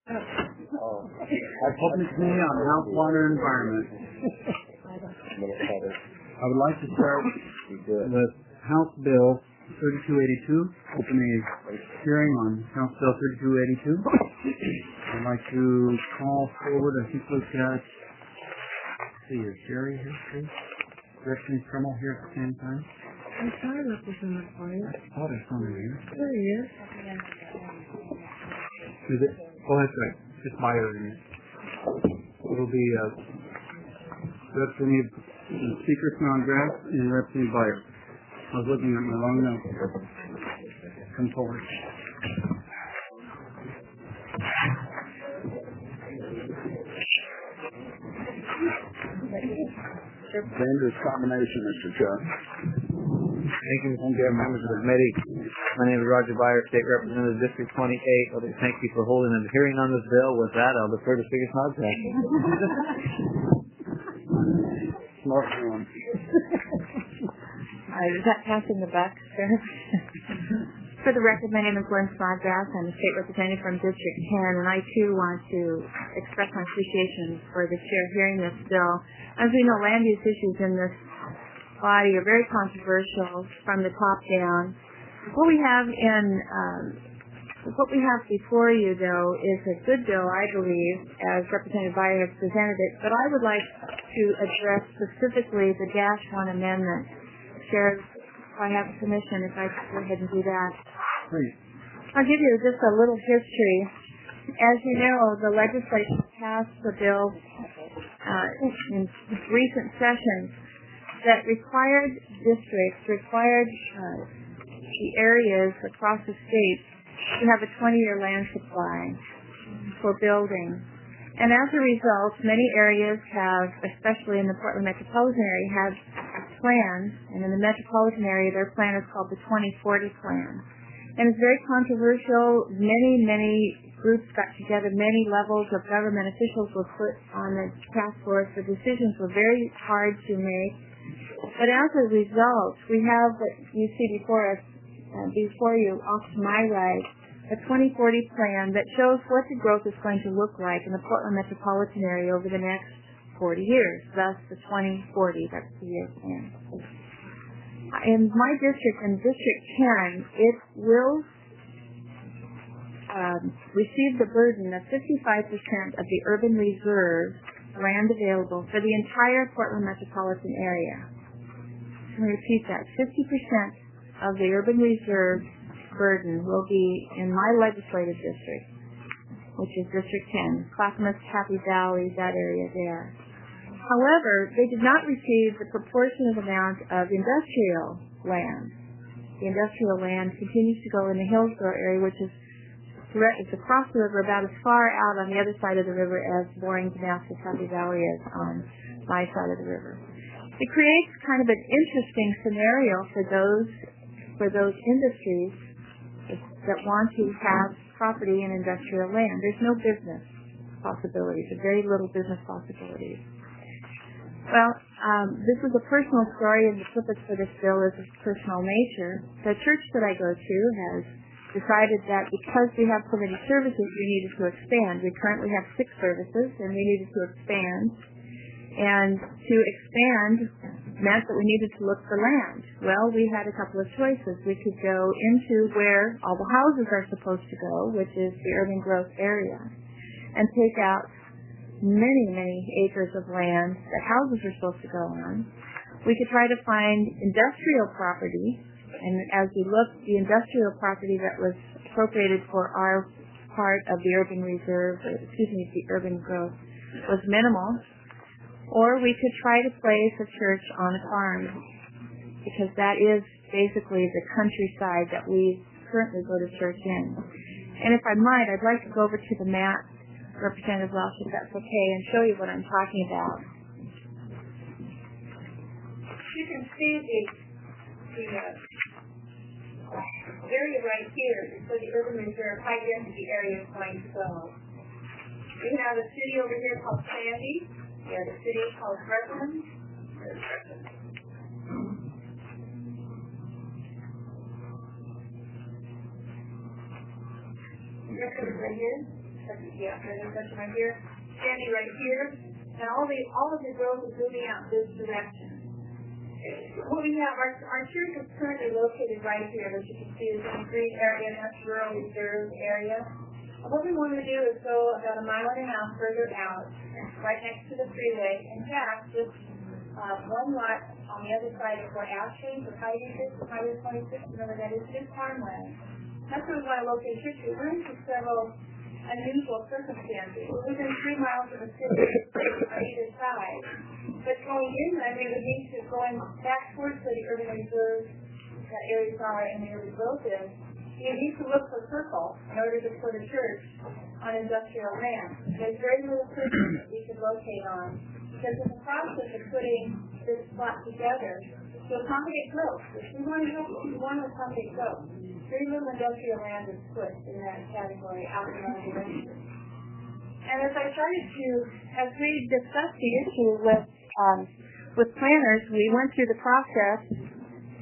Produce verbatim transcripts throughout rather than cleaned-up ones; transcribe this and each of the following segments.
Our public meeting on health, water, and environment. I would like to start with House Bill thirty-two eighty-two. Open a hearing on House Bill thirty-two eighty-two. I'd like to call forward, I think we've got, let's see, is Jerry here too? Representative Trummel here at the same time? I'm sorry, Representative White. I thought I saw him here. There he is. Is it? Oh, that's right. It's Meyer in it. It'll be uh, Representative Speaker Snodgrass and Representative Meyer. I was looking at my long notes. Come forward. Dangerous combination, Mister Chair. Thank you, Mister Chair, members of the committee. My name is Roger Byer, State Representative, District twenty-eight. I'd like to thank you for holding a hearing on this bill. With that, I'll defer to Speaker Snodgrass. Smart one. Uh, is that passing the buck, sir? For the record, my name is Lynn Snodgrass. I'm a state representative from District ten, and I too want to express my appreciation for the chair hearing this bill. As we know, land use issues in this body are very controversial from the top down. What we have in um, what we have before you, though, is a good bill, I believe, as Representative Byer has presented it. But I would like to address specifically the Dash One Amendment. Chair, if I have permission, if I could go ahead and do that. Please. I'll give you just a little history. As you know, the legislature passed the bill uh, in recent sessions that required districts, required uh, the areas across the state to have a twenty-year land supply for building. And as a result, many areas have, especially in the Portland metropolitan area, have plans, and in the metropolitan area, their plan is called the twenty forty plan. And it's very controversial. Many, many groups got together, many levels of government officials were put on the task force. The decisions were very hard to make. But as a result, we have what you see before us, uh, before you, off to my right, a twenty forty plan that shows what the growth is going to look like in the Portland metropolitan area over the next forty years, thus the twenty forty, that's the year plan. In my district, in District ten, it will um, receive the burden of fifty-five percent of the urban reserve land available for the entire Portland metropolitan area. Let me repeat that. fifty percent of the urban reserve burden will be in my legislative district, which is District ten, Clackamas, Happy Valley, that area there. However, they did not receive the proportionate amount of industrial land. The industrial land continues to go in the Hillsborough area, which is it's across the river, about as far out on the other side of the river as Boring, Damascus, Happy Valley is on my side of the river. It creates kind of an interesting scenario for those for those industries that want to have property and industrial land. There's no business possibilities, or very little business possibilities. Well, um, this is a personal story, and the purpose for this bill is of personal nature. The church that I go to has decided that because we have so many services, we needed to expand. We currently have six services, and we needed to expand. And to expand meant that we needed to look for land. Well, we had a couple of choices. We could go into where all the houses are supposed to go, which is the urban growth area, and take out many, many acres of land that houses are supposed to go on. We could try to find industrial property, and as we looked, the industrial property that was appropriated for our part of the urban reserve, or excuse me, the urban growth, was minimal. Or we could try to place a church on a farm, because that is basically the countryside that we currently go to church in. And if I might, I'd like to go over to the map, Representative Welsh, if that's okay, and show you what I'm talking about. You can see the, the uh, area right here is where the urban reserve high density area is going to go. We have a city over here called Sandy. We have a city called Breckland. There's Breckland. Breckland right here. expect to see after the session right here, standing right here, and all the all of the growth is moving out this direction. What we have, our, our church is currently located right here, as you can see, is in the green area, and that's rural reserve area. What we want to do is go about a mile and a half further out, right next to the freeway. In fact, just uh, one lot on the other side of where Ashland, or Highway Highway twenty-six, remember that is just farmland. That's where we want to locate church. We run into several unusual circumstances. We're within three miles of the city on either side. But going inland, we would need to go in back towards where the urban reserve that areas are and the urban growth is. You need to look for purple in order to put a church on industrial land. There's very little purple that we could locate on because in the process of putting this plot together to accommodate growth, if we want to help, we want to accommodate growth. Very little industrial land is put in that category out in our direction. And as I started to, as we discussed the issue with um, with planners, we went through the process.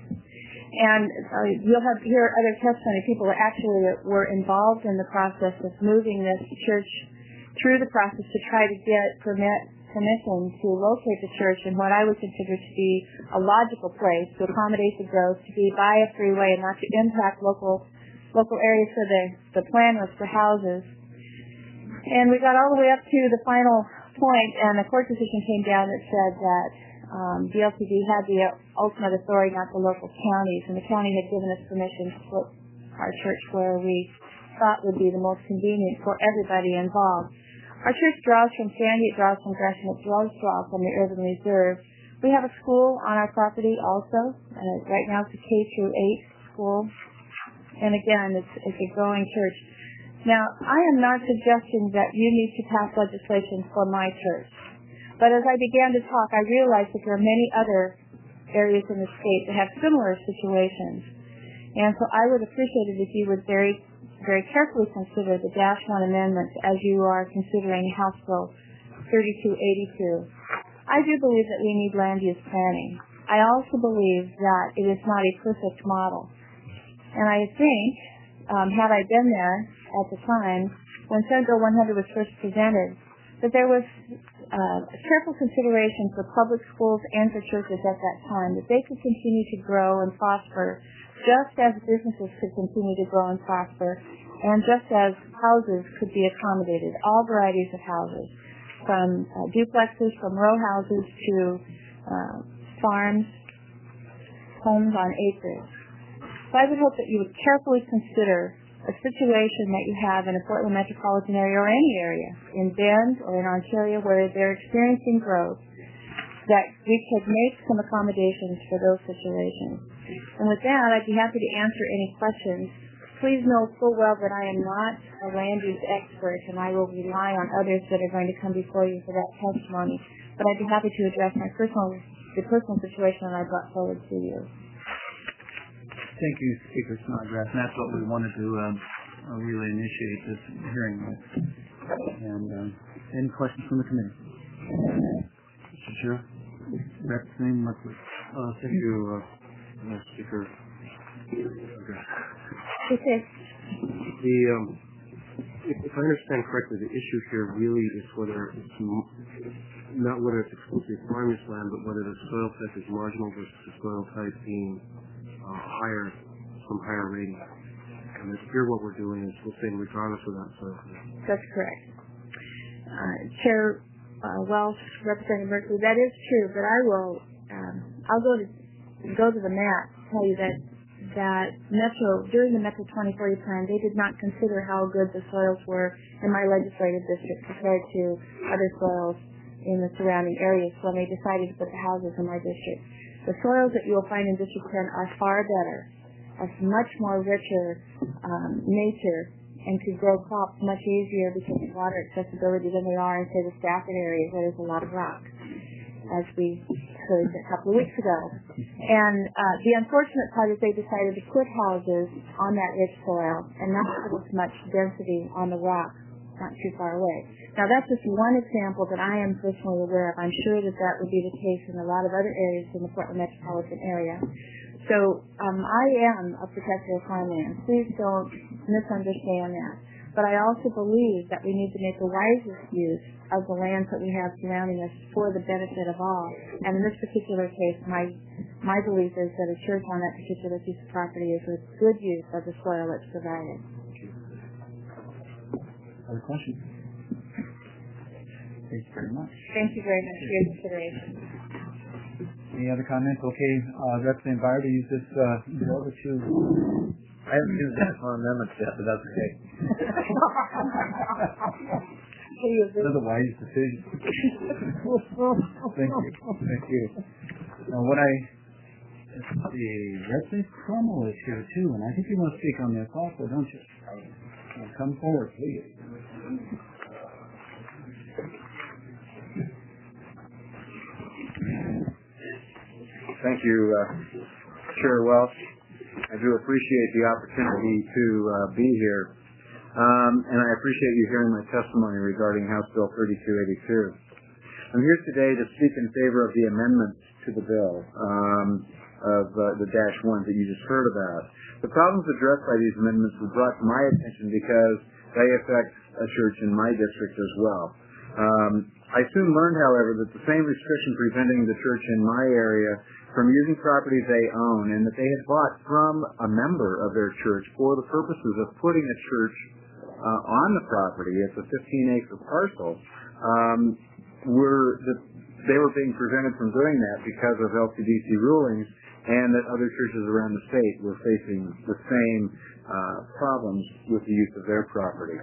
And uh, you'll have hear other testimony. People that actually were involved in the process of moving this church through the process to try to get permit permission to locate the church in what I would consider to be a logical place to accommodate the growth, to be by a freeway and not to impact local local areas for the, the plan was for houses. And we got all the way up to the final point, and a court decision came down that said that Um, the L C D had the ultimate authority, not the local counties, and the county had given us permission to put our church where we thought would be the most convenient for everybody involved. Our church draws from Sandy, it draws from Gresham, it draws from the urban reserve. We have a school on our property also, and right now it's a K through eight school, and again, it's, it's a growing church. Now, I am not suggesting that you need to pass legislation for my church. But as I began to talk, I realized that there are many other areas in the state that have similar situations. And so I would appreciate it if you would very, very carefully consider the Dash one amendments as you are considering House Bill thirty-two eighty-two. I do believe that we need land use planning. I also believe that it is not a perfect model. And I think, um, had I been there at the time, when Senate Bill one hundred was first presented, that there was uh, a careful consideration for public schools and for churches at that time, that they could continue to grow and prosper just as businesses could continue to grow and prosper, and just as houses could be accommodated, all varieties of houses, from uh, duplexes, from row houses to uh, farms, homes on acres. So I would hope that you would carefully consider a situation that you have in a Portland metropolitan area or any area, in Bend or in Ontario where they're experiencing growth, that we could make some accommodations for those situations. And with that, I'd be happy to answer any questions. Please know full well that I am not a land use expert, and I will rely on others that are going to come before you for that testimony. But I'd be happy to address my personal, the personal situation that I brought forward to you. Thank you, Speaker Snodgrass. And that's what we wanted to um, uh, really initiate this hearing with. And uh, any questions from the committee? Mister Chair, Representative Merkley. Uh, thank you, uh, uh, Speaker. Okay. Okay. The um, if, if I understand correctly, the issue here really is whether it's m- not whether it's exclusively farmers land, but whether the soil type is marginal versus the soil type being Uh, higher, some higher rating. And here what we're doing is we're saying regardless of that soil. That's correct. Uh, Chair uh, Welsh, Representative Merkley, that is true, but I will, um, I'll go to go to the map, tell you that that Metro, during the Metro twenty forty plan, they did not consider how good the soils were in my legislative district compared to other soils in the surrounding areas when they decided to put the houses in my district. The soils that you will find in District ten are far better, have much more richer um, nature, and could grow crops much easier because of water accessibility than they are in, say, the Stafford area where there's a lot of rock, as we heard a couple of weeks ago. And uh, the unfortunate part is they decided to put houses on that rich soil and not put as much density on the rock not too far away. Now, that's just one example that I am personally aware of. I'm sure that that would be the case in a lot of other areas in the Portland metropolitan area. So um, I am a protector of farmland. Please don't misunderstand that. But I also believe that we need to make the wisest use of the lands that we have surrounding us for the benefit of all. And in this particular case, my my belief is that a church on that particular piece of property is a good use of the soil that's provided. Other questions? Thank you very much. Thank you very much for your consideration. Any other comments? Okay, uh, Representative Byer, to use this uh, bill to... I haven't used that one amendment yet, but that's okay. That's a wise decision. Thank you. Thank you. Now, what I... The Representative Crummell is here, too, and I think you want to speak on this also, don't you? Now, come forward, please. Thank you, uh, Chair Welch. I do appreciate the opportunity to uh, be here, um, and I appreciate you hearing my testimony regarding House Bill thirty-two eighty-two. I'm here today to speak in favor of the amendments to the bill, um, of uh, the dash ones that you just heard about. The problems addressed by these amendments were brought to my attention because they affect a church in my district as well. Um, I soon learned, however, that the same restriction preventing the church in my area from using property they own and that they had bought from a member of their church for the purposes of putting a church uh, on the property. It's a fifteen acre parcel. Um, were the, they were being prevented from doing that because of L C D C rulings, and that other churches around the state were facing the same uh, problems with the use of their property.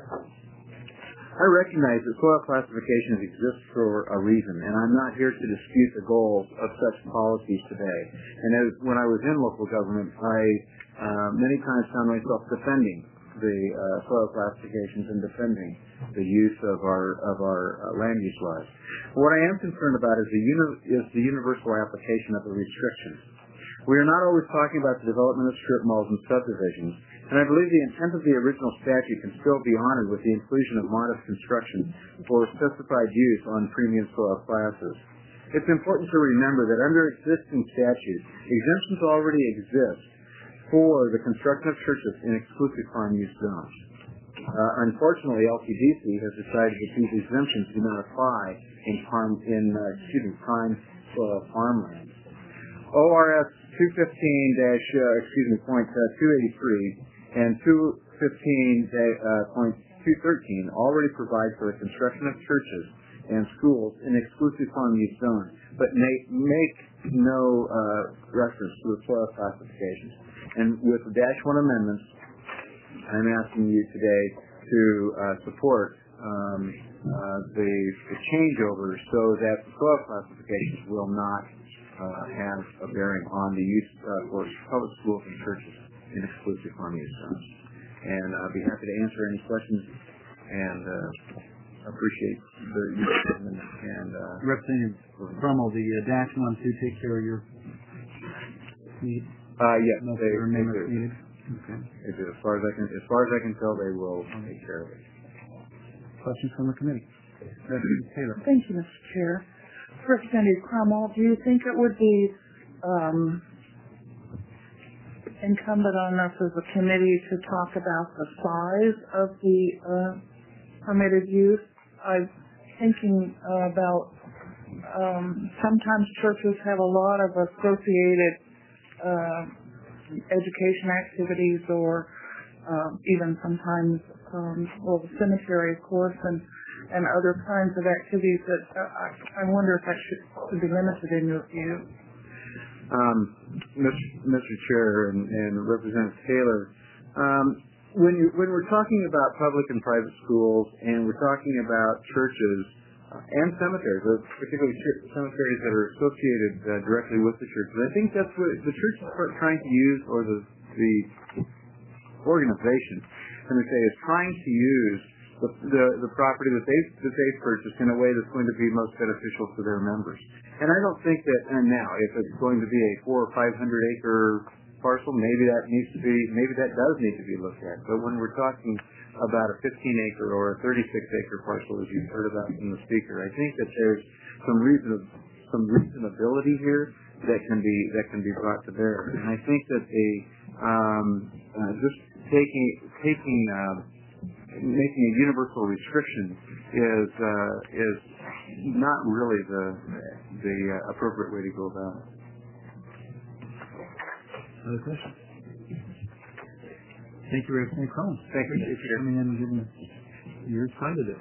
I recognize that soil classifications exist for a reason, and I'm not here to dispute the goals of such policies today. And as when I was in local government, I uh, many times found myself defending the uh, soil classifications and defending the use of our of our uh, land use laws. What I am concerned about is the uni- is the universal application of the restrictions. We are not always talking about the development of strip malls and subdivisions, and I believe the intent of the original statute can still be honored with the inclusion of modest construction for specified use on premium soil classes. It's important to remember that under existing statutes, exemptions already exist for the construction of churches in exclusive farm use zones. Uh, unfortunately, L C D C has decided that these exemptions do not apply in farm in uh, excuse me prime soil farmland. O R S two fifteen dash uh, excuse me point uh, two eighty-three and two fifteen point two thirteen already provide for the construction of churches and schools in exclusive farm use zones, but make, make no uh, reference to the soil classifications. And with the dash one amendments, I'm asking you today to uh, support um, uh, the, the changeover so that the soil classifications will not uh, have a bearing on the use uh, for public schools and churches in exclusive farm use zones. And I'll be happy to answer any questions and uh, appreciate the use and uh, Representative Crummell, the uh, dash one to take care of your need. Uh, yes, no they, they do. Needed. Okay. They do. As far as I can, as far as I can tell, they will take care of it. Questions from the committee? Representative Taylor. Thank you, Mister Chair. Representative Crummell, do you think it would be um, incumbent on us as a committee to talk about the size of the uh, permitted use? I'm thinking uh, about um, sometimes churches have a lot of associated uh, education activities, or uh, even sometimes um, well, the cemetery, of course, and and other kinds of activities that uh, I, I wonder if that should, should be limited in your view. Um, Mister Mister Chair and, and Representative Taylor, um, when you when we're talking about public and private schools, and we're talking about churches uh, and cemeteries, particularly cemeteries that are associated uh, directly with the churches, I think that's what the church is trying to use, or the the organization, let me say, is trying to use The, the, the property that they've, that they've purchased in a way that's going to be most beneficial to their members. And I don't think that, and now, if it's going to be a four or five hundred acre parcel, maybe that needs to be, maybe that does need to be looked at. But when we're talking about a fifteen acre or a thirty-six acre parcel, as you've heard about from the speaker, I think that there's some reason, some reasonability here that can be, that can be brought to bear. And I think that the, um, uh, just taking, taking, um, making a universal restriction is uh, is not really the the uh, appropriate way to go about it. Other questions? Thank you, Representative Collins. Thank you. Appreciate you coming in and giving your side of it.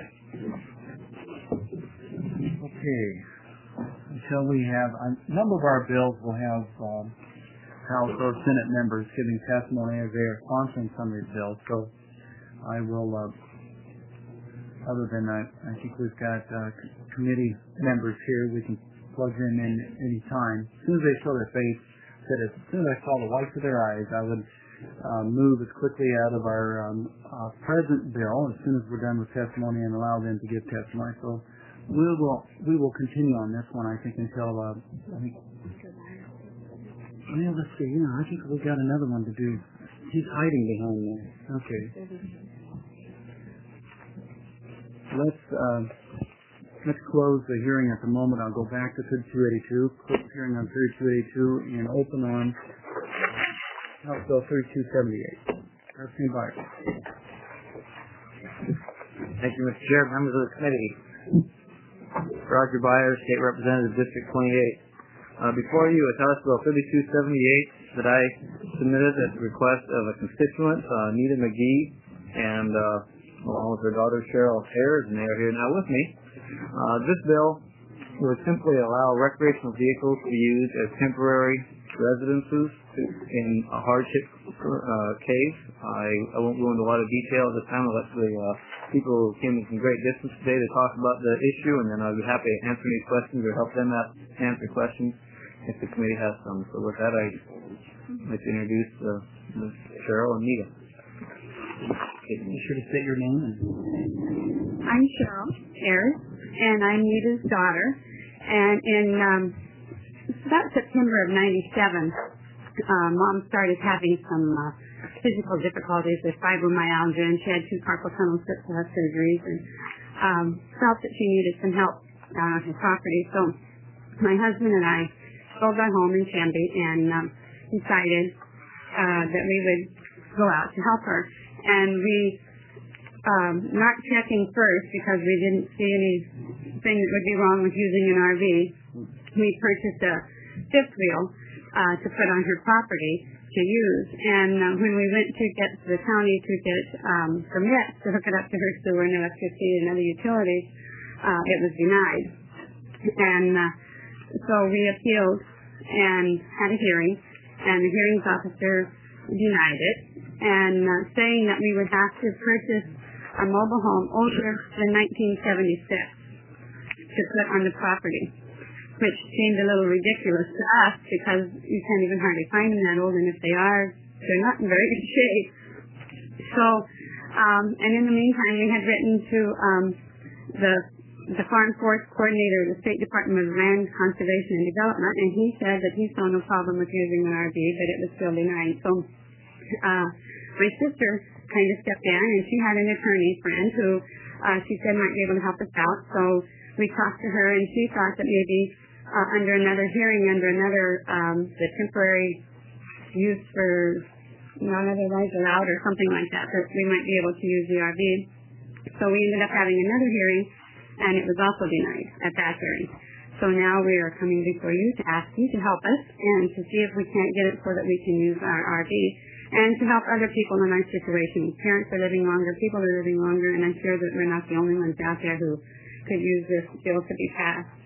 Okay. Until we have, a number of our bills will have um, House or Senate members giving testimony as they are sponsoring some of these bills. So I will, uh, other than that, I think we've got uh, committee members here. We can plug them in any time. As soon as they show their face, that as soon as I saw the whites of their eyes, I would uh, move as quickly out of our um, uh, present bill as soon as we're done with testimony and allow them to give testimony. So we will we will continue on this one, I think, until uh, I think. Well, let's see. Yeah, I think we got another one to do. He's hiding behind there. Okay. Let's uh, let's close the hearing at the moment. I'll go back to thirty-two eighty-two. Close the hearing on thirty-two eighty-two and open on House Bill thirty-two seventy-eight. Representative Byers. Thank you, Mister Chair, members of the committee. Roger Byers, State Representative, District twenty-eight. Uh, before you is House Bill thirty-two seventy-eight that I submitted at the request of a constituent, uh, Nita McGee, and uh, along with her daughter Cheryl Ayers, and they are here now with me. Uh, this bill would simply allow recreational vehicles to be used as temporary residences in a hardship uh, case. I, I won't go into a lot of detail at this time. I'll let the uh, people who came from great distance today to talk about the issue, and then I'll be happy to answer any questions or help them out answer questions if the committee has some. So with that, I'd like to introduce uh, Cheryl and Nita. Be sure to state your name. And... I'm Cheryl Ayers, and I'm Nita's daughter. And in um, about September of ninety-seven, uh, Mom started having some uh, physical difficulties with fibromyalgia, and she had two carpal tunnel uh, surgeries, and um, felt that she needed some help on her property. So my husband and I sold our home in Shanby and um, decided uh, that we would go out to help her. And we, um, not checking first because we didn't see anything that would be wrong with using an R V, we purchased a fifth wheel uh, to put on her property to use. And uh, when we went to get to the county to get um, permits to hook it up to her sewer and electricity and other utilities, uh, it was denied. And uh, so we appealed and had a hearing, and the hearings officer denied it, and uh, saying that we would have to purchase a mobile home older than nineteen seventy-six to put on the property, which seemed a little ridiculous to us because you can't even hardly find them that old, and if they are, they're not in very good shape. So, um, and in the meantime, we had written to um, the the Farm Forest Coordinator of the State Department of Land Conservation and Development, and he said that he saw no problem with using an R V, but it was still denied. So uh, my sister kind of stepped in, and she had an attorney friend who uh, she said might be able to help us out. So we talked to her, and she thought that maybe uh, under another hearing, under another um, the temporary use for not otherwise allowed or something like that, that we might be able to use the R V. So we ended up having another hearing, and it was also denied at that hearing. So now we are coming before you to ask you to help us and to see if we can't get it so that we can use our R V, and to help other people in our situation. Parents are living longer, people are living longer, and I'm sure that we're not the only ones out there who could use this bill to be passed.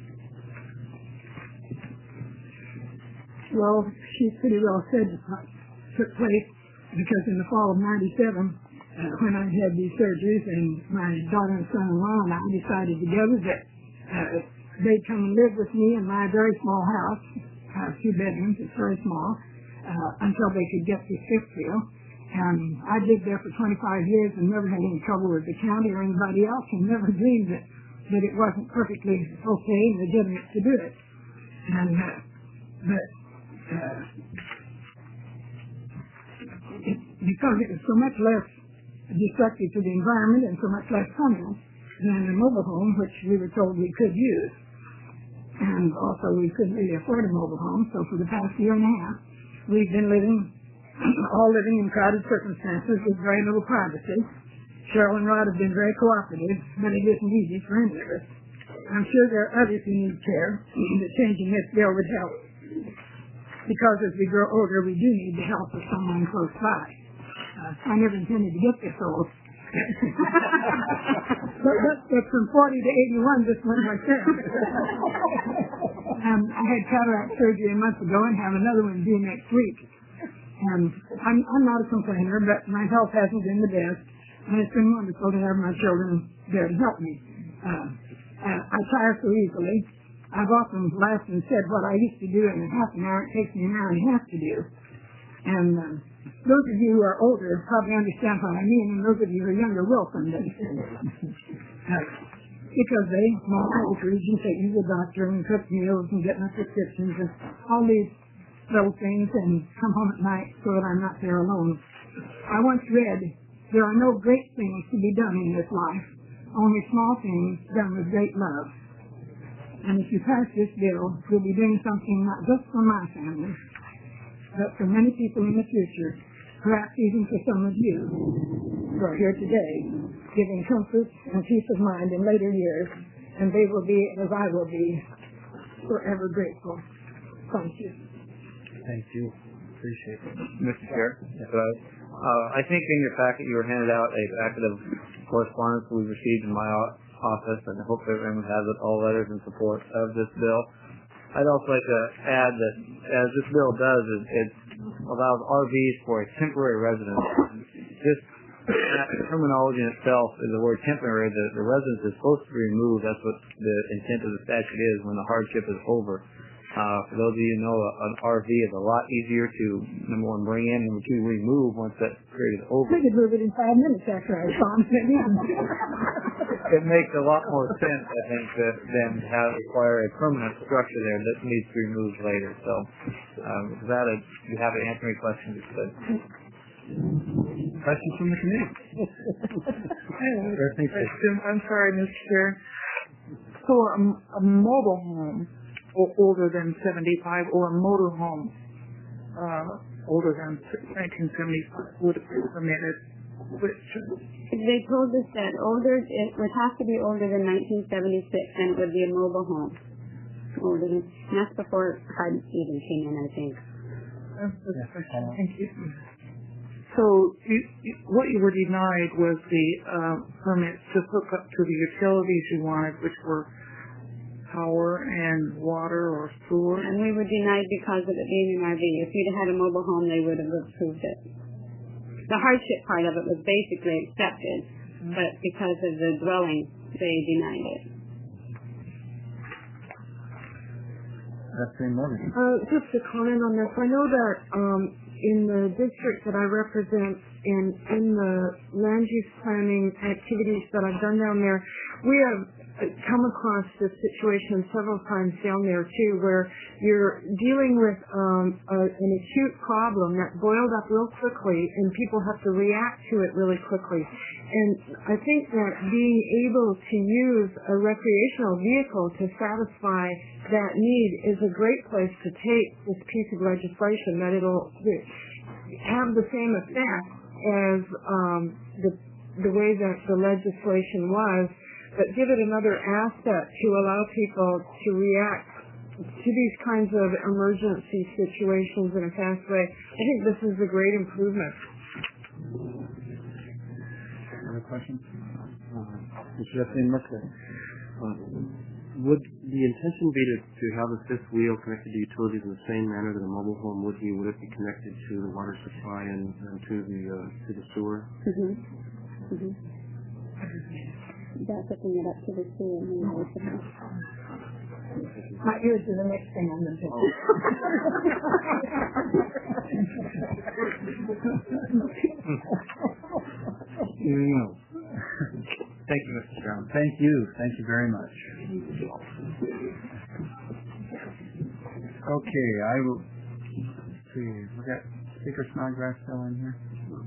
Well, she pretty well said what took place, because in the fall of ninety-seven, Uh, when I had these surgeries, and my daughter and son-in-law and I decided together that uh, they'd come and live with me in my very small house, uh, two bedrooms, it's very small, uh, until they could get this fifth wheel. And I lived there for twenty-five years and never had any trouble with the county or anybody else, and never dreamed that, that it wasn't perfectly okay and legitimate to do it. And uh, but uh, it, because it was so much less destructive to the environment and so much less permanent than a mobile home, which we were told we could use. And also we couldn't really afford a mobile home, so for the past year and a half, we've been living, all living in crowded circumstances with very little privacy. Cheryl and Rod have been very cooperative, but it isn't easy for any of us. I'm sure there are others who need care, that changing this bill would help. Because as we grow older, we do need the help of someone close by. Uh, I never intended to get this old. but, but, but from forty to eighty-one, just went like that. um, I had cataract surgery a month ago and have another one due next week. And I'm, I'm not a complainer, but my health hasn't been the best, and it's been wonderful to have my children there to help me. Uh, uh, I tire so easily. I've often laughed and said what I used to do in a half an hour, it takes me an hour and a half to do. And uh, those of you who are older probably understand what I mean, and those of you who are younger will someday. uh, because they want groceries and take me to the doctor and cook meals and get my prescriptions and all these little things and come home at night so that I'm not there alone. I once read, there are no great things to be done in this life, only small things done with great love. And if you pass this bill, you'll be doing something not just for my family, but for many people in the future, perhaps even for some of you who are here today, giving comfort and peace of mind in later years, and they will be, as I will be, forever grateful. Thank you. Thank you. Appreciate it. Mister Chair, if I, uh, I think in your packet you were handed out a packet of correspondence we received in my office, and I hope everyone has it, all letters in support of this bill. I'd also like to add that as this bill does, it, it allows R Vs for a temporary residence. This terminology in itself is the word temporary. The, the residence is supposed to be removed. That's what the intent of the statute is when the hardship is over. Uh, for those of you who know, an R V is a lot easier to, number one, bring in, and number two, remove once that period is over. We could move it in five minutes after I was on. It makes a lot more sense, I think, that, than to have require a permanent structure there that needs to be removed later. So, um, with that, if you have to answer any questions, it's good. Questions from the committee? I'm sorry, Mister Chair. So a, a mobile home older than seventy-five or a motor home uh, older than nineteen seventy-five would be permitted. Which, they told us that older, it would have to be older than nineteen seventy-six, and it would be a mobile home. Older than, and that's before HUD even came in, I think. Thank you. So you, you, what you were denied was the uh, permit to hook up to the utilities you wanted, which were power and water or sewer. And we were denied because of it being an R V. If you'd had a mobile home, they would have approved it. The hardship part of it was basically accepted, mm-hmm. but because of the dwelling, they denied it. That's Jane Morgan. Uh, just to comment on this, I know that um, in the district that I represent and in the land use planning activities that I've done down there, we have come across this situation several times down there too, where you're dealing with um, a, an acute problem that boiled up real quickly, and people have to react to it really quickly. And I think that being able to use a recreational vehicle to satisfy that need is a great place to take this piece of legislation, that it'll have the same effect as um, the the way that the legislation was, but give it another asset to allow people to react to these kinds of emergency situations in a fast way. I think this is a great improvement. Other questions? Mister Justin Merkley. Would the intention be to, to have a fifth wheel connected to utilities in the same manner that a mobile home would be? Would it be connected to the water supply and, and to the uh, to the sewer? Mm-hmm. Mm-hmm. That's hooking it up to the sewer and then the water supply. My ears are the next thing I'm going to do. Oh. Thank you, Mister Chairman. Thank you. Thank you very much. Okay, I will see. We got Speaker Snodgrass still in here.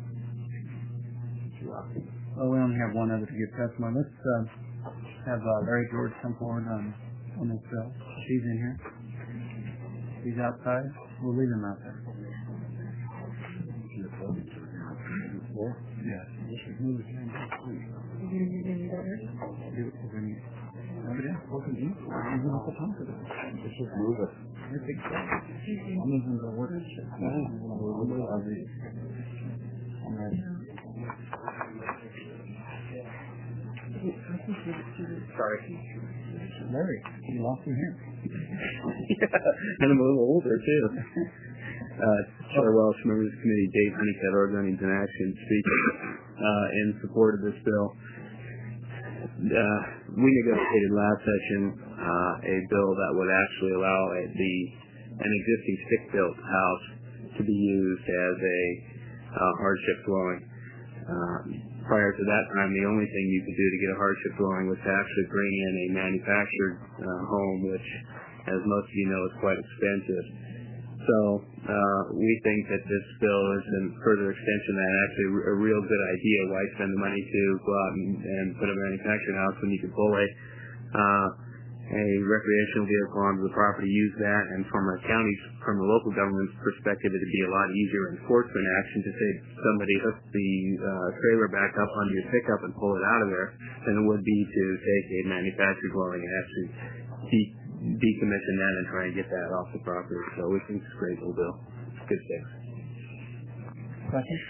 Well, we only have one other to give testimony. Let's uh, have uh, Larry George come forward on on this bill. He's in here. He's outside. We'll leave him out there. Yeah. Sorry. Larry, you lost your hair. And I'm a little older, too. Uh, Chair Welch, members of the committee, Dave Honeycutt, Oregonians in Action, speaking uh, in support of this bill. Uh, we negotiated last session uh, a bill that would actually allow a, the an existing stick-built house to be used as a uh, hardship dwelling. Uh, prior to that time, the only thing you could do to get a hardship dwelling was to actually bring in a manufactured uh, home, which, as most of you know, is quite expensive. So uh, we think that this bill is a further extension of that, actually a real good idea. Why spend the money to go out and, and put a manufactured house when you could pull a uh, a recreational vehicle onto the property, use that, and from a county's, from a local government's perspective, it would be a lot easier enforcement action to say somebody hook the uh, trailer back up onto your pickup and pull it out of there than it would be to take a manufactured dwelling and actually de- decommission that and try and get that off the property. So we think it's a great little bill. It's a good fix. Questions?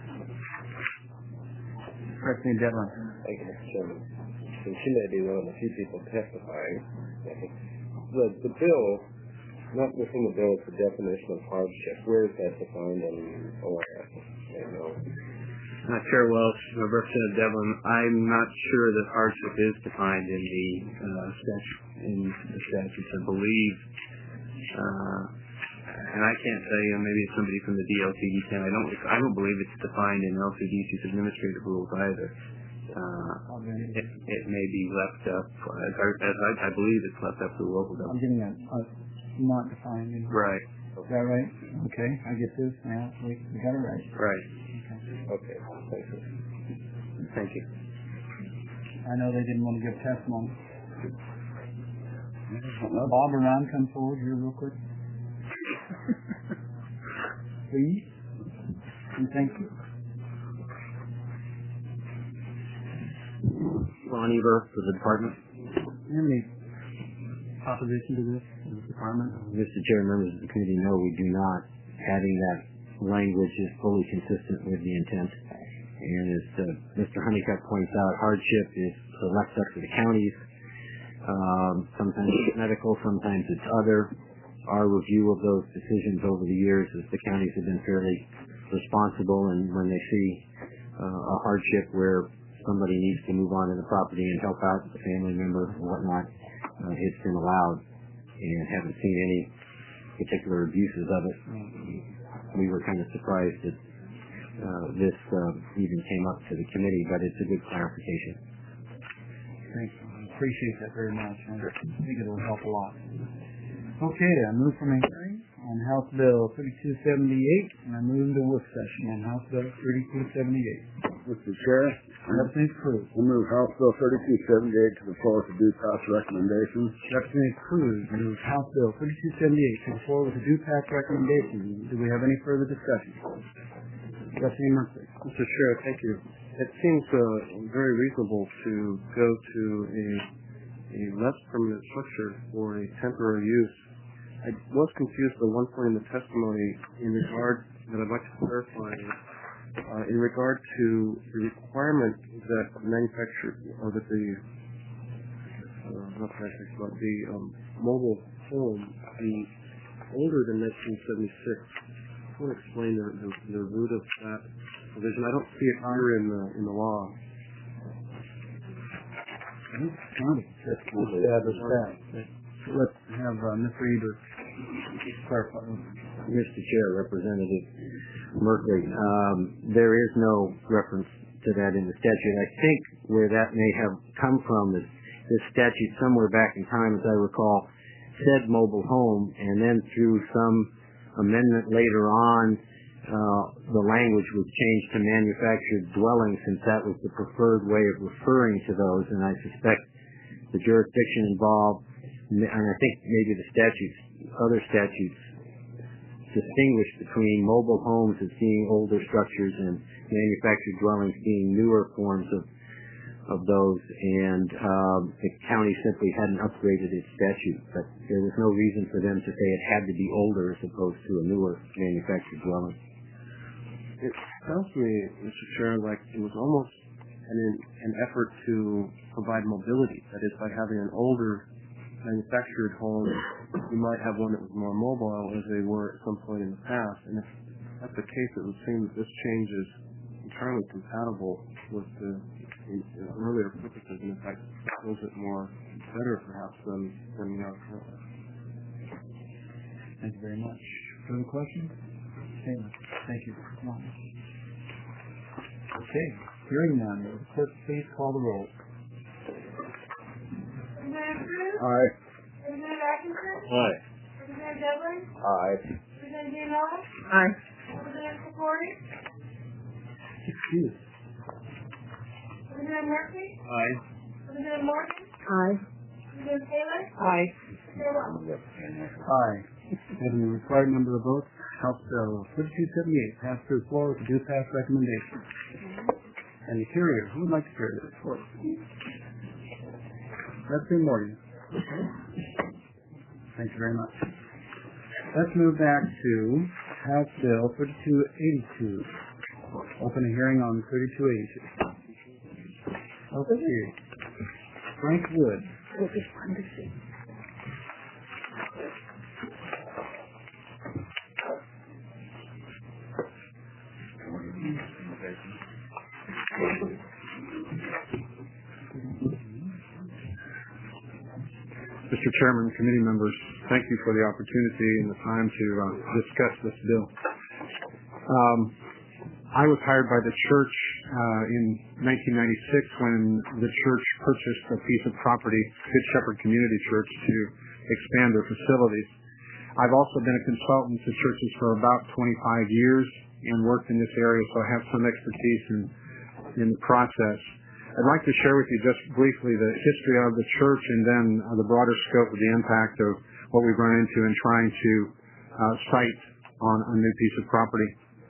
President Devlin. Thank you, Mister Chairman. So she may be one of the few people testifying. The, the bill, not within the bill, is the definition of hardship. Where is that defined in O I S? I know. Not sure, Welch, Representative Devlin. I'm not sure that hardship is defined in the uh, statute. In the statutes, I believe, uh, and I can't tell you. Maybe it's somebody from the D L C D can. I don't. I don't believe it's defined in L C D C's administrative rules either. Uh, it, it may be left up, as, I, as I, I believe it's left up to the local I'm government. getting a, a not defined. Right. Is that right? Okay, I get this. Yeah, we, we got it right. Right. Okay. Thank you. Thank you. I know they didn't want to give testimony. Bob or Ron, come forward here real quick. Please. And thank you. Ron Eber for the department. Any opposition to this, to this department? Mister Chair, members of the committee know we do not. Adding that language is fully consistent with the intent. And as uh, Mister Honeycutt points out, hardship is left up to the counties. Um, sometimes it's medical, sometimes it's other. Our review of those decisions over the years is the counties have been fairly responsible, and when they see uh, a hardship where somebody needs to move on to the property and help out a family member and whatnot, uh, it's been allowed, and haven't seen any particular abuses of it. We were kind of surprised that uh, this uh, even came up to the committee, but it's a good clarification. Thank you. I appreciate that very much. I think it will help a lot. Okay, I move from a hearing on House Bill thirty-two seventy-eight, and I move into work session on House Bill thirty-two seventy-eight. Mister Chair, Representative Cruz. I move House Bill thirty-two seventy-eight to the floor with a due pass recommendation. Representative Cruz moves House Bill thirty-two seventy-eight to the floor with a due pass recommendation. Do we have any further discussion? Representative Merkley. Mister Chair, thank you. It seems uh, very reasonable to go to a, a less permanent structure for a temporary use. I was confused at one point in the testimony in regard that I'd like to clarify uh, in regard to the requirement that the manufacturer or that the uh, not manufacturer but the um, mobile home be older than nineteen seventy-six. I want to explain the, the, the root of that provision. I don't see it here in the in the law. Let's have uh, Mister Eber clarify. Mister Chair, Representative Merkley, um, there is no reference to that in the statute. I think where that may have come from is this statute somewhere back in time, as I recall, said mobile home, and then through some amendment later on, uh, the language was changed to manufactured dwelling, since that was the preferred way of referring to those, and I suspect the jurisdiction involved, and I think maybe the statutes, other statutes distinguish between mobile homes as being older structures and manufactured dwellings being newer forms of of those, and um, the county simply hadn't upgraded its statute, but there was no reason for them to say it had to be older as opposed to a newer manufactured dwelling. It sounds to me, Mister Chair, like it was almost an, an effort to provide mobility. That is, by having an older manufactured home, you might have one that was more mobile as they were at some point in the past. And if that's the case, it would seem that this change is entirely compatible with the in, in earlier purposes, and in fact, shows it more better perhaps than, than we are currently. Thank you very much. Further questions? Okay. Thank you. Okay. Hearing none, will the clerk please call the roll? Representative Cruz? Aye. Representative Atkinson? Aye. Representative Devlin? Aye. Representative Gianella? Aye. Representative Pecori? Excuse. Representative Murphy? Aye. Representative Morgan? Aye. Representative Taylor? Aye. Chair Wells? Aye. Having the required number of votes, House Bill thirty-two seventy-eight passed through the floor with a due pass recommendation. And the carrier, who would like to carry this report? Representative Morgan. Thank you very much. Let's move back to House Bill thirty-two eighty-two. Open a hearing on thirty-two eighty-two. Okay. Frank Wood. We'll just find a seat. Mister Chairman, committee members, thank you for the opportunity and the time to uh, discuss this bill. Um, I was hired by the church uh, in nineteen ninety-six when the church purchased a piece of property, Good Shepherd Community Church, to expand their facilities. I've also been a consultant to churches for about twenty-five years and worked in this area, so I have some expertise in, in the process. I'd like to share with you just briefly the history of the church and then uh, the broader scope of the impact of what we've run into in trying to uh, site on a new piece of property.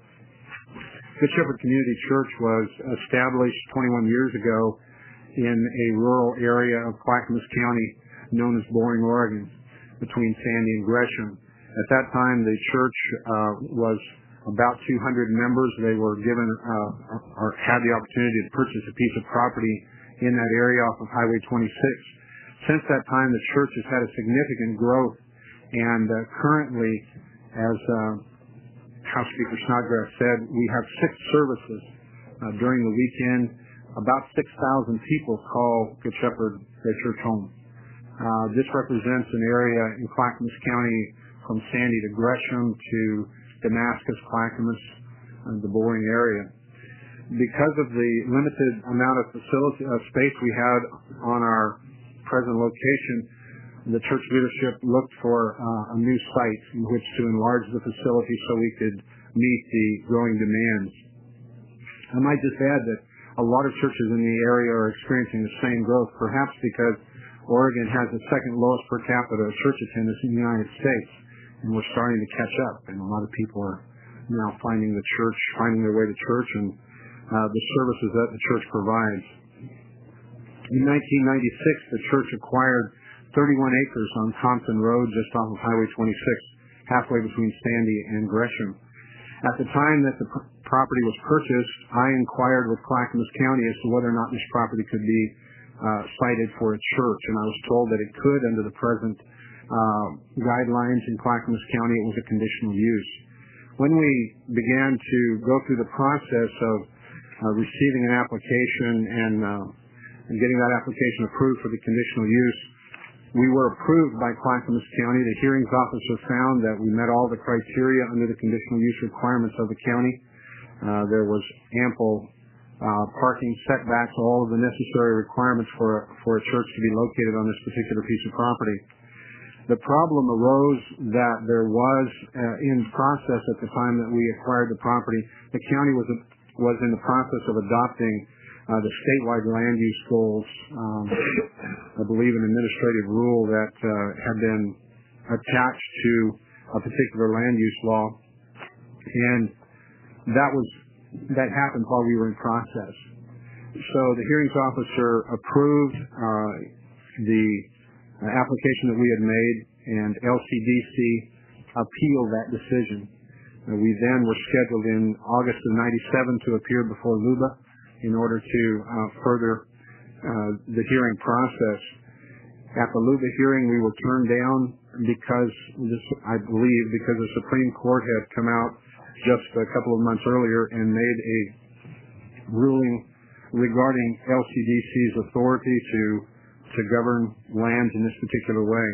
Good Shepherd Community Church was established twenty-one years ago in a rural area of Clackamas County known as Boring, Oregon, between Sandy and Gresham. At that time, the church uh, was about two hundred members. They were given uh, or had the opportunity to purchase a piece of property in that area off of Highway twenty-six. Since that time, the church has had a significant growth, and uh, currently, as uh, House Speaker Snodgrass said, we have six services uh, during the weekend. About six thousand people call Good Shepherd their church home. Uh, this represents an area in Clackamas County from Sandy to Gresham to Damascus, Clackamas, and the Boring area. Because of the limited amount of facility uh, space we had on our present location, the church leadership looked for uh, a new site in which to enlarge the facility so we could meet the growing demands. I might just add that a lot of churches in the area are experiencing the same growth, perhaps because Oregon has the second lowest per capita church attendance in the United States, and we're starting to catch up, and a lot of people are now finding the church, finding their way to church and uh, the services that the church provides. In nineteen ninety-six, the church acquired thirty-one acres on Thompson Road, just off of Highway twenty-six, halfway between Sandy and Gresham. At the time that the pr- property was purchased, I inquired with Clackamas County as to whether or not this property could be uh, sited for a church, and I was told that it could under the present uh, guidelines in Clackamas County. It was a conditional use. When we began to go through the process of uh, receiving an application and, uh, and getting that application approved for the conditional use, we were approved by Clackamas County. The hearings officer found that we met all the criteria under the conditional use requirements of the county. Uh, there was ample uh, parking setbacks, all of the necessary requirements for, for a church to be located on this particular piece of property. The problem arose that there was, uh, in process at the time that we acquired the property, the county was, was in the process of adopting Uh, the statewide land use goals, um, I believe an administrative rule that uh, had been attached to a a particular land use law, and that was that happened while we were in process. So the hearings officer approved uh, the application that we had made, and L C D C appealed that decision. Uh, we then were scheduled in August of ninety-seven to appear before L U B A in order to uh, further uh, the hearing process. At the L U B A hearing, we were turned down because, this, I believe, because the Supreme Court had come out just a couple of months earlier and made a ruling regarding L C D C's authority to to govern lands in this particular way.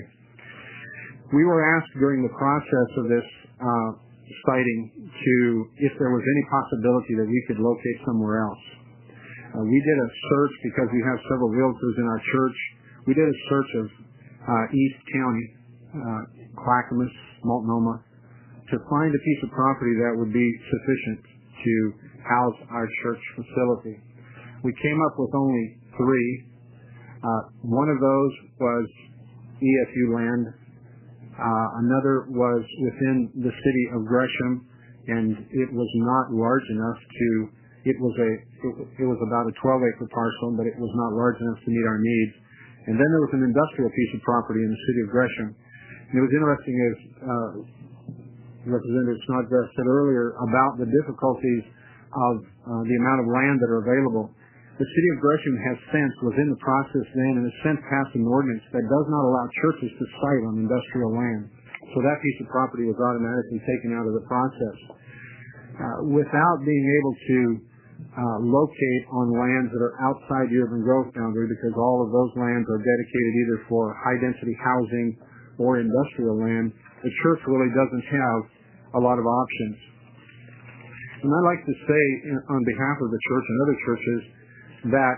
We were asked during the process of this uh, citing to if there was any possibility that we could locate somewhere else. Uh, we did a search because we have several realtors in our church. We did a search of uh, East County, uh, Clackamas, Multnomah, to find a piece of property that would be sufficient to house our church facility. We came up with only three. Uh, one of those was E F U land. Uh, another was within the city of Gresham, and it was not large enough to, it was a, it, it was about a twelve acre parcel, but it was not large enough to meet our needs. And then there was an industrial piece of property in the city of Gresham. And it was interesting, as uh, Representative Snodgrass said earlier, about the difficulties of uh, the amount of land that are available. The city of Gresham has since, was in the process then, and has since passed an ordinance that does not allow churches to site on industrial land. So that piece of property was automatically taken out of the process. Uh, without being able to uh, locate on lands that are outside the urban growth boundary, because all of those lands are dedicated either for high-density housing or industrial land, the church really doesn't have a lot of options. And I'd like to say, on behalf of the church and other churches, that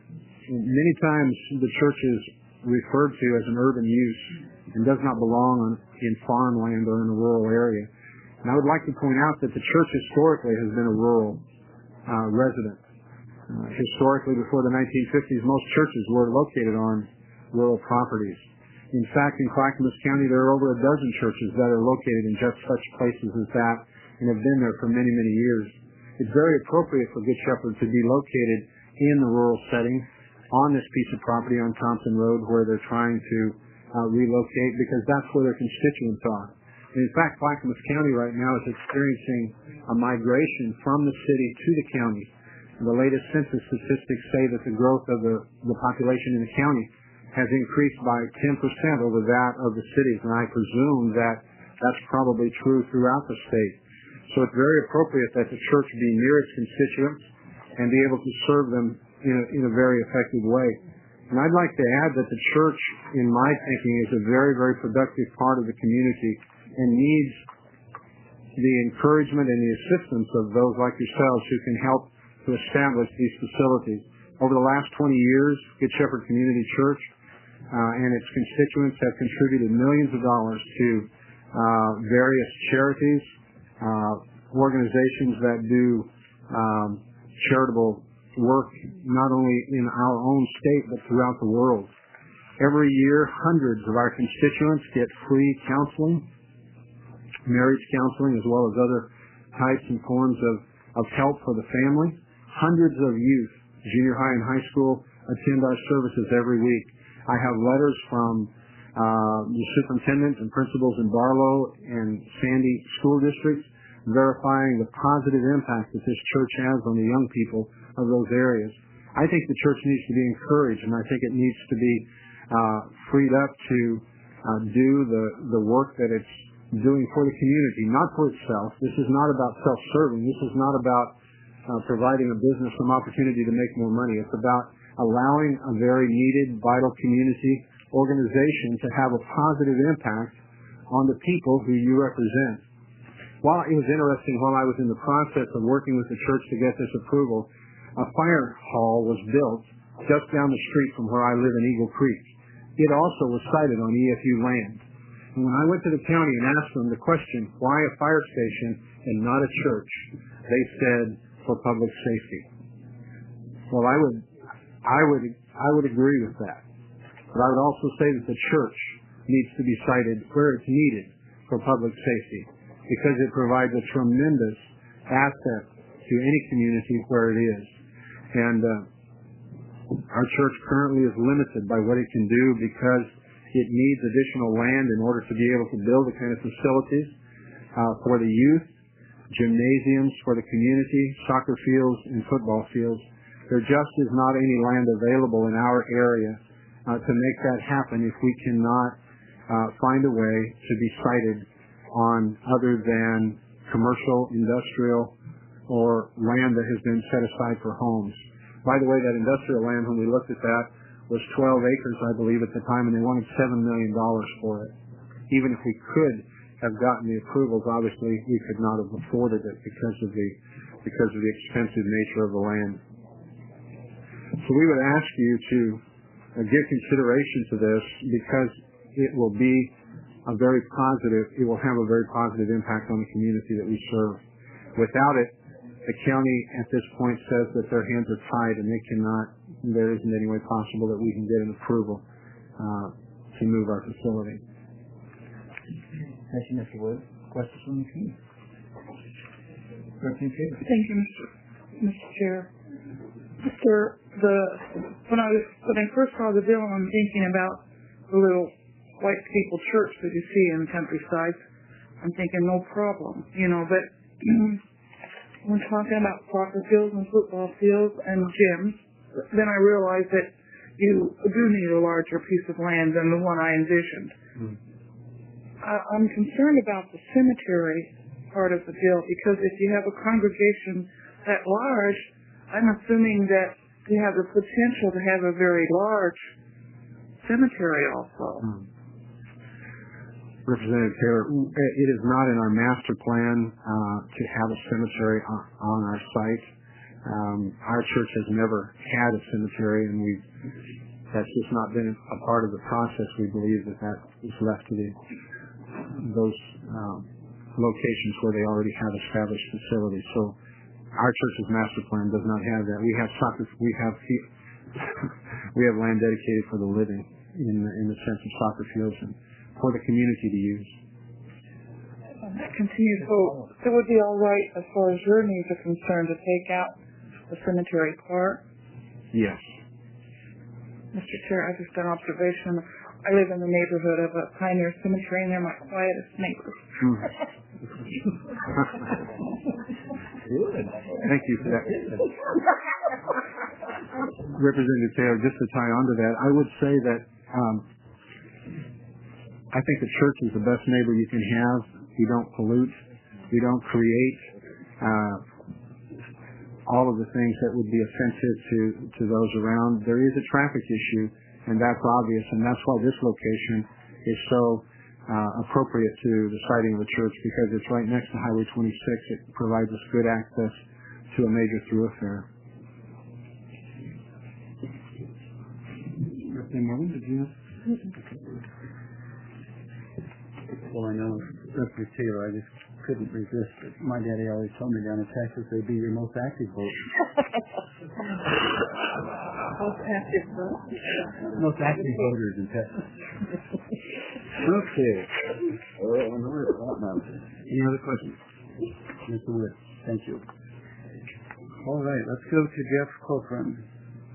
many times the church is referred to as an urban use and does not belong on, in farmland or in a rural area. And I would like to point out that the church historically has been a rural uh, resident. Uh, historically, before the nineteen fifties, most churches were located on rural properties. In fact, in Clackamas County, there are over a dozen churches that are located in just such places as that and have been there for many, many years. It's very appropriate for Good Shepherd to be located in the rural setting on this piece of property on Thompson Road where they're trying to uh, relocate, because that's where their constituents are. And in fact, Clackamas County right now is experiencing a migration from the city to the county. And the latest census statistics say that the growth of the, the population in the county has increased by ten percent over that of the cities, and I presume that that's probably true throughout the state. So it's very appropriate that the church be near its constituents and be able to serve them in a, in a very effective way. And I'd like to add that the church, in my thinking, is a very, very productive part of the community and needs the encouragement and the assistance of those like yourselves who can help to establish these facilities. Over the last twenty years, Good Shepherd Community Church uh, and its constituents have contributed millions of dollars to uh, various charities, uh, organizations that do um, charitable work not only in our own state but throughout the world. Every year, hundreds of our constituents get free counseling, marriage counseling, as well as other types and forms of, of help for the family. Hundreds of youth, junior high and high school, attend our services every week. I have letters from uh, the superintendents and principals in Barlow and Sandy school districts verifying the positive impact that this church has on the young people of those areas. I think the church needs to be encouraged, and I think it needs to be uh, freed up to uh, do the, the work that it's doing for the community, not for itself. This is not about self-serving. This is not about uh, providing a business some opportunity to make more money. It's about allowing a very needed, vital community organization to have a positive impact on the people who you represent. While it was interesting, while I was in the process of working with the church to get this approval, a fire hall was built just down the street from where I live in Eagle Creek. It also was sited on E F U land. And when I went to the county and asked them the question, why a fire station and not a church, they said, for public safety. Well, I would, I would, I would agree with that. But I would also say that the church needs to be sited where it's needed for public safety because it provides a tremendous asset to any community where it is. And uh, our church currently is limited by what it can do because it needs additional land in order to be able to build the kind of facilities uh, for the youth, gymnasiums for the community, soccer fields, and football fields. There just is not any land available in our area uh, to make that happen if we cannot uh, find a way to be sited on other than commercial, industrial, or land that has been set aside for homes. By the way, that industrial land, when we looked at that, was twelve acres, I believe, at the time, and they wanted seven million dollars for it. Even if we could have gotten the approvals, obviously, we could not have afforded it because of the because of the expensive nature of the land. So we would ask you to uh, give consideration to this because it will be a very positive, it will have a very positive impact on the community that we serve. Without it, the county at this point says that their hands are tied and they cannot, there isn't any way possible that we can get an approval uh, to move our facility. Thank you, Mister Wood. Questions from the committee? Thank you, Mister Mister Chair. Mister The when I was when I first saw the bill, I'm thinking about the little white people church that you see in the countryside. I'm thinking no problem, you know, but when talking about soccer fields and football fields and gyms, then I realized that you do need a larger piece of land than the one I envisioned. Mm. I, I'm concerned about the cemetery part of the bill because if you have a congregation that large, I'm assuming that you have the potential to have a very large cemetery also. Mm. Representative Taylor, it is not in our master plan uh, to have a cemetery on, on our site. Um, our church has never had a cemetery, and we that's just not been a part of the process. We believe that that is left to the, those um, locations where they already have established facilities. So our church's master plan does not have that. We have soccer, we have we have land dedicated for the living in the, in the sense of soccer fields and for the community to use. That continues. So it would be all right as far as your needs are concerned to take out the cemetery part? Yes. Mister Chair, I just got an observation. I live in the neighborhood of a Pioneer Cemetery, and they're my quietest neighbors. Hmm. Good. Thank you for that. Representative Taylor, just to tie on to that, I would say that um, I think the church is the best neighbor you can have. We don't pollute. We don't create uh, all of the things that would be offensive to, to those around. There is a traffic issue, and that's obvious, and that's why this location is so uh, appropriate to the siting of the church because it's right next to Highway twenty-six. It provides us good access to a major thoroughfare. Representative Morgan, did you have? Well, I know Representative Taylor, I just couldn't resist it. My daddy always told me down in Texas they'd be your most active vote. Most active vote? Most active voters in Texas. Okay. Any other questions? Mister Wood, thank you. All right, let's go to Jeff Corcoran.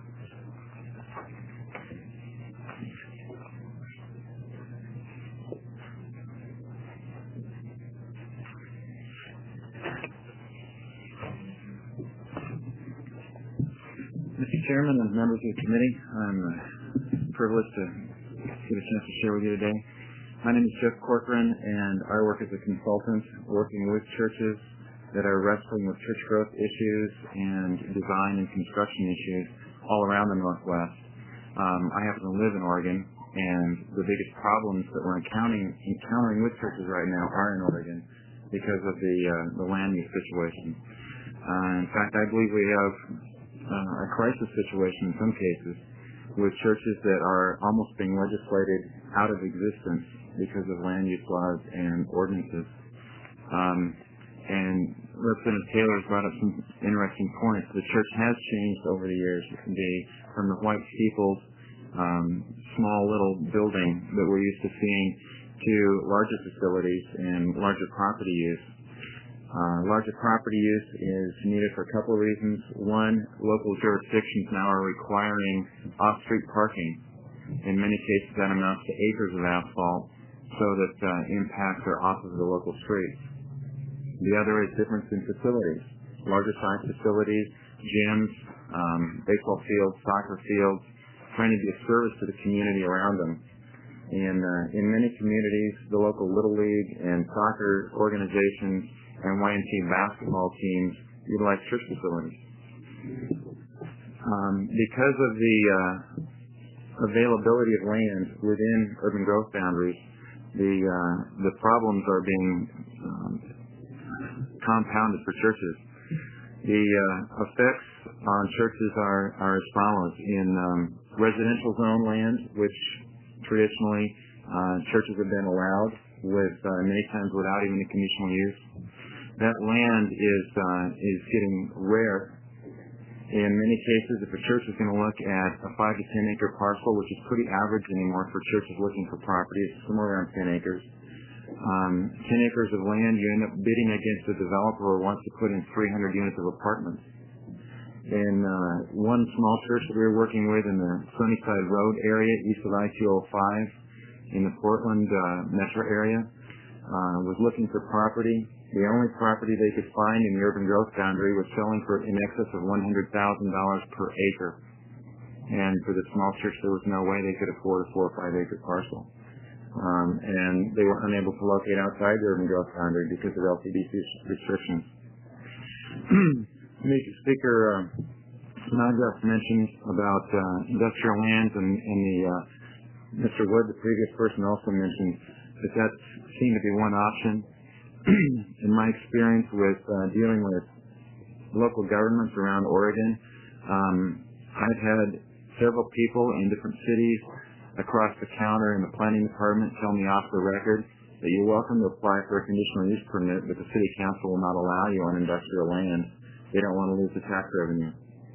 Mister Chairman and members of the committee, I'm uh, privileged to get a chance to share with you today. My name is Jeff Corcoran, and I work as a consultant working with churches that are wrestling with church growth issues and design and construction issues all around the Northwest. Um, I happen to live in Oregon, and the biggest problems that we're encountering, encountering with churches right now are in Oregon because of the, uh, the land use situation. Uh, in fact, I believe we have Uh, a crisis situation in some cases with churches that are almost being legislated out of existence because of land use laws and ordinances. Um, and Representative Taylor has brought up some interesting points. The church has changed over the years. The, from the white steepled, um, small little building that we're used to seeing to larger facilities and larger property use. Uh, larger property use is needed for a couple of reasons. One, local jurisdictions now are requiring off-street parking. In many cases, that amounts to acres of asphalt, so that uh, impacts are off of the local streets. The other is difference in facilities. Larger size facilities, gyms, um, baseball fields, soccer fields, trying to be a service to the community around them. In, uh, in many communities, the local Little League and soccer organizations and Y M C A basketball teams utilize church facilities. Um, because of the uh, availability of land within urban growth boundaries, the uh, the problems are being um, compounded for churches. The uh, effects on churches are, are as follows. In um, residential zone land, which traditionally uh, churches have been allowed with uh, many times without even a conditional use, that land is uh, is getting rare. In many cases, if a church is going to look at a five to ten acre parcel, which is pretty average anymore for churches looking for property, it's somewhere around ten acres. Um, ten acres of land, you end up bidding against a developer who wants to put in three hundred units of apartments. In uh, one small church that we were working with in the Sunnyside Road area, east of I two oh five, in the Portland uh, metro area, uh, was looking for property. The only property they could find in the urban growth boundary was selling for in excess of one hundred thousand dollars per acre. And for the small church, there was no way they could afford a four or five acre parcel. Um, and they were unable to locate outside the urban growth boundary because of L T D restrictions. Speaker uh, Snodgrass mentioned about uh, industrial lands, and, and the uh, Mister Wood, the previous person, also mentioned that that seemed to be one option. In my experience with uh, dealing with local governments around Oregon, um, I've had several people in different cities across the counter in the planning department tell me off the record that you're welcome to apply for a conditional use permit, but the city council will not allow you on industrial land. They don't want to lose the tax revenue.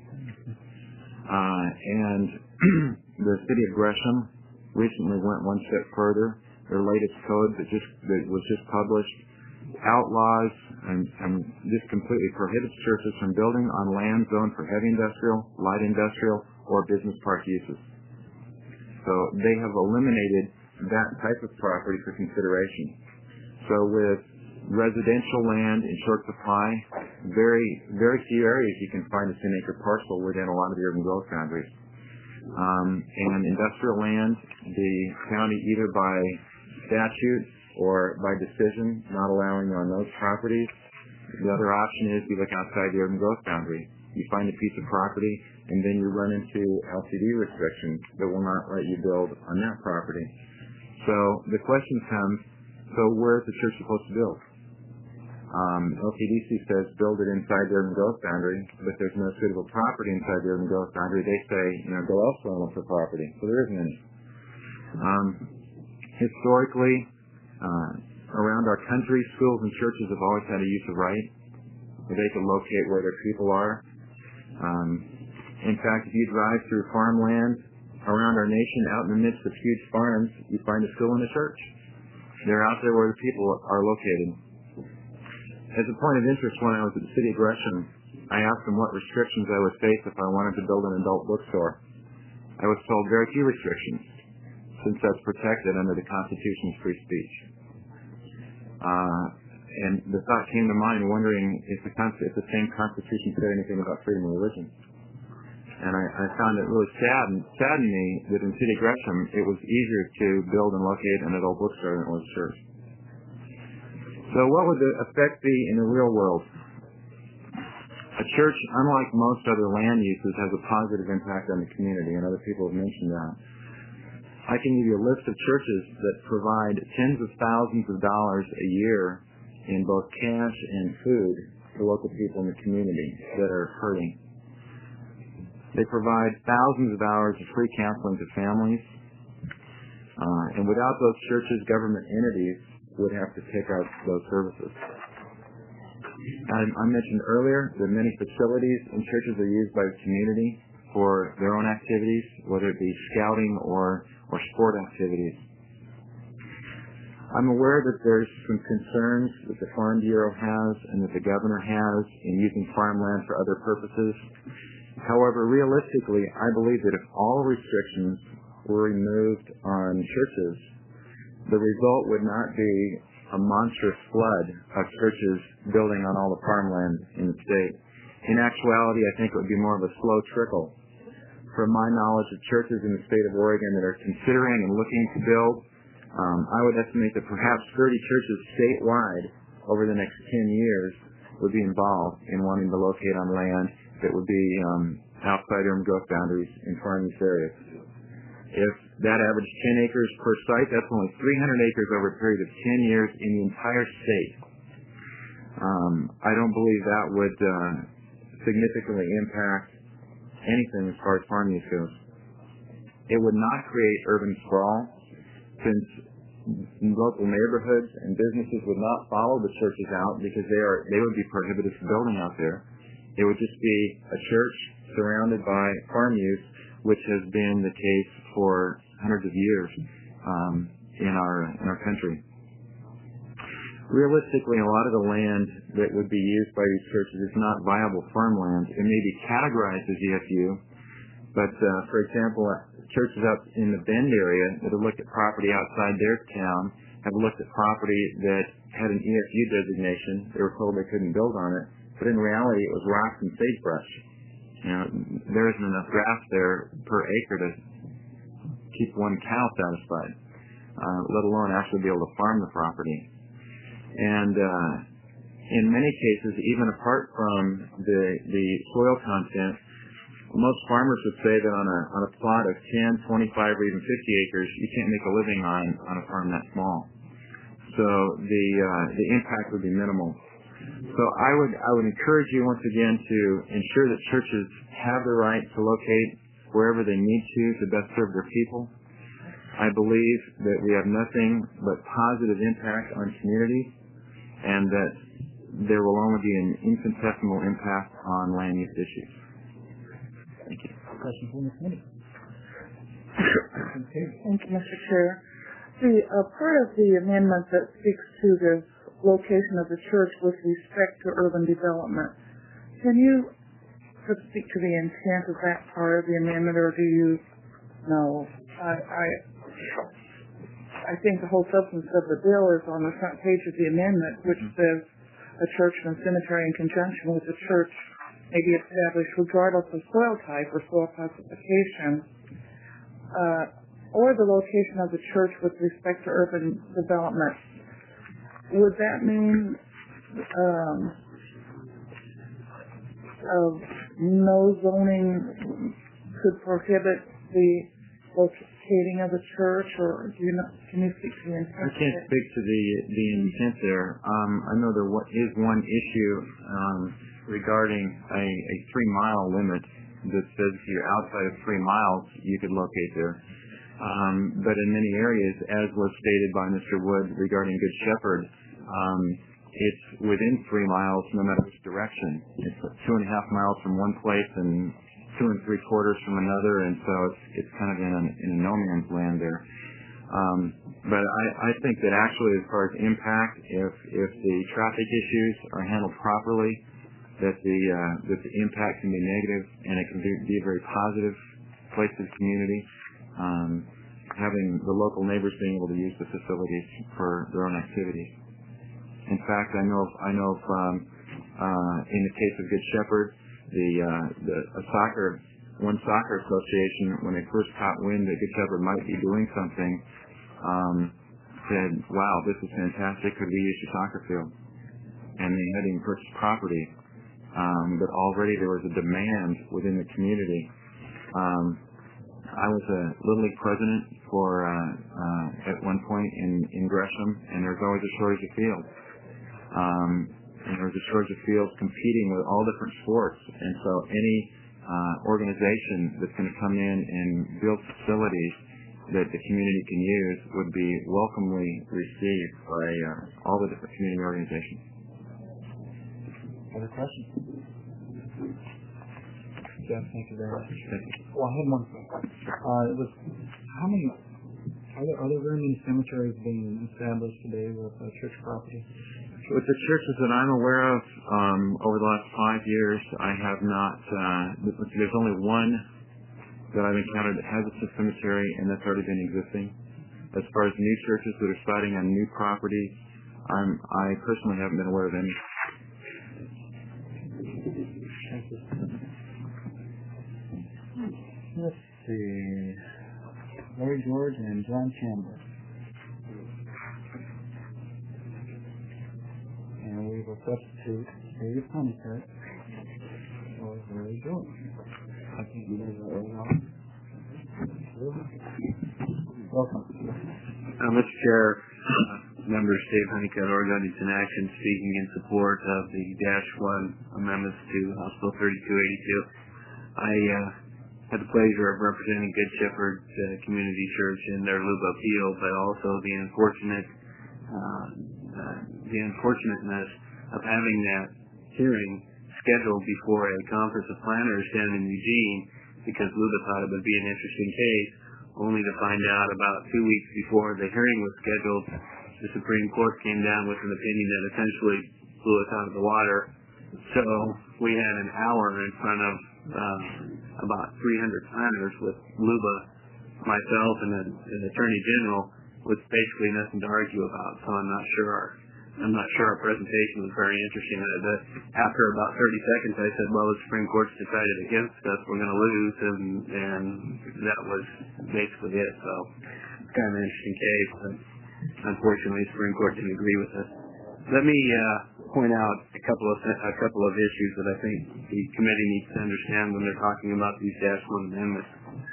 Uh, and the city of Gresham recently went one step further. Their latest code that just that was just published outlaws and, and this completely prohibits churches from building on land zoned for heavy industrial, light industrial, or business park uses. So they have eliminated that type of property for consideration. So with residential land in short supply, very, very few areas you can find a ten acre parcel within a lot of the urban growth boundaries. Um, and industrial land, the county either by statute or by decision not allowing on those properties. The other option is you look outside the urban growth boundary. You find a piece of property, and then you run into L C D restrictions that will not let you build on that property. So the question comes, so where is the church supposed to build? Um, L T D C says build it inside the urban growth boundary, but there's no suitable property inside the urban growth boundary. They say, you know, go elsewhere and look for property. So there isn't any. Um, historically, uh, around our country, schools and churches have always had a use of right, where they can locate where their people are. Um, in fact, if you drive through farmland around our nation, out in the midst of huge farms, you find a school and a church. They're out there where the people are located. As a point of interest, when I was at the city of Gresham, I asked them what restrictions I would face if I wanted to build an adult bookstore. I was told very few restrictions, since that's protected under the Constitution of free speech. Uh, and the thought came to mind, wondering if the, if the same Constitution said anything about freedom of religion. And I, I found it really saddened, saddened me that in City Gresham it was easier to build and locate an adult bookstore than it was a church. So what would the effect be in the real world? A church, unlike most other land uses, has a positive impact on the community, and other people have mentioned that. I can give you a list of churches that provide tens of thousands of dollars a year in both cash and food to local people in the community that are hurting. They provide thousands of hours of free counseling to families. Uh, and without those churches, government entities would have to take out those services. I, I mentioned earlier that many facilities and churches are used by the community for their own activities, whether it be scouting or, or sport activities. I'm aware that there's some concerns that the Farm Bureau has and that the governor has in using farmland for other purposes. However, realistically, I believe that if all restrictions were removed on churches, the result would not be a monstrous flood of churches building on all the farmland in the state. In actuality, I think it would be more of a slow trickle. From my knowledge of churches in the state of Oregon that are considering and looking to build, um, I would estimate that perhaps thirty churches statewide over the next ten years would be involved in wanting to locate on land that would be um, outside urban growth boundaries in farm use areas. If that averaged ten acres per site, that's only three hundred acres over a period of ten years in the entire state. Um, I don't believe that would uh, significantly impact anything as far as farm use goes. It would not create urban sprawl, since local neighborhoods and businesses would not follow the churches out because they are they would be prohibited from building out there. It would just be a church surrounded by farm use, which has been the case for hundreds of years um, in our in our country. Realistically, a lot of the land that would be used by these churches is not viable farmland. It may be categorized as E F U, but uh, for example, churches up in the Bend area that have looked at property outside their town have looked at property that had an E F U designation. They were told they couldn't build on it, but in reality it was rocks and sagebrush. You know, there isn't enough grass there per acre to keep one cow satisfied, uh, let alone actually be able to farm the property. And uh, in many cases, even apart from the the soil content, most farmers would say that on a on a plot of ten, twenty-five, or even fifty acres, you can't make a living on on a farm that small. So the uh, the impact would be minimal. So I would I would encourage you once again to ensure that churches have the right to locate wherever they need to to best serve their people. I believe that we have nothing but positive impact on communities, and that there will only be an infinitesimal impact on land use issues. Thank you. Question from the committee. Thank you, Mister Chair. The uh, part of the amendment that speaks to the location of the church with respect to urban development, can you speak to the intent of that part of the amendment, or do you know? I, I I think the whole substance of the bill is on the front page of the amendment, which says a church and cemetery in conjunction with the church may be established regardless of soil type or soil classification, uh, or the location of the church with respect to urban development. Would that mean um, uh, no zoning could prohibit the locating of the church, or do you know, can you speak to the intent? I can't speak to the the intent there. Um, I know there is one issue um, regarding a, a three-mile limit that says if you're outside of three miles, you could locate there. Um, but in many areas, as was stated by Mister Wood regarding Good Shepherd, um, it's within three miles no matter which direction. It's two and a half miles from one place and two and three quarters from another, and so it's, it's kind of in a, in a no man's land there. Um, but I, I think that actually as far as impact, if, if the traffic issues are handled properly, that the uh, that the impact can be negative, and it can be, be a very positive place to the community. Um, having the local neighbors being able to use the facilities for their own activities. In fact, I know of, I know of, um, uh, in the case of Good Shepherd, the uh, the a soccer one soccer association, when they first caught wind that Good Shepherd might be doing something, um, said, "Wow, this is fantastic. Could we use your soccer field?" And they hadn't even purchased property. Um, but already there was a demand within the community. Um, I was a Little League president for uh, uh, at one point in, in Gresham, and there was always a shortage of fields. Um, and there was a shortage of fields competing with all different sports. And so any uh, organization that's going to come in and build facilities that the community can use would be welcomely received by uh, all the different community organizations. Other questions? Jeff, thank you very much. Thank you. Well, I had one question. Uh, it was how many Are there other Vernon cemeteries being established today with uh, church property? With the churches that I'm aware of, um, over the last five years, I have not, uh, there's only one that I've encountered that has a cemetery, and that's already been existing. As far as new churches that are starting on new property, I'm, I personally haven't been aware of any. Thank you. Let's see. Larry George and John Chandler. And we will substitute David Honeycutt for Larry George. I think you guys are all right. Welcome. Uh, Mister Chair, uh, members Dave Honeycutt, Oregonians in Action, speaking in support of the Dash one amendments to House Bill thirty-two eighty-two. I uh, had the pleasure of representing Good Shepherd uh, Community Church in their Luba appeal, but also the unfortunate, uh, uh, the unfortunateness of having that hearing scheduled before a conference of planners down in Eugene, because Luba thought it would be an interesting case, only to find out about two weeks before the hearing was scheduled, the Supreme Court came down with an opinion that essentially blew us out of the water. So we had an hour in front of uh, about three hundred planners with Luba, myself, and an, an Attorney General, with basically nothing to argue about. So I'm not sure our, I'm not sure our presentation was very interesting. But after about thirty seconds, I said, "Well, the Supreme Court's decided against us. We're going to lose," and and that was basically it. So it's kind of an interesting case, but unfortunately, the Supreme Court didn't agree with us. Let me uh, point out a couple of a couple of issues that I think the committee needs to understand when they're talking about these Dash one amendments.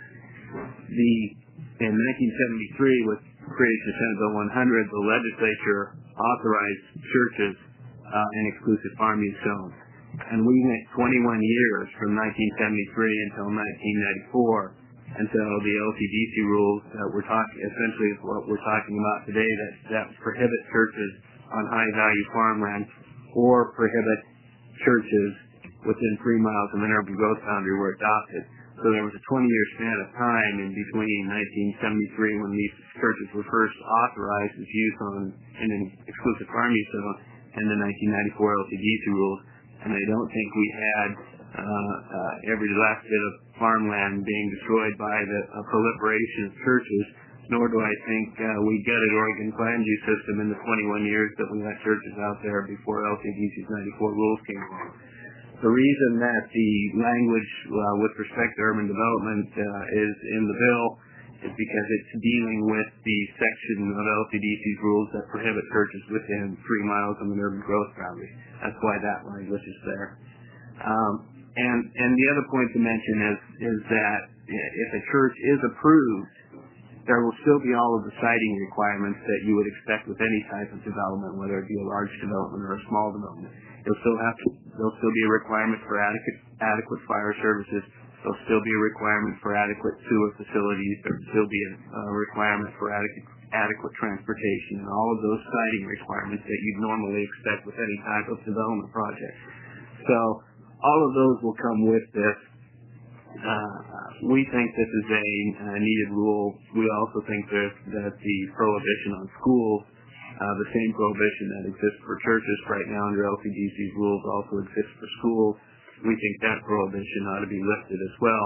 The in nineteen seventy-three, with creation of Senate Bill one hundred, the legislature authorized churches uh, in exclusive farm use zones, and we went twenty-one years from nineteen seventy-three until nineteen ninety-four. And so the L C D C rules that we're talking, essentially is what we're talking about today, that, that prohibit churches on high-value farmland or prohibit churches within three miles of an urban growth boundary were adopted. So there was a twenty-year span of time in between nineteen seventy-three, when these churches were first authorized as use on in an exclusive farm use zone, and the nineteen ninety-four L C D C rules. And I don't think we had uh, uh, every last bit of farmland being destroyed by the uh, proliferation of churches, nor do I think uh, we gutted Oregon's land use system in the twenty-one years that we had churches out there before L C D C's ninety-four rules came along. The reason that the language uh, with respect to urban development uh, is in the bill is because it's dealing with the section of L C D C's rules that prohibit churches within three miles of an urban growth boundary. That's why that language is there. Um, and and the other point to mention is is that if a church is approved, there will still be all of the siting requirements that you would expect with any type of development, whether it be a large development or a small development. There'll still have to, there'll still be a requirement for adequate adequate fire services. There'll still be a requirement for adequate sewer facilities. There'll still be a, a requirement for adequate adequate transportation, and all of those siting requirements that you'd normally expect with any type of development project. So all of those will come with this. Uh, we think this is a, a needed rule. We also think that, that the prohibition on schools, uh, the same prohibition that exists for churches right now under L C D C's rules, also exists for schools. We think that prohibition ought to be lifted as well.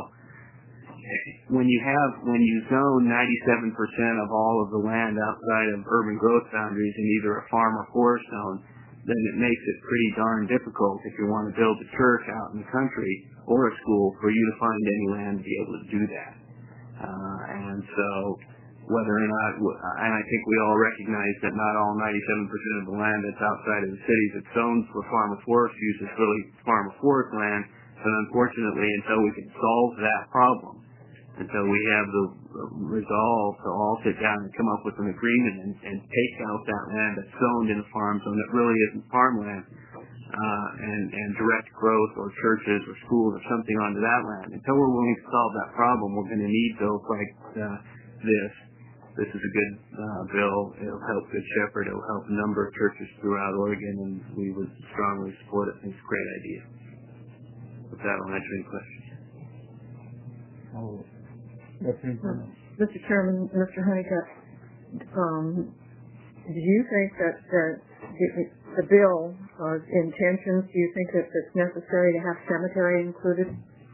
When you have, when you zone ninety-seven percent of all of the land outside of urban growth boundaries in either a farm or forest zone, then it makes it pretty darn difficult if you want to build a church out in the country or a school for you to find any land to be able to do that. Uh, and so whether or not, and I think we all recognize that not all ninety-seven percent of the land that's outside of the cities that's zoned for farm or forest use is really farm or forest land, but unfortunately until we can solve that problem, until we have the resolve to all sit down and come up with an agreement and, and take out that land that's zoned in a farm zone that really isn't farmland, uh, and, and direct growth or churches or schools or something onto that land. Until we're willing to solve that problem, we're going to need bills like uh, this. This is a good uh, bill. It'll help Good Shepherd. It'll help a number of churches throughout Oregon, and we would strongly support it. I think it's a great idea. With that, I'll answer any questions. Oh. Mister Chairman, Mister Honeycutt, um, do you think that the, the, the bill uh, intentions, do you think that it's necessary to have cemetery included?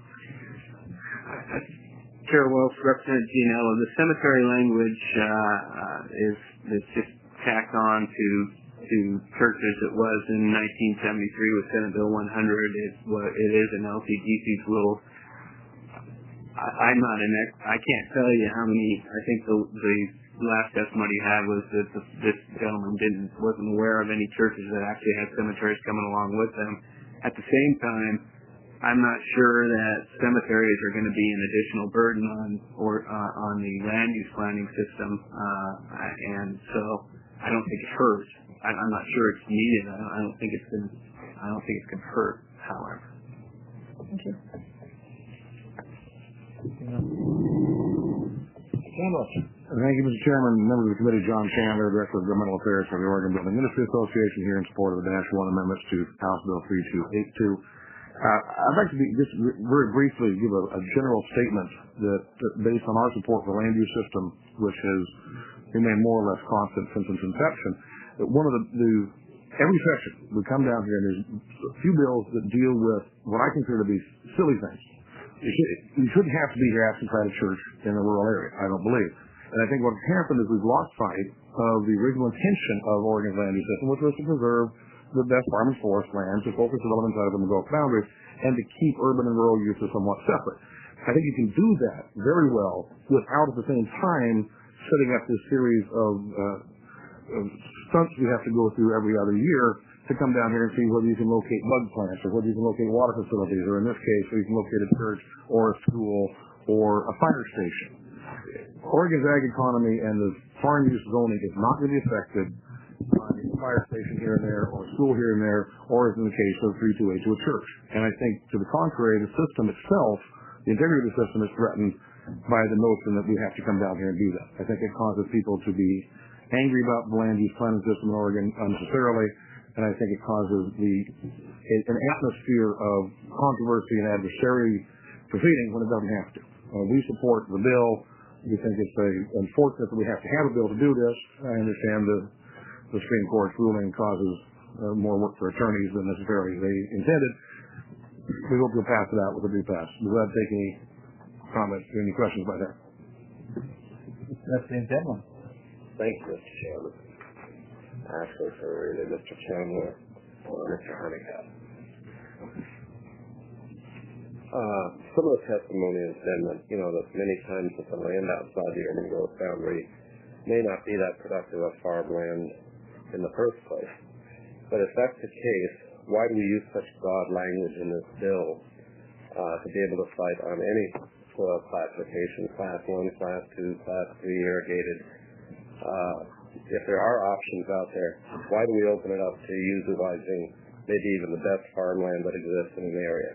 Chair Welch, Representative Gianello, the cemetery language uh, uh, is it's just tacked on to to churches. It was in nineteen seventy-three with Senate Bill one hundred. It, it is in L C D C's rules. I, I'm not an ex, I can't tell you how many. I think the the last testimony you had was that the, this gentleman didn't wasn't aware of any churches that actually had cemeteries coming along with them. At the same time, I'm not sure that cemeteries are going to be an additional burden on or uh, on the land use planning system, uh, and so I don't think it hurts. I, I'm not sure it's needed. I don't, I don't think it's going. I don't think it's going to hurt. However. Thank you. Thank you, Mister Chairman, members of the committee. John Chandler, Director of Governmental Affairs for the Oregon Building Industry Association, here in support of the Dash One amendments to House Bill three two eight two. Uh, I'd like to be, just very briefly give a, a general statement that, that based on our support for the land use system, which has remained more or less constant since its inception, that one of the, the every session we come down here and there's a few bills that deal with what I consider to be silly things. You, should, you shouldn't have to be here asking private church in a rural area, I don't believe. And I think what's happened is we've lost sight of the original intention of Oregon's land use system, which was to preserve the best farm and forest land, to focus development out of the Gulf boundaries, and to keep urban and rural uses somewhat separate. I think you can do that very well without at the same time setting up this series of, uh, of stunts we have to go through every other year to come down here and see whether you can locate bug plants or whether you can locate water facilities, or in this case, whether you can locate a church or a school or a fire station. Oregon's ag economy and the farm use zoning is not going to be affected by a fire station here and there, or a school here and there, or as in the case of three two eight to a church. And I think, to the contrary, the system itself, the integrity of the system is threatened by the notion that we have to come down here and do that. I think it causes people to be angry about the land use planning system in Oregon unnecessarily, and I think it causes the an atmosphere of controversy and adversary proceeding when it doesn't have to. Uh, we support the bill. We think it's a, unfortunate that we have to have a bill to do this. I understand the, the Supreme Court's ruling causes uh, more work for attorneys than necessarily they intended. We hope you'll pass it out with a due pass. Does that take any comments or any questions by that? That's the intent one. Thank you, Mister Chairman. Actually, for really Mister Chandler or Mister Honeycutt. Uh, some of the testimony has been that, you know, that many times that the land outside the urban growth boundary may not be that productive of farmland in the first place. But if that's the case, why do we use such broad language in this bill uh, to be able to fight on any soil classification, class one, class two, class three irrigated? Uh, if there are options out there, why do we open it up to utilizing maybe even the best farmland that exists in an area?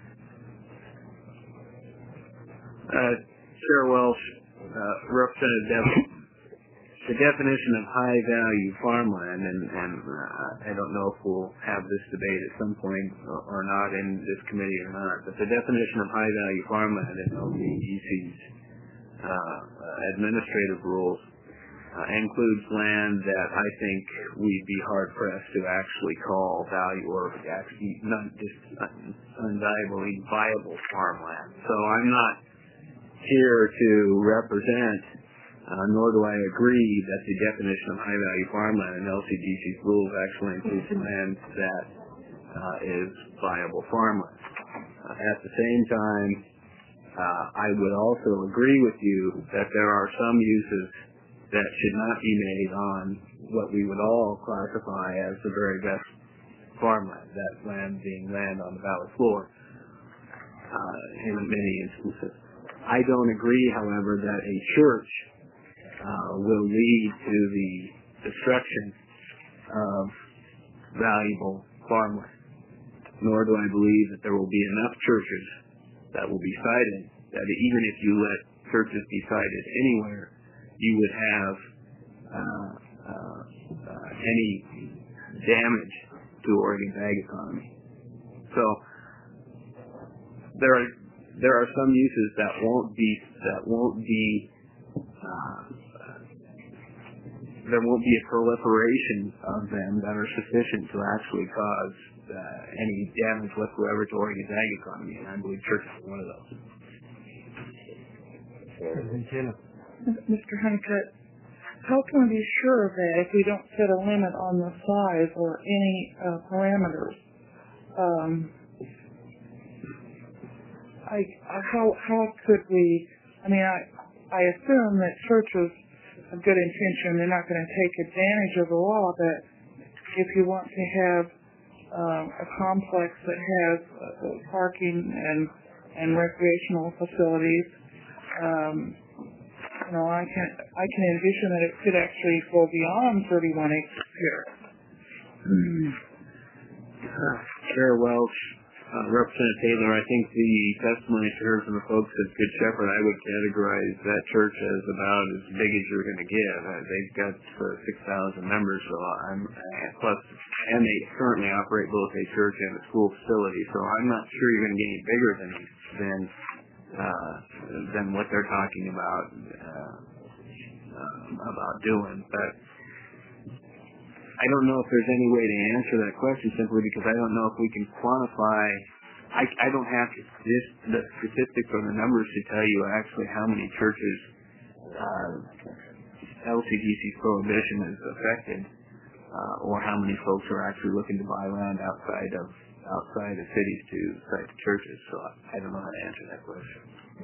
Uh, Chair Welch, uh, Representative Devlin, the definition of high-value farmland, and, and uh, I don't know if we'll have this debate at some point or, or not in this committee or not, but the definition of high-value farmland in L C D C's uh, administrative rules uh, includes land that I think we'd be hard-pressed to actually call value or actually not just unvaluably viable farmland. So I'm not here to represent, uh, nor do I agree that the definition of high-value farmland in L C D C's rules actually includes land that uh, is viable farmland. Uh, at the same time, uh, I would also agree with you that there are some uses that should not be made on what we would all classify as the very best farmland, that land being land on the valley floor uh, in many instances. I don't agree, however, that a church uh, will lead to the destruction of valuable farmland, nor do I believe that there will be enough churches that will be sited that even if you let churches be sited anywhere, you would have uh, uh, uh, any damage to Oregon's ag economy. So there are there are some uses that won't be that won't be uh, there won't be a proliferation of them that are sufficient to actually cause uh, any damage whatsoever to Oregon's ag economy, and I believe churches are one of those. Mister Honeycutt, how can we be sure that if we don't set a limit on the size or any uh, parameters, um, I, how how could we? I mean, I I assume that churches have good intention. They're not going to take advantage of the law. But if you want to have um, a complex that has uh, parking and and recreational facilities, um, you know, I can I can envision that it could actually go beyond thirty-one acres here. Mm-hmm. Uh, Chair Welch, uh, Representative Taylor, I think the testimony I heard from the folks at Good Shepherd, I would categorize that church as about as big as you're going to get. Uh, they've got uh, six thousand members, so I'm uh, plus, and they currently operate both a church and a school facility. So I'm not sure you're going to get any bigger than than. Uh, than what they're talking about uh, um, about doing. But I don't know if there's any way to answer that question simply because I don't know if we can quantify. I, I don't have this, the statistics or the numbers to tell you actually how many churches uh, L C D C's prohibition has affected, uh, or how many folks are actually looking to buy land outside of outside of cities to site churches. So I don't know how to answer that question.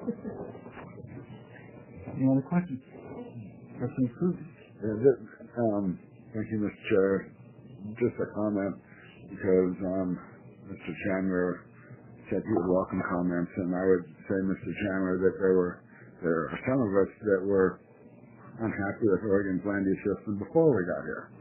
Any other questions? Questions, Cruz? Yeah, um, thank you, Mister Chair. Just a comment, because um, Mister Chandler said he would welcome comments, and I would say, Mister Chandler, that there were there are some of us that were unhappy with Oregon's land use system before we got here.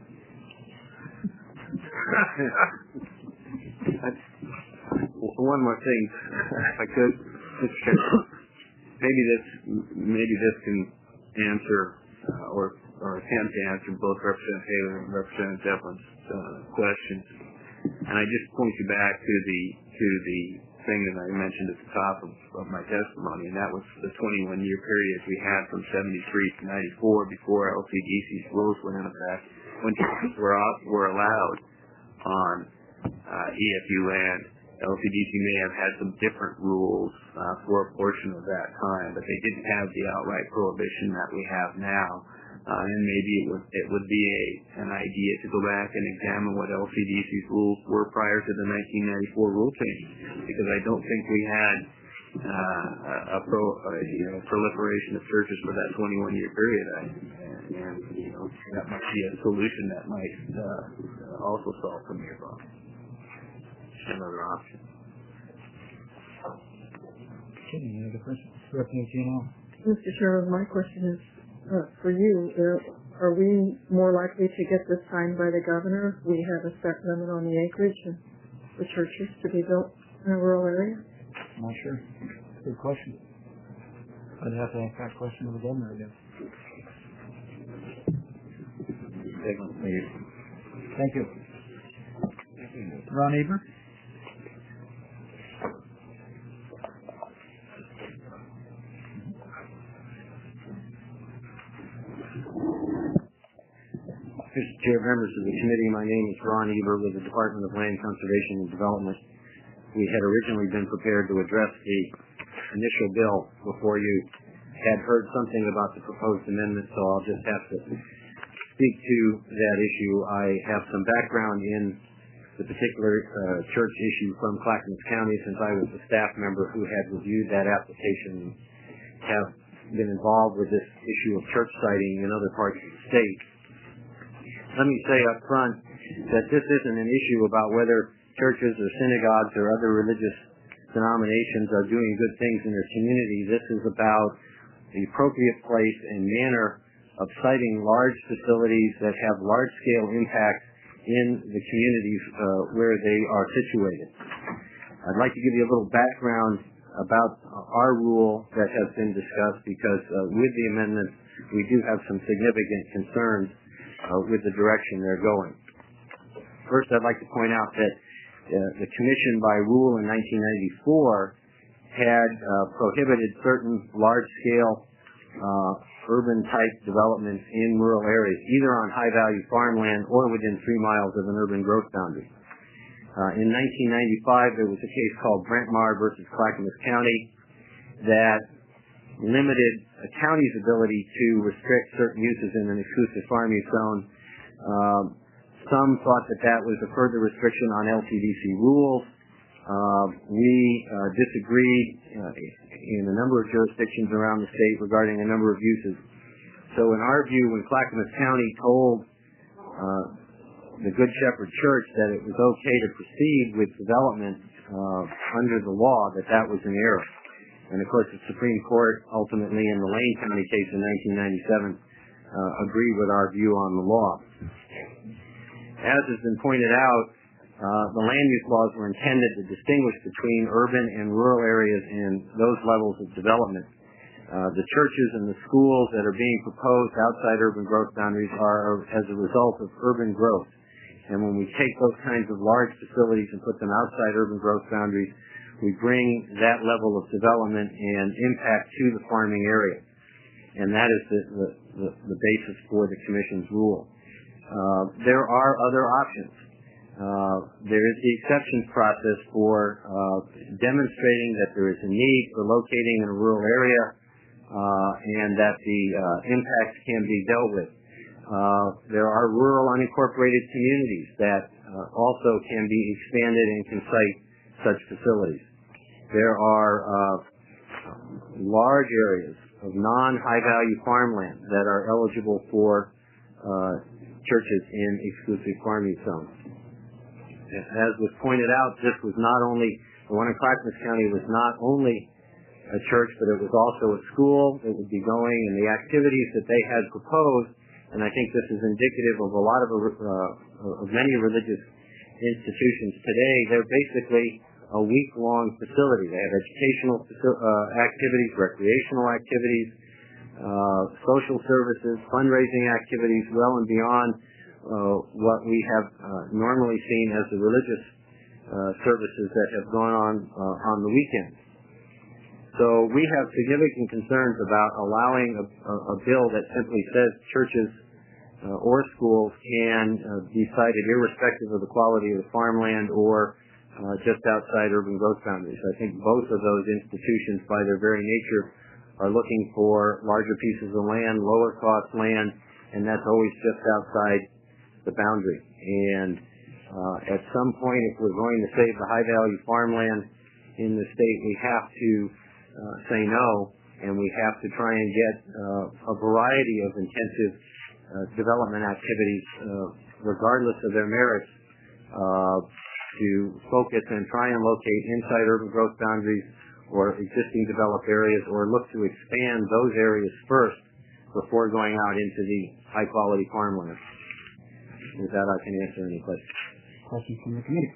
One more thing, if I could, maybe this maybe this can answer uh, or or attempt to answer both Representative Taylor and Representative Devlin's uh, questions. And I just point you back to the to the thing that I mentioned at the top of, of my testimony, and that was the twenty-one year period we had from seventy-three to ninety-four before L C D C's rules went into effect, when churches were were allowed on uh, E F U land. L C D C may have had some different rules uh, for a portion of that time, but they didn't have the outright prohibition that we have now. Uh, and maybe it would it would be a an idea to go back and examine what L C D C's rules were prior to the nineteen ninety-four rule change, because I don't think we had uh, a pro uh, you know proliferation of churches for that twenty-one year period. I, and, and you know that might be a solution that might uh, also solve some of your problems. Another option. Okay, any other questions? Representative Gino. Mister Chairman, my question is uh, for you. Uh, are we more likely to get this signed by the governor if we have a set limit on the acreage and for churches to be built in a rural area? Not sure. Good question. I'd have to ask that question to the governor again. Thank you. Ron Eber. Mister Chair, members of the committee, my name is Ron Eber with the Department of Land Conservation and Development. We had originally been prepared to address the initial bill before you had heard something about the proposed amendment, so I'll just have to speak to that issue. I have some background in the particular uh, church issue from Clackamas County, since I was a staff member who had reviewed that application and have been involved with this issue of church siting in other parts of the state. Let me say up front that this isn't an issue about whether churches or synagogues or other religious denominations are doing good things in their community. This is about the appropriate place and manner of siting large facilities that have large-scale impact in the communities uh, where they are situated. I'd like to give you a little background about our rule that has been discussed, because uh, with the amendment we do have some significant concerns Uh, with the direction they're going. First, I'd like to point out that uh, the Commission, by rule in nineteen ninety-four, had uh, prohibited certain large-scale uh, urban-type developments in rural areas, either on high-value farmland or within three miles of an urban growth boundary. Uh, in nineteen ninety-five, there was a case called Brentmar versus Clackamas County that limited a county's ability to restrict certain uses in an exclusive farm use zone. Um, some thought that that was a further restriction on L T D C rules. Uh, we uh, disagreed uh, in a number of jurisdictions around the state regarding a number of uses. So in our view, when Clackamas County told uh, the Good Shepherd Church that it was okay to proceed with development uh, under the law, that that was an error. And of course, the Supreme Court ultimately in the Lane County case in nineteen ninety-seven uh, agreed with our view on the law. As has been pointed out, uh, the land use laws were intended to distinguish between urban and rural areas in those levels of development. Uh, the churches and the schools that are being proposed outside urban growth boundaries are as a result of urban growth. And when we take those kinds of large facilities and put them outside urban growth boundaries, we bring that level of development and impact to the farming area. And that is the, the, the, the basis for the Commission's rule. Uh, there are other options. Uh, there is the exceptions process for uh, demonstrating that there is a need for locating in a rural area uh, and that the uh, impacts can be dealt with. Uh, there are rural unincorporated communities that uh, also can be expanded and can site such facilities. There are uh, large areas of non-high-value farmland that are eligible for uh, churches in exclusive farm use zones. As was pointed out, this was not only, the one in Clackamas County was not only a church, but it was also a school that would be going, and the activities that they had proposed, and I think this is indicative of a lot of, uh, of many religious institutions today, they're basically a week-long facility. They have educational uh, activities, recreational activities, uh, social services, fundraising activities, well and beyond uh, what we have uh, normally seen as the religious uh, services that have gone on uh, on the weekends. So we have significant concerns about allowing a, a, a bill that simply says churches uh, or schools can uh, be cited irrespective of the quality of the farmland or uh, just outside urban growth boundaries. I think both of those institutions, by their very nature, are looking for larger pieces of land, lower cost land, and that's always just outside the boundary. And uh, at some point, if we're going to save the high-value farmland in the state, we have to uh, say no, and we have to try and get uh, a variety of intensive uh, development activities, uh, regardless of their merits, uh, to focus and try and locate inside urban growth boundaries or existing developed areas, or look to expand those areas first before going out into the high-quality farmland. With that, I can answer any questions. Questions from the committee?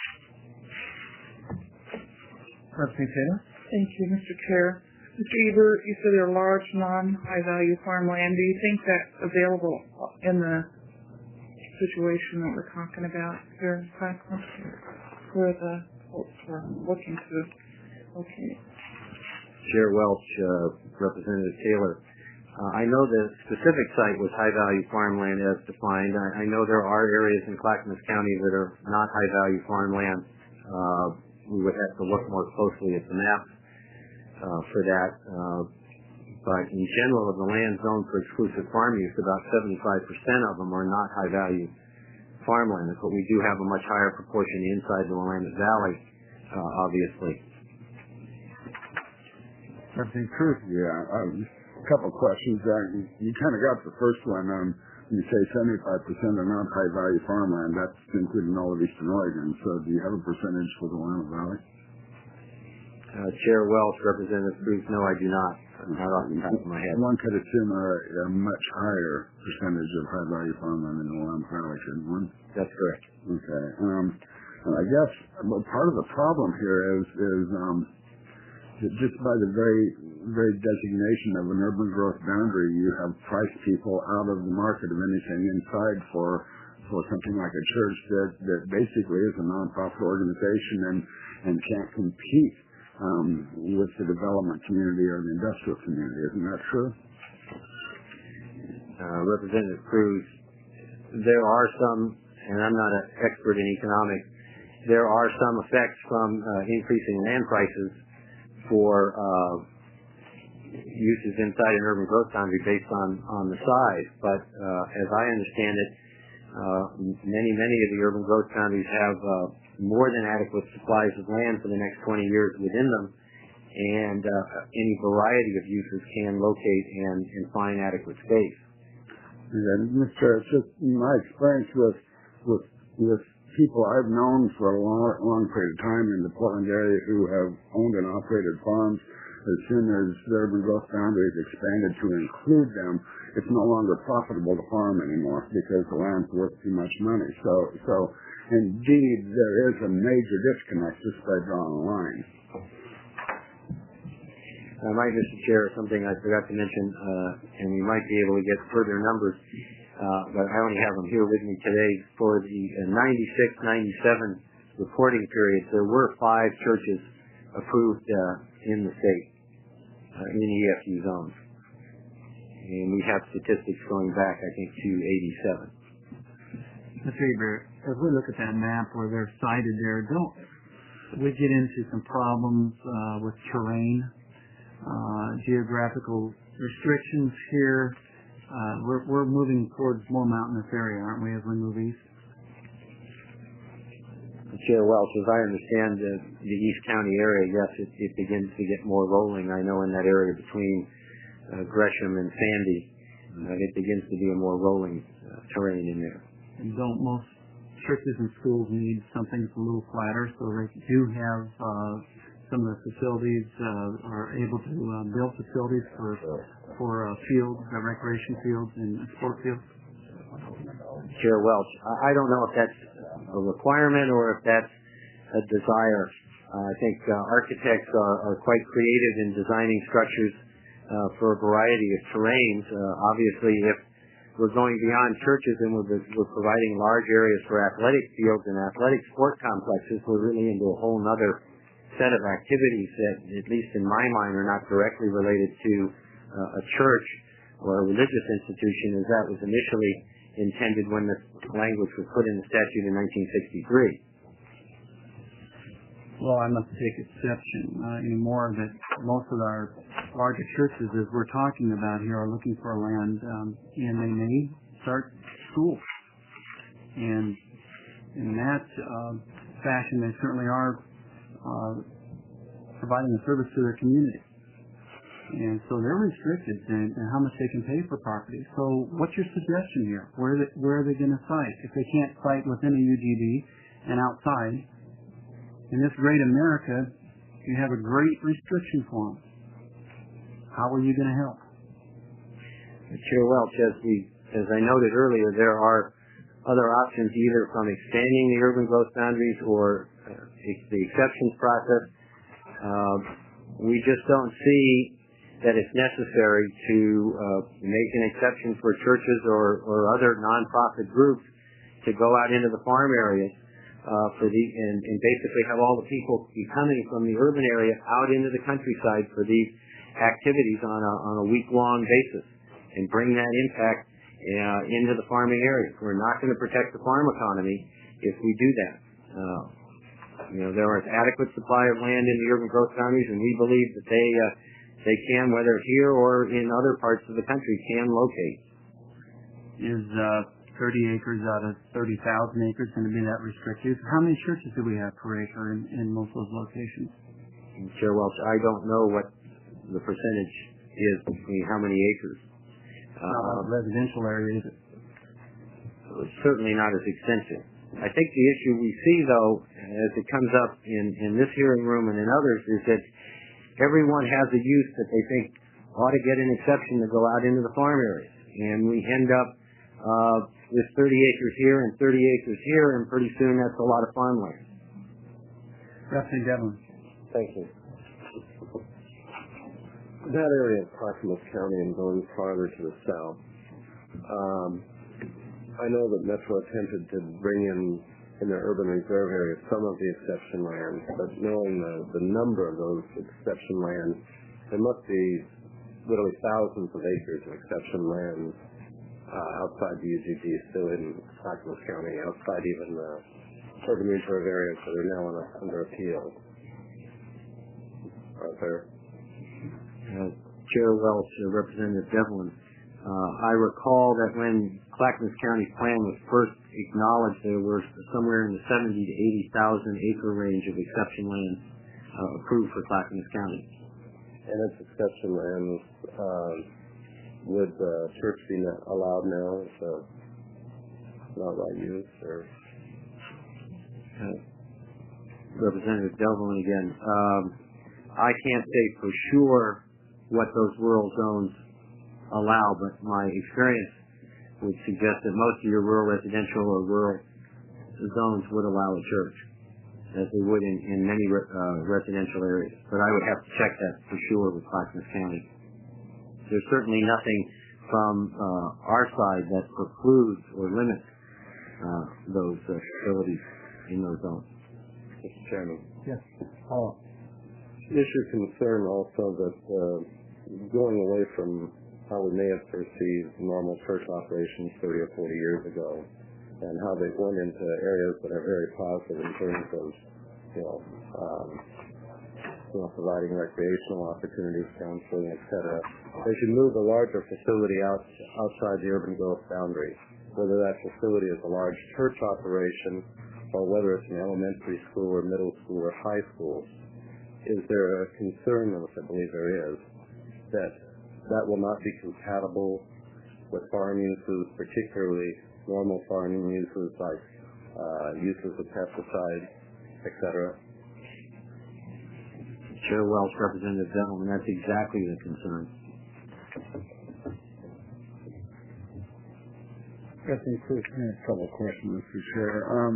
Representative Taylor? Thank you, Mister Chair. Mister Ebert, you said there are large non-high-value farmland. Do you think that's available in the situation that we're talking about here in Clackamas, where the folks are looking to locate? Chair Welch, uh, Representative Taylor. Uh, I know the specific site was high-value farmland as defined. I, I know there are areas in Clackamas County that are not high-value farmland. Uh, we would have to look more closely at the map uh, for that. Uh, but in general, of the land zoned for exclusive farm use, about seventy-five percent of them are not high-value farmland. But we do have a much higher proportion inside the Willamette Valley, uh, obviously. Representative Cruz. Yeah. Um, A couple of questions. Uh, you, you kind of got the first one. Um, you say seventy-five percent are not high-value farmland. That's including all of Eastern Oregon. So do you have a percentage for the Willamette Valley? Uh, Chair Welch, Representative Cruz, no, I do not. Not off the top of my head. One could assume a, a much higher percentage of high-value farmland in the Willamette Valley, shouldn't one? That's correct. Okay. Um, and I guess well, part of the problem here is is um, that just by the very very designation of an urban growth boundary, you have priced people out of the market of anything inside for for something like a church that, that basically is a nonprofit organization and, and can't compete um, with the development community or the industrial community. Isn't that true? Uh, Representative Cruz, there are some, and I'm not an expert in economics, there are some effects from uh, increasing land prices for uh, uses inside an urban growth boundary based on, on the size. But uh, as I understand it, uh, many, many of the urban growth boundaries have uh, more than adequate supplies of land for the next twenty years within them, and uh, any variety of uses can locate and, and find adequate space. And Mister It's just my experience with with with people I've known for a long, long period of time in the Portland area who have owned and operated farms. As soon as the urban growth boundaries expanded to include them, it's no longer profitable to farm anymore because the land's worth too much money. So, so indeed, there is a major disconnect just by drawing a line. Uh, Mike, Mister Chair, something I forgot to mention, uh, and we might be able to get further numbers, uh, but I only have them here with me today. For the ninety-six ninety-seven reporting period, there were five churches approved uh, in the state, uh, in E F U zones. And we have statistics going back, I think, to eighty-seven. Mister Hebert, as we look at that map where they're cited there, don't we get into some problems uh, with terrain? Uh, geographical restrictions here. Uh, we're, we're moving towards more mountainous area, aren't we, as we move east? Chair Welch, as I understand the, the East County area, yes, it, it begins to get more rolling. I know in that area between uh, Gresham and Sandy, uh, it begins to be a more rolling uh, terrain in there. And don't most churches and schools need something that's a little flatter, so they do have uh, some of the facilities uh, are able to uh, build facilities for for uh, fields, uh, recreation fields, and sport fields? Chair Welch, I don't know if that's a requirement or if that's a desire. Uh, I think uh, architects are, are quite creative in designing structures uh, for a variety of terrains. Uh, obviously, if we're going beyond churches and we're, we're providing large areas for athletic fields and athletic sport complexes, we're really into a whole other set of activities that, at least in my mind, are not directly related to uh, a church or a religious institution as that was initially intended when the language was put in the statute in nineteen sixty-three. Well, I must take exception uh, anymore that most of our larger churches, as we're talking about here, are looking for land, um, and they may start schools. And in that uh, fashion, they certainly are Uh, providing a service to their community. And so they're restricted in, in how much they can pay for property. So what's your suggestion here? Where are they, where are they going to site? If they can't site within a U G B and outside, in this great America, you have a great restriction for them. How are you going to help? Chair Welch, as, we, as I noted earlier, there are other options either from expanding the urban growth boundaries or uh, the exceptions process. Uh, we just don't see that it's necessary to uh, make an exception for churches or, or other nonprofit groups to go out into the farm areas uh, for the and, and basically have all the people be coming from the urban area out into the countryside for these activities on a, on a week-long basis and bring that impact uh, into the farming areas. We're not going to protect the farm economy if we do that. Uh, you know, there is adequate supply of land in the urban growth boundaries, and we believe that they uh, they can, whether here or in other parts of the country, can locate. Is uh, thirty acres out of thirty thousand acres going to be that restrictive? How many churches do we have per acre in, in most of those locations? Chair Welch, I don't know what the percentage is between how many acres. Uh, residential area, is it? It's certainly not as extensive. I think the issue we see, though, as it comes up in, in this hearing room and in others, is that everyone has a use that they think ought to get an exception to go out into the farm areas. And we end up uh, with thirty acres here and thirty acres here, and pretty soon that's a lot of farmland. Representative Devlin. Thank you. That area of Clackamas County and going farther to the south, um, I know that Metro attempted to bring in in the urban reserve area some of the exception lands, but knowing the, the number of those exception lands, there must be literally thousands of acres of exception lands uh, outside the U G B, still in Clackamas County, outside even the urban reserve areas that are now on a, under appeal. Are there? Uh, Chair Welch, uh, Representative Devlin, uh, I recall that when Clackamas County plan was first acknowledged, there were somewhere in the seventy to eighty thousand acre range of exception land uh, approved for Clackamas County. And its exception lands, uh, would the uh, church be not allowed now as a not right use? Or? Uh, Representative Devlin again. Um, I can't say for sure what those rural zones allow, but my experience would suggest that most of your rural residential or rural zones would allow a church, as they would in, in many uh, residential areas. But I would have to check that for sure with Clackamas County. There's certainly nothing from uh, our side that precludes or limits uh, those uh, facilities in those zones. Mister Chairman. Yes. Oh. Is your concern also that uh, going away from how we may have perceived normal church operations thirty or forty years ago, and how they went into areas that are very positive in terms of, you know, um, you know, providing recreational opportunities, counseling, et cetera. As you move a larger facility out outside the urban growth boundary, whether that facility is a large church operation or whether it's an elementary school or middle school or high school, is there a concern, which I believe there is, that that will not be compatible with farm uses, particularly normal farming uses like uh, uses of pesticides, et cetera? Chair Welch, Representative Devlin, that's exactly the concern. I think there's a couple of questions, Mister Chair. Um,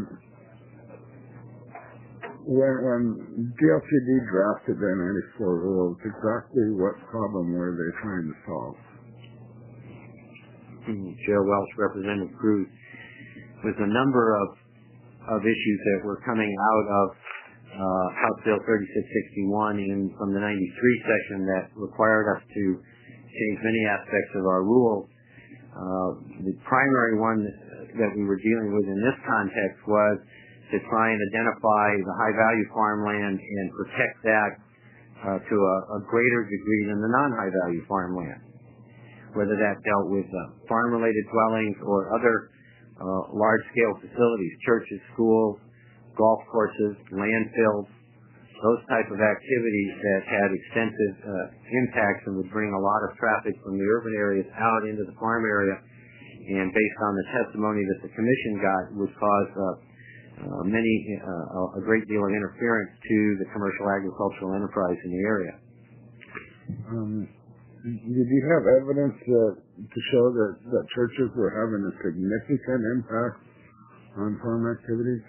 when, when D L C D drafted their ninety-four rules, exactly what problem were they trying to solve? Mm-hmm. Chair Welch, Representative Cruz, with a number of of issues that were coming out of uh, House Bill thirty-six sixty-one in from the ninety-three session that required us to change many aspects of our rules. Uh, the primary one that we were dealing with in this context was to try and identify the high-value farmland and protect that uh, to a, a greater degree than the non-high-value farmland, whether that dealt with uh, farm-related dwellings or other uh, large-scale facilities, churches, schools, golf courses, landfills, those type of activities that had extensive uh, impacts and would bring a lot of traffic from the urban areas out into the farm area, and based on the testimony that the commission got, would cause uh, uh, many, uh, a great deal of interference to the commercial agricultural enterprise in the area. Um, did you have evidence uh, to show that, that churches were having a significant impact on farm activities?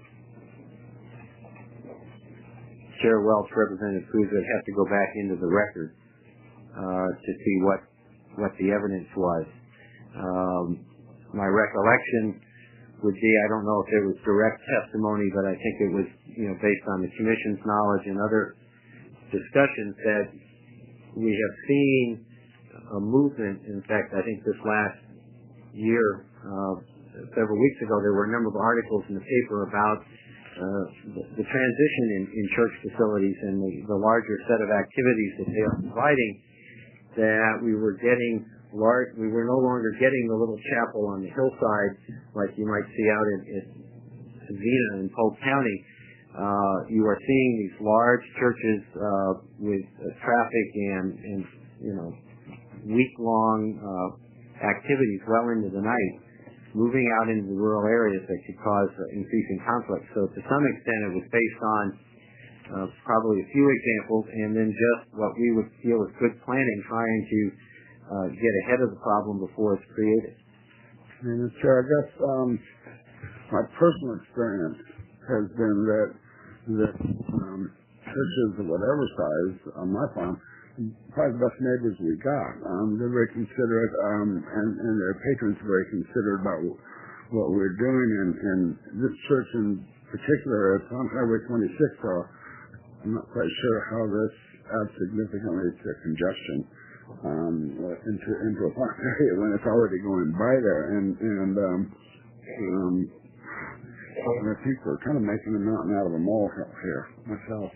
Chair Welch, Representative Cruz, would have to go back into the record uh, to see what what the evidence was. Um, my recollection would be, I don't know if it was direct testimony, but I think it was, you know, based on the commission's knowledge and other discussions, that we have seen a movement. In fact, I think this last year, uh, several weeks ago, there were a number of articles in the paper about Uh, the, the transition in, in church facilities and the, the larger set of activities that they are providing, that we were getting large, we were no longer getting the little chapel on the hillside like you might see out in, in Savina in Polk County. Uh, you are seeing these large churches uh, with uh, traffic and, and, you know, week-long uh, activities well into the night, moving out into the rural areas that could cause uh, increasing conflict. So to some extent it was based on uh, probably a few examples and then just what we would feel is good planning, trying to uh, get ahead of the problem before it's created. And Chair, I guess um, my personal experience has been that, that um, churches of whatever size on my farm, probably the best neighbors we got. Um, they're very considerate, um, and, and their patrons are very considerate about what we're doing, and, and this church in particular, it's on Highway twenty-six, so I'm not quite sure how this adds significantly to congestion um, into into a farm area when it's already going by there, and and um, um, I think we're kind of making a mountain out of a molehill here myself.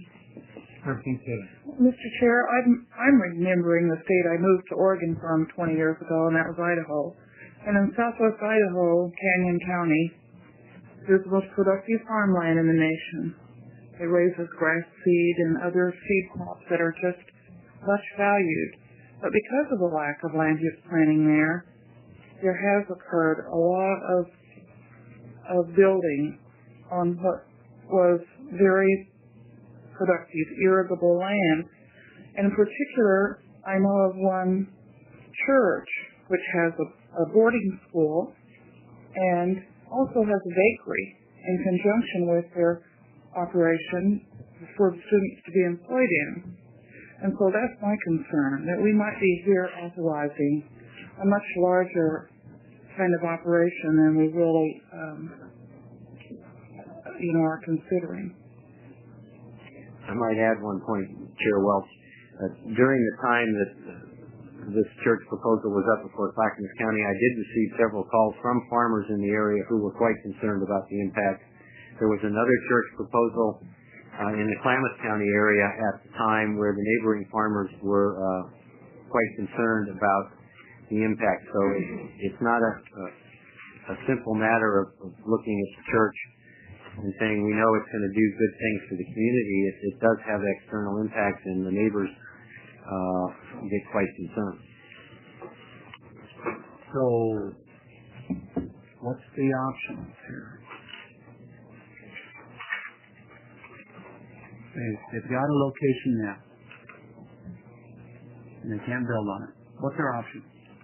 Mister Chair, I'm I'm remembering the state I moved to Oregon from twenty years ago, and that was Idaho. And in southwest Idaho, Canyon County, there's the most productive farmland in the nation. It raises grass seed and other seed crops that are just much valued. But because of the lack of land use planning there, there has occurred a lot of of building on what was very productive, irrigable land. And in particular, I know of one church which has a, a boarding school and also has a bakery in conjunction with their operation for the students to be employed in. And so that's my concern, that we might be here authorizing a much larger kind of operation than we really, um, you know, are considering. I might add one point, Chair Welch. Uh, during the time that uh, this church proposal was up before Clackamas County, I did receive several calls from farmers in the area who were quite concerned about the impact. There was another church proposal uh, in the Klamath County area at the time where the neighboring farmers were uh, quite concerned about the impact. So it, it's not a, a, a simple matter of, of looking at the church and saying we know it's going to do good things for the community. It, it does have external impacts, and the neighbors uh, get quite concerned. So, what's the options here? They, they've got a location now, and they can't build on it. What's their option?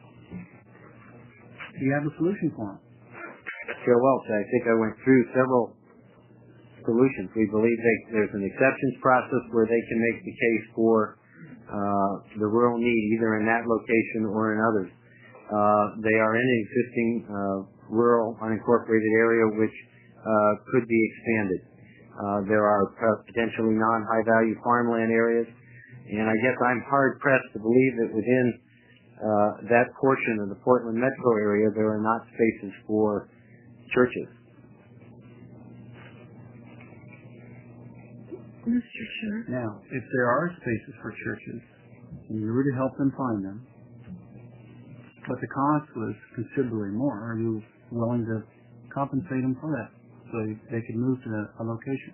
Do you have a solution for them? Chair Welch, I think I went through several solutions. We believe they, there's an exceptions process where they can make the case for uh, the rural need, either in that location or in others. Uh, they are in an existing uh, rural unincorporated area which uh, could be expanded. Uh, there are potentially non-high value farmland areas, and I guess I'm hard pressed to believe that within uh, that portion of the Portland metro area there are not spaces for churches. Mister Chair. Now, if there are spaces for churches, and you were to help them find them, but the cost was considerably more, are you willing to compensate them for that so they could move to a location?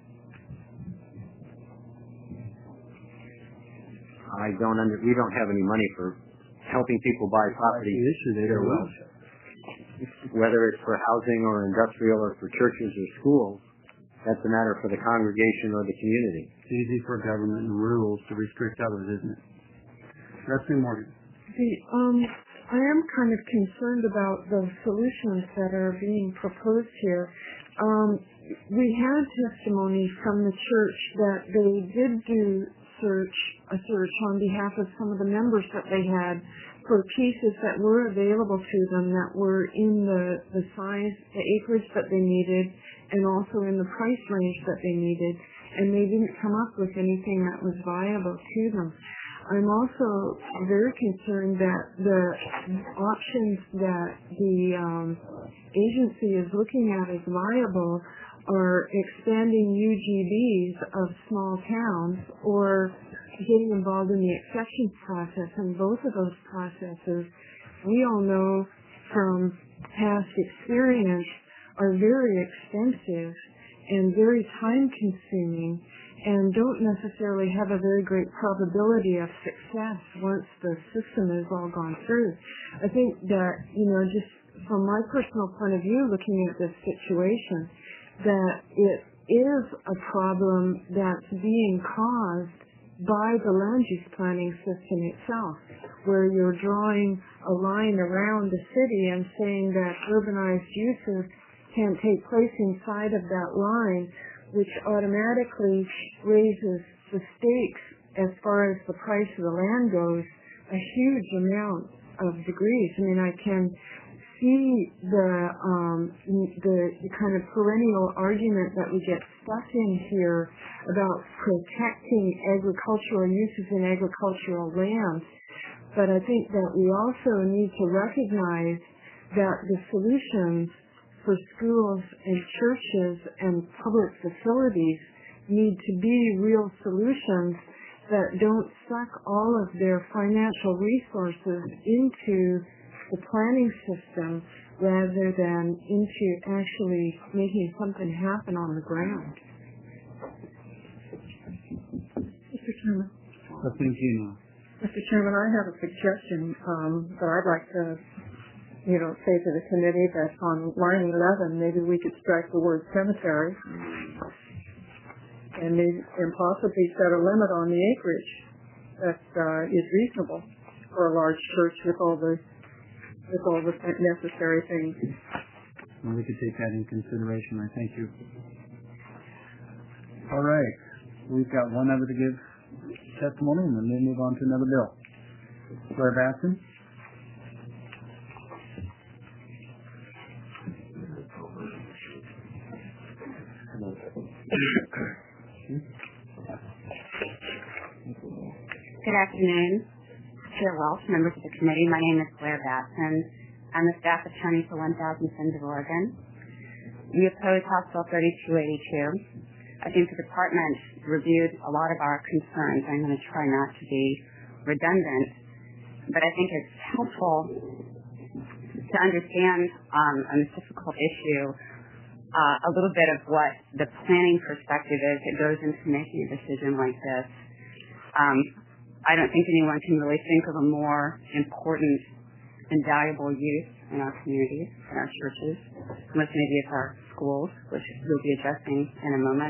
I don't under, we don't have any money for helping people buy property. The issue there will. Whether it's for housing or industrial or for churches or schools, that's a matter for the congregation or the community. It's easy for government and rules to restrict others, isn't it? Representative Morgan. The, um, I am kind of concerned about the solutions that are being proposed here. Um, we had testimony from the church that they did do search, a search on behalf of some of the members that they had for pieces that were available to them that were in the, the size, the acreage that they needed, and also in the price range that they needed, and they didn't come up with anything that was viable to them. I'm also very concerned that the options that the um, agency is looking at as viable are expanding U G Bs of small towns or getting involved in the exceptions process. And both of those processes, we all know from past experience, are very expensive and very time-consuming and don't necessarily have a very great probability of success once the system has all gone through. I think that, you know, just from my personal point of view, looking at this situation, that it is a problem that's being caused by the land use planning system itself, where you're drawing a line around the city and saying that urbanized uses can't take place inside of that line, which automatically raises the stakes as far as the price of the land goes a huge amount of degrees. I mean, I can see the, um, the the kind of perennial argument that we get stuck in here about protecting agricultural uses in agricultural land. But I think that we also need to recognize that the solutions for schools and churches and public facilities need to be real solutions that don't suck all of their financial resources into the planning system rather than into actually making something happen on the ground. Mister Chairman. I think you know. Mister Chairman, I have a suggestion um, that I'd like to, you know, say to the committee that on line eleven, maybe we could strike the word cemetery and maybe and possibly set a limit on the acreage that uh, is reasonable for a large church with all the with all the necessary things. Well, we could take that in consideration. I thank you. All right, we've got one other to give testimony, and then we'll move on to another bill. Claire Batson. Good afternoon, Chair Welch, members of the committee. My name is Claire Batson. I'm the staff attorney for one thousand Sons of Oregon. We oppose House Bill thirty-two eighty-two. I think the department reviewed a lot of our concerns. I'm going to try not to be redundant, but I think it's helpful to understand um, on this difficult issue uh, a little bit of what the planning perspective is that goes into making a decision like this. Um, I don't think anyone can really think of a more important and valuable use in our communities, in our churches, unless maybe it's our schools, which we'll be addressing in a moment.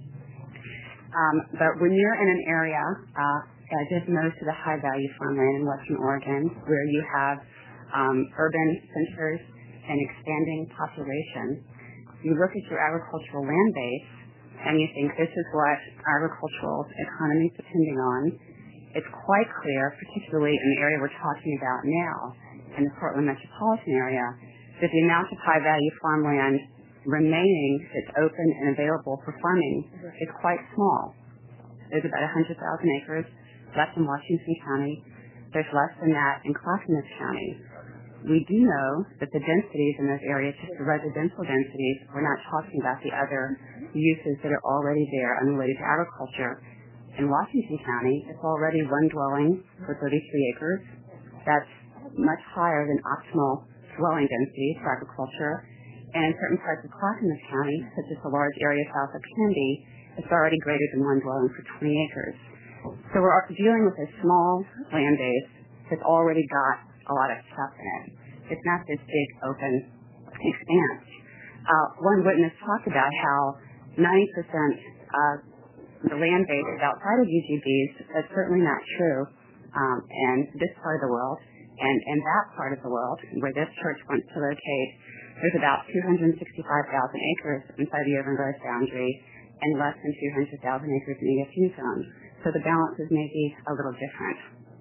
Um, but when you're in an area, uh, just most of the high-value farmland in Western Oregon, where you have um, urban centers and expanding population, you look at your agricultural land base and you think this is what agricultural economy is depending on. It's quite clear, particularly in the area we're talking about now, in the Portland metropolitan area, that the amount of high-value farmland remaining that's open and available for farming is quite small. There's about one hundred thousand acres left in Washington County. There's less than that in Clackamas County. We do know that the densities in those areas, just the residential densities, we're not talking about the other uses that are already there unrelated to agriculture. In Washington County, it's already one dwelling for thirty-three acres. That's much higher than optimal dwelling density for agriculture. And in certain parts of Clackamas County, such as the large area south of Candy, it's already greater than one dwelling for twenty acres. So we're dealing with a small land base that's already got a lot of stuff in it. It's not this big open expanse. Uh, one witness talked about how ninety percent of the land base is outside of U G Bs. That's certainly not true um, in this part of the world. And in that part of the world, where this church wants to locate, there's about two hundred sixty-five thousand acres inside the urban growth boundary and less than two hundred thousand acres in the E F U zone. So the balances may be a little different.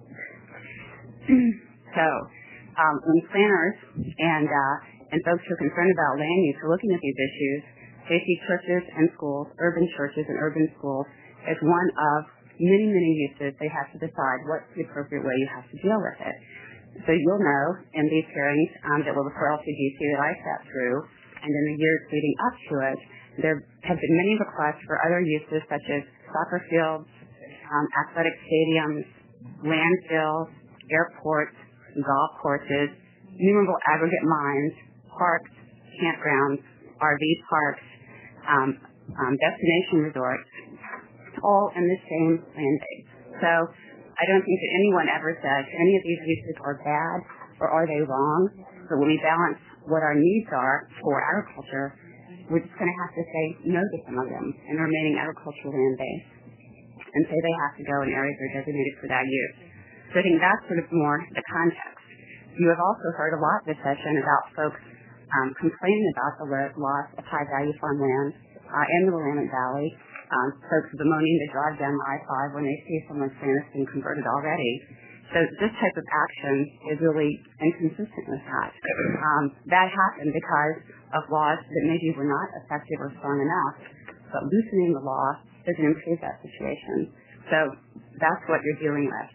So um, when planners and uh, and folks who are concerned about land use are looking at these issues, they see churches and schools, urban churches and urban schools, as one of many, many uses. They have to decide what's the appropriate way you have to deal with it. So you'll know in these hearings um, that were before L C D C that I sat through, and in the years leading up to it, there have been many requests for other uses such as soccer fields, um, athletic stadiums, landfills, airports, golf courses, innumerable aggregate mines, parks, campgrounds, R V parks, um, um, destination resorts, all in the same land base. So I don't think that anyone ever says any of these uses are bad or are they wrong. But when we balance what our needs are for agriculture, we're just going to have to say no to some of them in the remaining agricultural land base and say they have to go in areas that are designated for that use. So I think that's sort of more the context. You have also heard a lot this session about folks um, complaining about the loss of high-value farmland uh, in the Willamette Valley. Um, folks bemoaning to drive down I five when they see someone's land that's been converted already. So this type of action is really inconsistent with that. Um, that happened because of laws that maybe were not effective or strong enough, but loosening the law doesn't improve that situation. So that's what you're dealing with.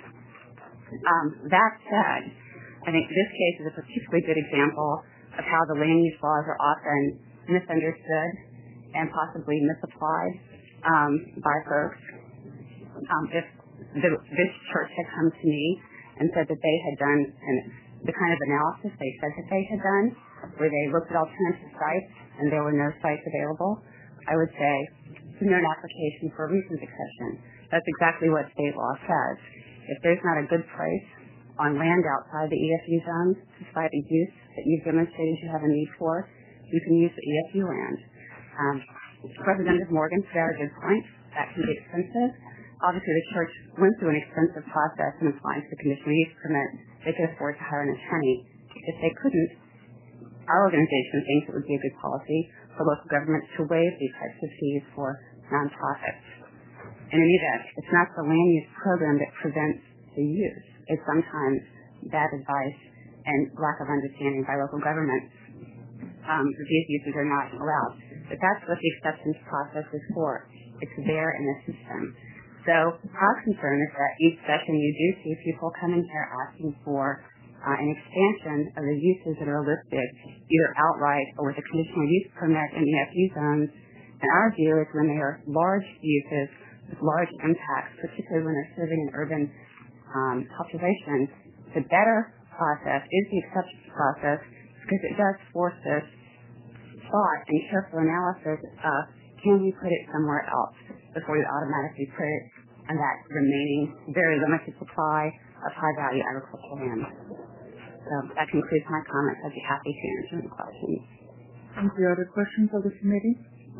Um, that said, I think this case is a particularly good example of how the land use laws are often misunderstood and possibly misapplied um, by folks. Um, if the, this church had come to me and said that they had done an, the kind of analysis they said that they had done, where they looked at alternative sites and there were no sites available, I would say submit an application for a recent exception. That's exactly what state law says. If there's not a good price on land outside the E F U zones to cite a use that you've demonstrated you have a need for, you can use the E F U land. Um, Representative Morgan said a good point. That can be expensive. Obviously, the church went through an expensive process in applying for the conditional use permit. They could afford to hire an attorney. If they couldn't, our organization thinks it would be a good policy for local governments to waive these types of fees for nonprofits. In any event, it's not the land use program that prevents the use. It's sometimes bad advice and lack of understanding by local governments um, that these uses are not allowed. But that's what the acceptance process is for. It's there in the system. So our concern is that each session you do see people coming here asking for uh, an expansion of the uses that are listed, either outright or with a conditional use permit in E F U zones. And our view is when they are large uses with large impacts, particularly when they're serving an urban um, population, the better process is the acceptance process because it does force us thought and careful analysis of can we put it somewhere else before we automatically put it on that remaining very limited supply of high-value agricultural land. So that concludes my comments. I'd be happy to answer any questions. Thank you. Other questions of the committee?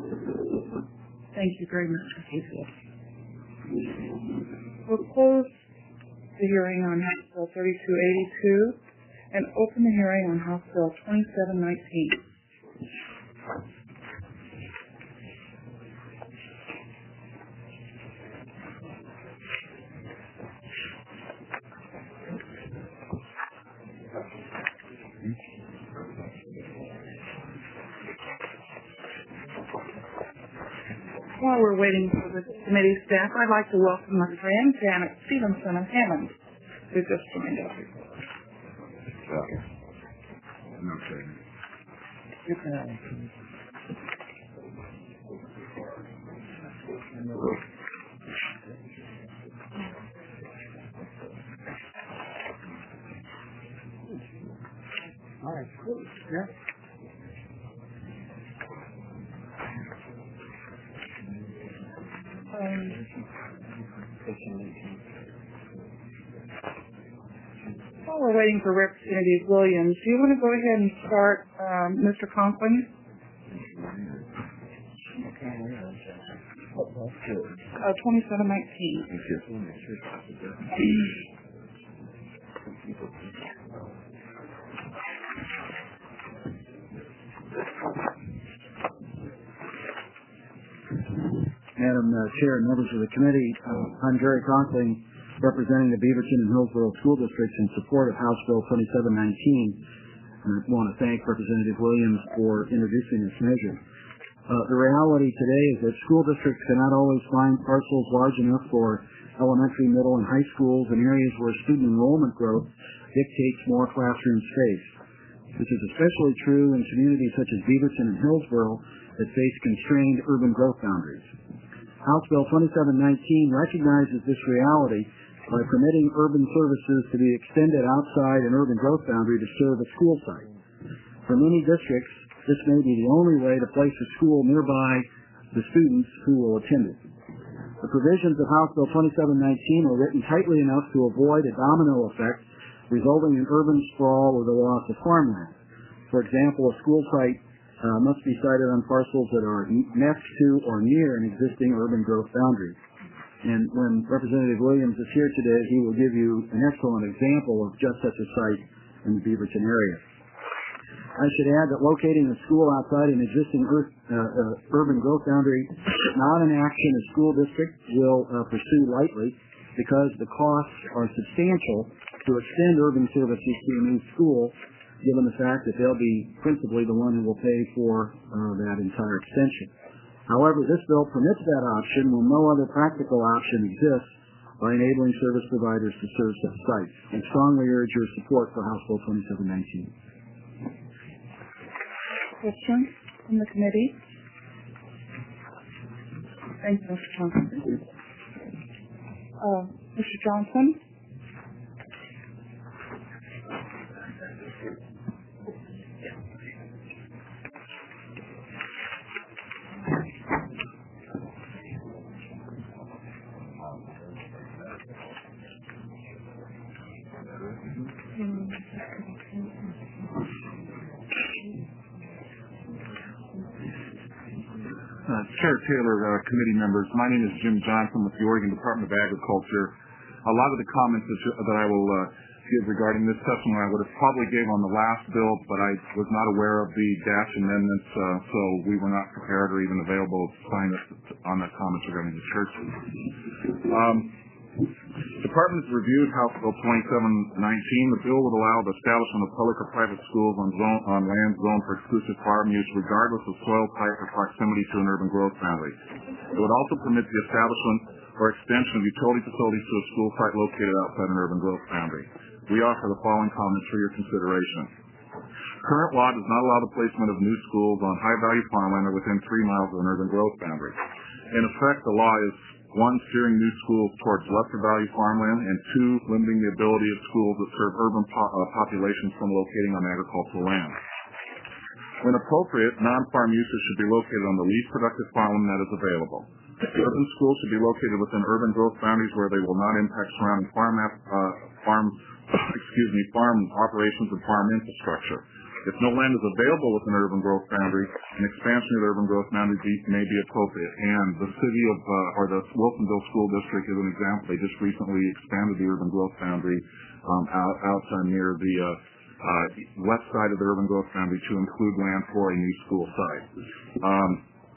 Thank you very much. Thank you. We'll close the hearing on House Bill thirty-two eighty-two and open the hearing on House Bill twenty-seven nineteen. While we're waiting for the committee staff, I'd like to welcome my friend Janet Stevenson of Hammond, who just joined us. Okay. All right, cool. Yeah. Um, while we're waiting for Representative Williams, do you want to go ahead and start, um, Mister Conklin? Uh, twenty-seven nineteen. Madam uh, Chair and members of the committee, uh, I'm Jerry Conkling, representing the Beaverton and Hillsborough School Districts in support of House Bill twenty-seven nineteen. And I want to thank Representative Williams for introducing this measure. Uh, the reality today is that school districts cannot always find parcels large enough for elementary, middle, and high schools in areas where student enrollment growth dictates more classroom space. This is especially true in communities such as Beaverton and Hillsborough that face constrained urban growth boundaries. House Bill twenty-seven nineteen recognizes this reality by permitting urban services to be extended outside an urban growth boundary to serve a school site. For many districts, this may be the only way to place a school nearby the students who will attend it. The provisions of House Bill twenty-seven nineteen are written tightly enough to avoid a domino effect resulting in urban sprawl or the loss of farmland. For example, a school site Uh, must be sited on parcels that are next to or near an existing urban growth boundary. And when Representative Williams is here today, he will give you an excellent example of just such a site in the Beaverton area. I should add that locating a school outside an existing ur- uh, uh, urban growth boundary is not an action a school district will uh, pursue lightly. because the costs are substantial to extend urban services to a new school, given the fact that they'll be principally the one who will pay for uh, that entire extension. However, this bill permits that option when no other practical option exists by enabling service providers to serve such sites. I strongly urge your support for House Bill twenty-seven nineteen. Questions from the committee? Thank you, Mister Johnson. Uh, Mister Johnson? Uh, Chair Taylor, uh, committee members, my name is Jim Johnson with the Oregon Department of Agriculture. A lot of the comments that, you, that I will uh, give regarding this testimony I would have probably gave on the last bill, but I was not aware of the dash amendments, uh, so we were not prepared or even available to sign us on the comments regarding the churches. Um, Department has reviewed House Bill twenty-seven nineteen. The bill would allow the establishment of public or private schools on, zone, on land zoned for exclusive farm use, regardless of soil type or proximity to an urban growth boundary. It would also permit the establishment or extension of utility facilities to a school site located outside an urban growth boundary. We offer the following comments for your consideration. Current law does not allow the placement of new schools on high-value farmland or within three miles of an urban growth boundary. In effect, the law is one, steering new schools towards lesser value farmland, and two, limiting the ability of schools that serve urban po- uh, populations from locating on agricultural land. When appropriate, non-farm uses should be located on the least productive farmland that is available. Urban schools should be located within urban growth boundaries where they will not impact surrounding farm, uh, farm, excuse me, farm operations and farm infrastructure. If no land is available within an urban growth boundary, an expansion of the urban growth boundary may be appropriate. And the city of, uh, or the Wilsonville School District is an example. They just recently expanded the urban growth boundary um, out, outside near the uh, uh, west side of the urban growth boundary to include land for a new school site. Um,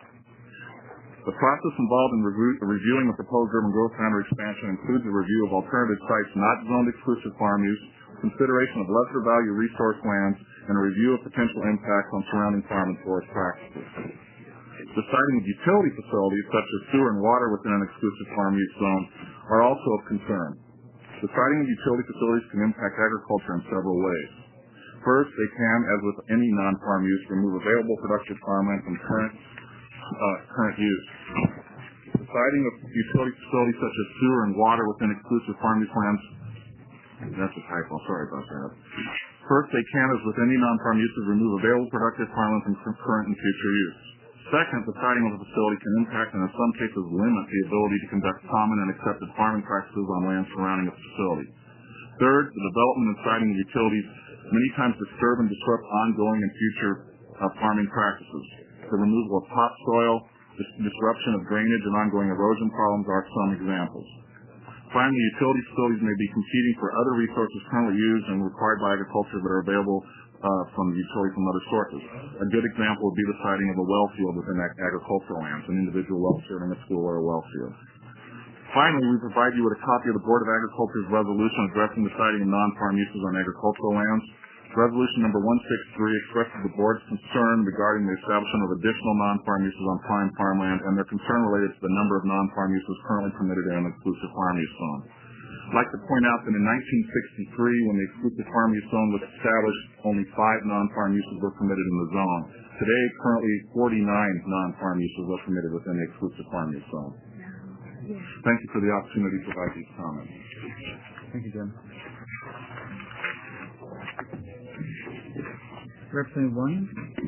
The process involved in review, reviewing the proposed urban growth boundary expansion includes a review of alternative sites not zoned exclusive farm use, consideration of lesser value resource lands, and a review of potential impacts on surrounding farm and forest practices. The siting of utility facilities such as sewer and water within an exclusive farm use zone are also of concern. The siting of utility facilities can impact agriculture in several ways. First, they can, as with any non-farm use, remove available productive farmland from current Uh, current use. The siting of utility facilities such as sewer and water within exclusive farm use lands, that's a typo, sorry about that. First, they can, as with any non-farm uses, remove available productive farmland from current and future use. Second, the siting of a facility can impact and in some cases limit the ability to conduct common and accepted farming practices on land surrounding a facility. Third, the development and siting of utilities many times disturb and disrupt ongoing and future uh, farming practices. The removal of topsoil, dis- disruption of drainage, and ongoing erosion problems are some examples. Finally, utility facilities may be competing for other resources currently used and required by agriculture that are available uh, from the utility from other sources. A good example would be the siting of a well field within ag- agricultural lands, an individual well serving a school or a well field. Finally, we provide you with a copy of the Board of Agriculture's resolution addressing the siting of non-farm uses on agricultural lands. Resolution number one sixty-three expresses the board's concern regarding the establishment of additional non-farm uses on prime farmland and their concern related to the number of non-farm uses currently permitted in an exclusive farm use zone. I'd like to point out that in nineteen sixty-three, when the exclusive farm use zone was established, only five non-farm uses were permitted in the zone. Today, currently forty-nine non-farm uses are permitted within the exclusive farm use zone. Thank you for the opportunity to provide these comments. Thank you, Jim. Representative Williams.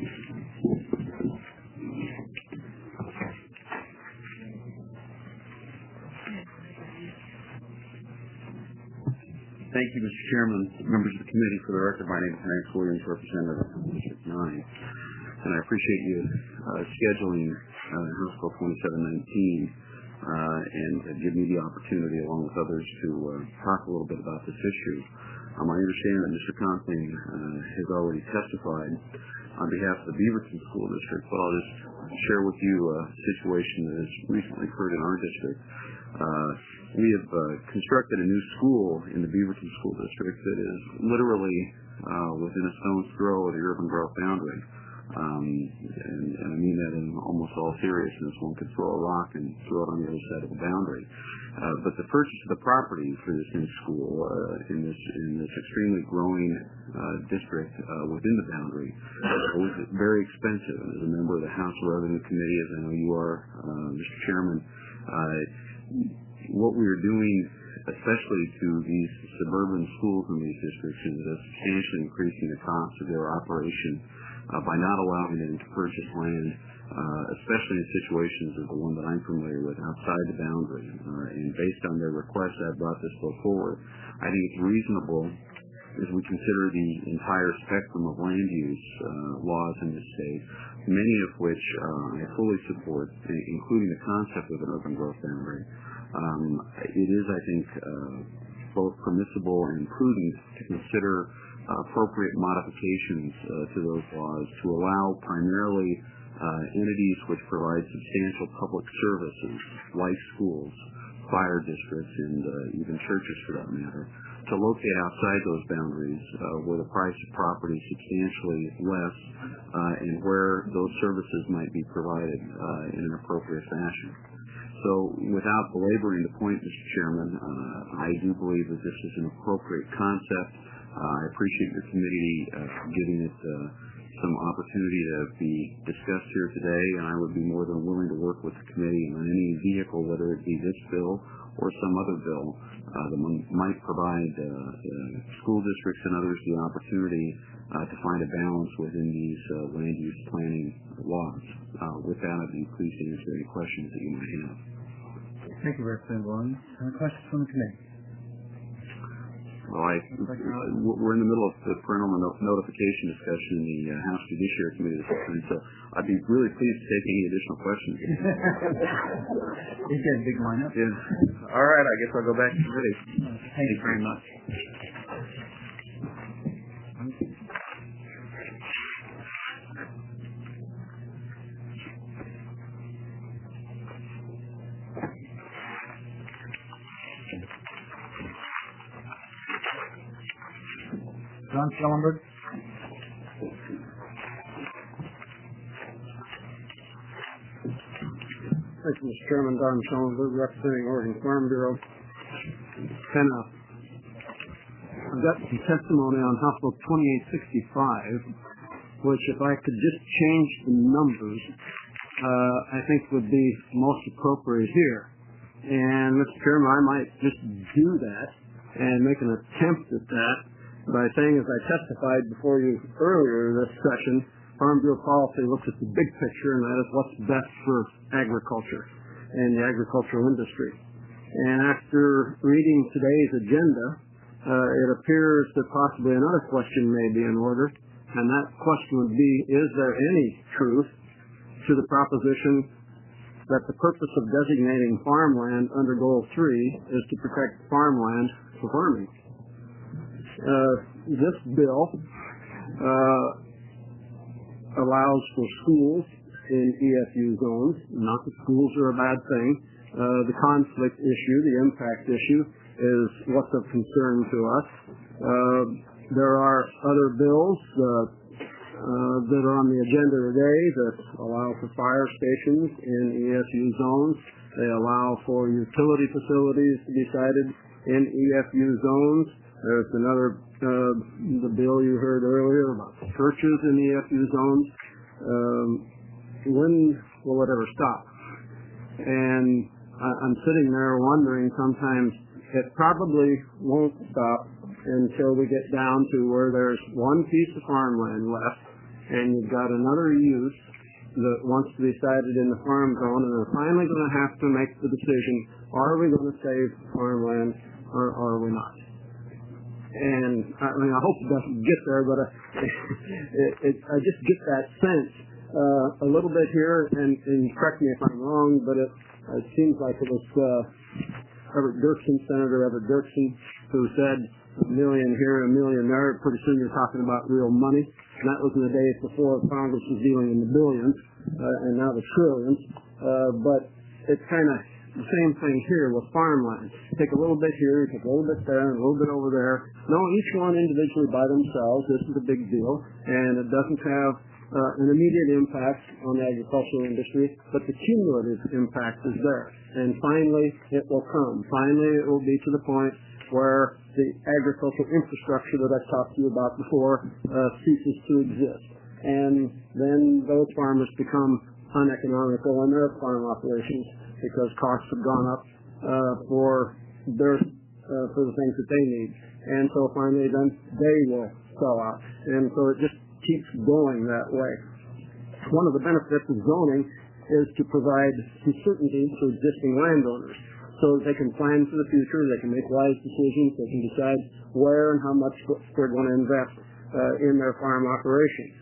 Thank you, Mister Chairman, members of the committee. For the record, my name is Max Williams, representative from District nine, and I appreciate you uh, scheduling uh, House Bill twenty-seven nineteen uh, and uh, give me the opportunity, along with others, to uh, talk a little bit about this issue. Um, I understand that Mister Conklin uh, has already testified on behalf of the Beaverton School District, but I'll just share with you a situation that has recently occurred in our district. Uh, we have uh, constructed a new school in the Beaverton School District that is literally uh, within a stone's throw of the urban growth boundary. Um, and, and I mean that in almost all seriousness. One could throw a rock and throw it on the other side of the boundary. Uh, but the purchase of the property for this new school uh, in this in this extremely growing uh, district uh, within the boundary uh, was very expensive. And as a member of the House Revenue Committee, as I know you are, uh, Mister Chairman, uh, what we are doing, especially to these suburban schools in these districts, is uh, substantially increasing the cost of their operation uh, by not allowing them to purchase land, uh, especially in situations as the one that I'm familiar with outside the boundary. Uh, and based on their request, I brought this bill forward. I think it's reasonable as we consider the entire spectrum of land use uh, laws in this state, many of which uh, I fully support, including the concept of an urban growth boundary. Um, it is, I think, uh, both permissible and prudent to consider uh, appropriate modifications uh, to those laws to allow primarily uh, entities which provide substantial public services, like schools, fire districts, and uh, even churches for that matter, to locate outside those boundaries uh, where the price of property is substantially less uh, and where those services might be provided uh, in an appropriate fashion. So without belaboring the point, Mister Chairman, uh, I do believe that this is an appropriate concept. Uh, I appreciate your committee uh, giving it uh, some opportunity to be discussed here today, and I would be more than willing to work with the committee on any vehicle, whether it be this bill or some other bill uh, that might provide uh, uh, school districts and others the opportunity uh, to find a balance within these uh, land use planning laws. Uh, with that, I'd be pleased to answer any questions that you might have. Thank you, Representative Williams. Any questions from the committee? Well, I, we're in the middle of the parental notification discussion in the uh, House Judiciary Committee this afternoon, so I'd be really pleased to take any additional questions. You get a big lineup. Yeah. All right, I guess I'll go back to committee. Thank, Thank you very much. John Schellenberg. Thank you, Mister Chairman. Don Schellenberg, representing Oregon Farm Bureau. And uh, I've got some testimony on House Bill twenty-eight sixty-five, which, if I could just change the numbers, uh, I think would be most appropriate here. And, Mister Chairman, I might just do that and make an attempt at that by saying, as I testified before you earlier this session, Farm Bureau policy looks at the big picture, and that is what's best for agriculture and the agricultural industry. And after reading today's agenda, uh, it appears that possibly another question may be in order, and that question would be, is there any truth to the proposition that the purpose of designating farmland under Goal three is to protect farmland for farming? Uh, this bill uh, allows for schools in E F U zones. Not that schools are a bad thing. Uh, the conflict issue, the impact issue, is what's of concern to us. Uh, there are other bills uh, uh, that are on the agenda today that allow for fire stations in E F U zones. They allow for utility facilities to be sited in E F U zones. There's another, uh, the bill you heard earlier about churches in E F U zones. Um, when will it ever stop? And I, I'm sitting there wondering sometimes it probably won't stop until we get down to where there's one piece of farmland left and you've got another use that wants to be sited in the farm zone, and they're finally going to have to make the decision, are we going to save farmland or are we not? And I mean, I hope it doesn't get there, but I, it, it, I just get that sense uh, a little bit here, and, and correct me if I'm wrong, but it, it seems like it was uh, Everett Dirksen, Senator Everett Dirksen, who said a million here, a million there. Pretty soon you're talking about real money, and that was in the days before Congress was dealing in the billions, uh, and now the trillions. Uh, but it's kind of the same thing here with farmland. Take a little bit here, take a little bit there, and a little bit over there. No, each one individually by themselves isn't a big deal, and it doesn't have uh, an immediate impact on the agricultural industry, but the cumulative impact is there. And finally, it will come. Finally, it will be to the point where the agricultural infrastructure that I've talked to you about before uh, ceases to exist. And then those farmers become uneconomical in their farm operations because costs have gone up uh, for their uh, for the things that they need, and so finally then they will sell out, and so it just keeps going that way. One of the benefits of zoning is to provide some certainty to existing landowners, so that they can plan for the future, they can make wise decisions, they can decide where and how much they're going to invest uh, in their farm operations.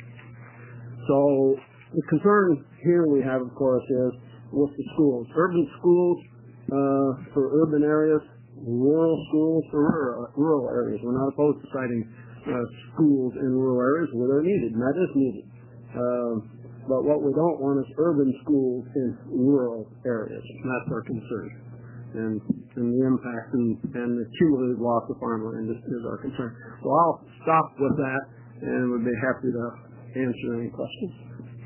So the concern here we have, of course, is with the schools. Urban schools uh, for urban areas, rural schools for rural, rural areas. We're not opposed to citing uh, schools in rural areas where they're needed, and that is needed. Uh, but what we don't want is urban schools in rural areas, and that's our concern. And, and the impact and, and the cumulative loss of farmland is, is our concern. So I'll stop with that, and would be happy to answer any questions.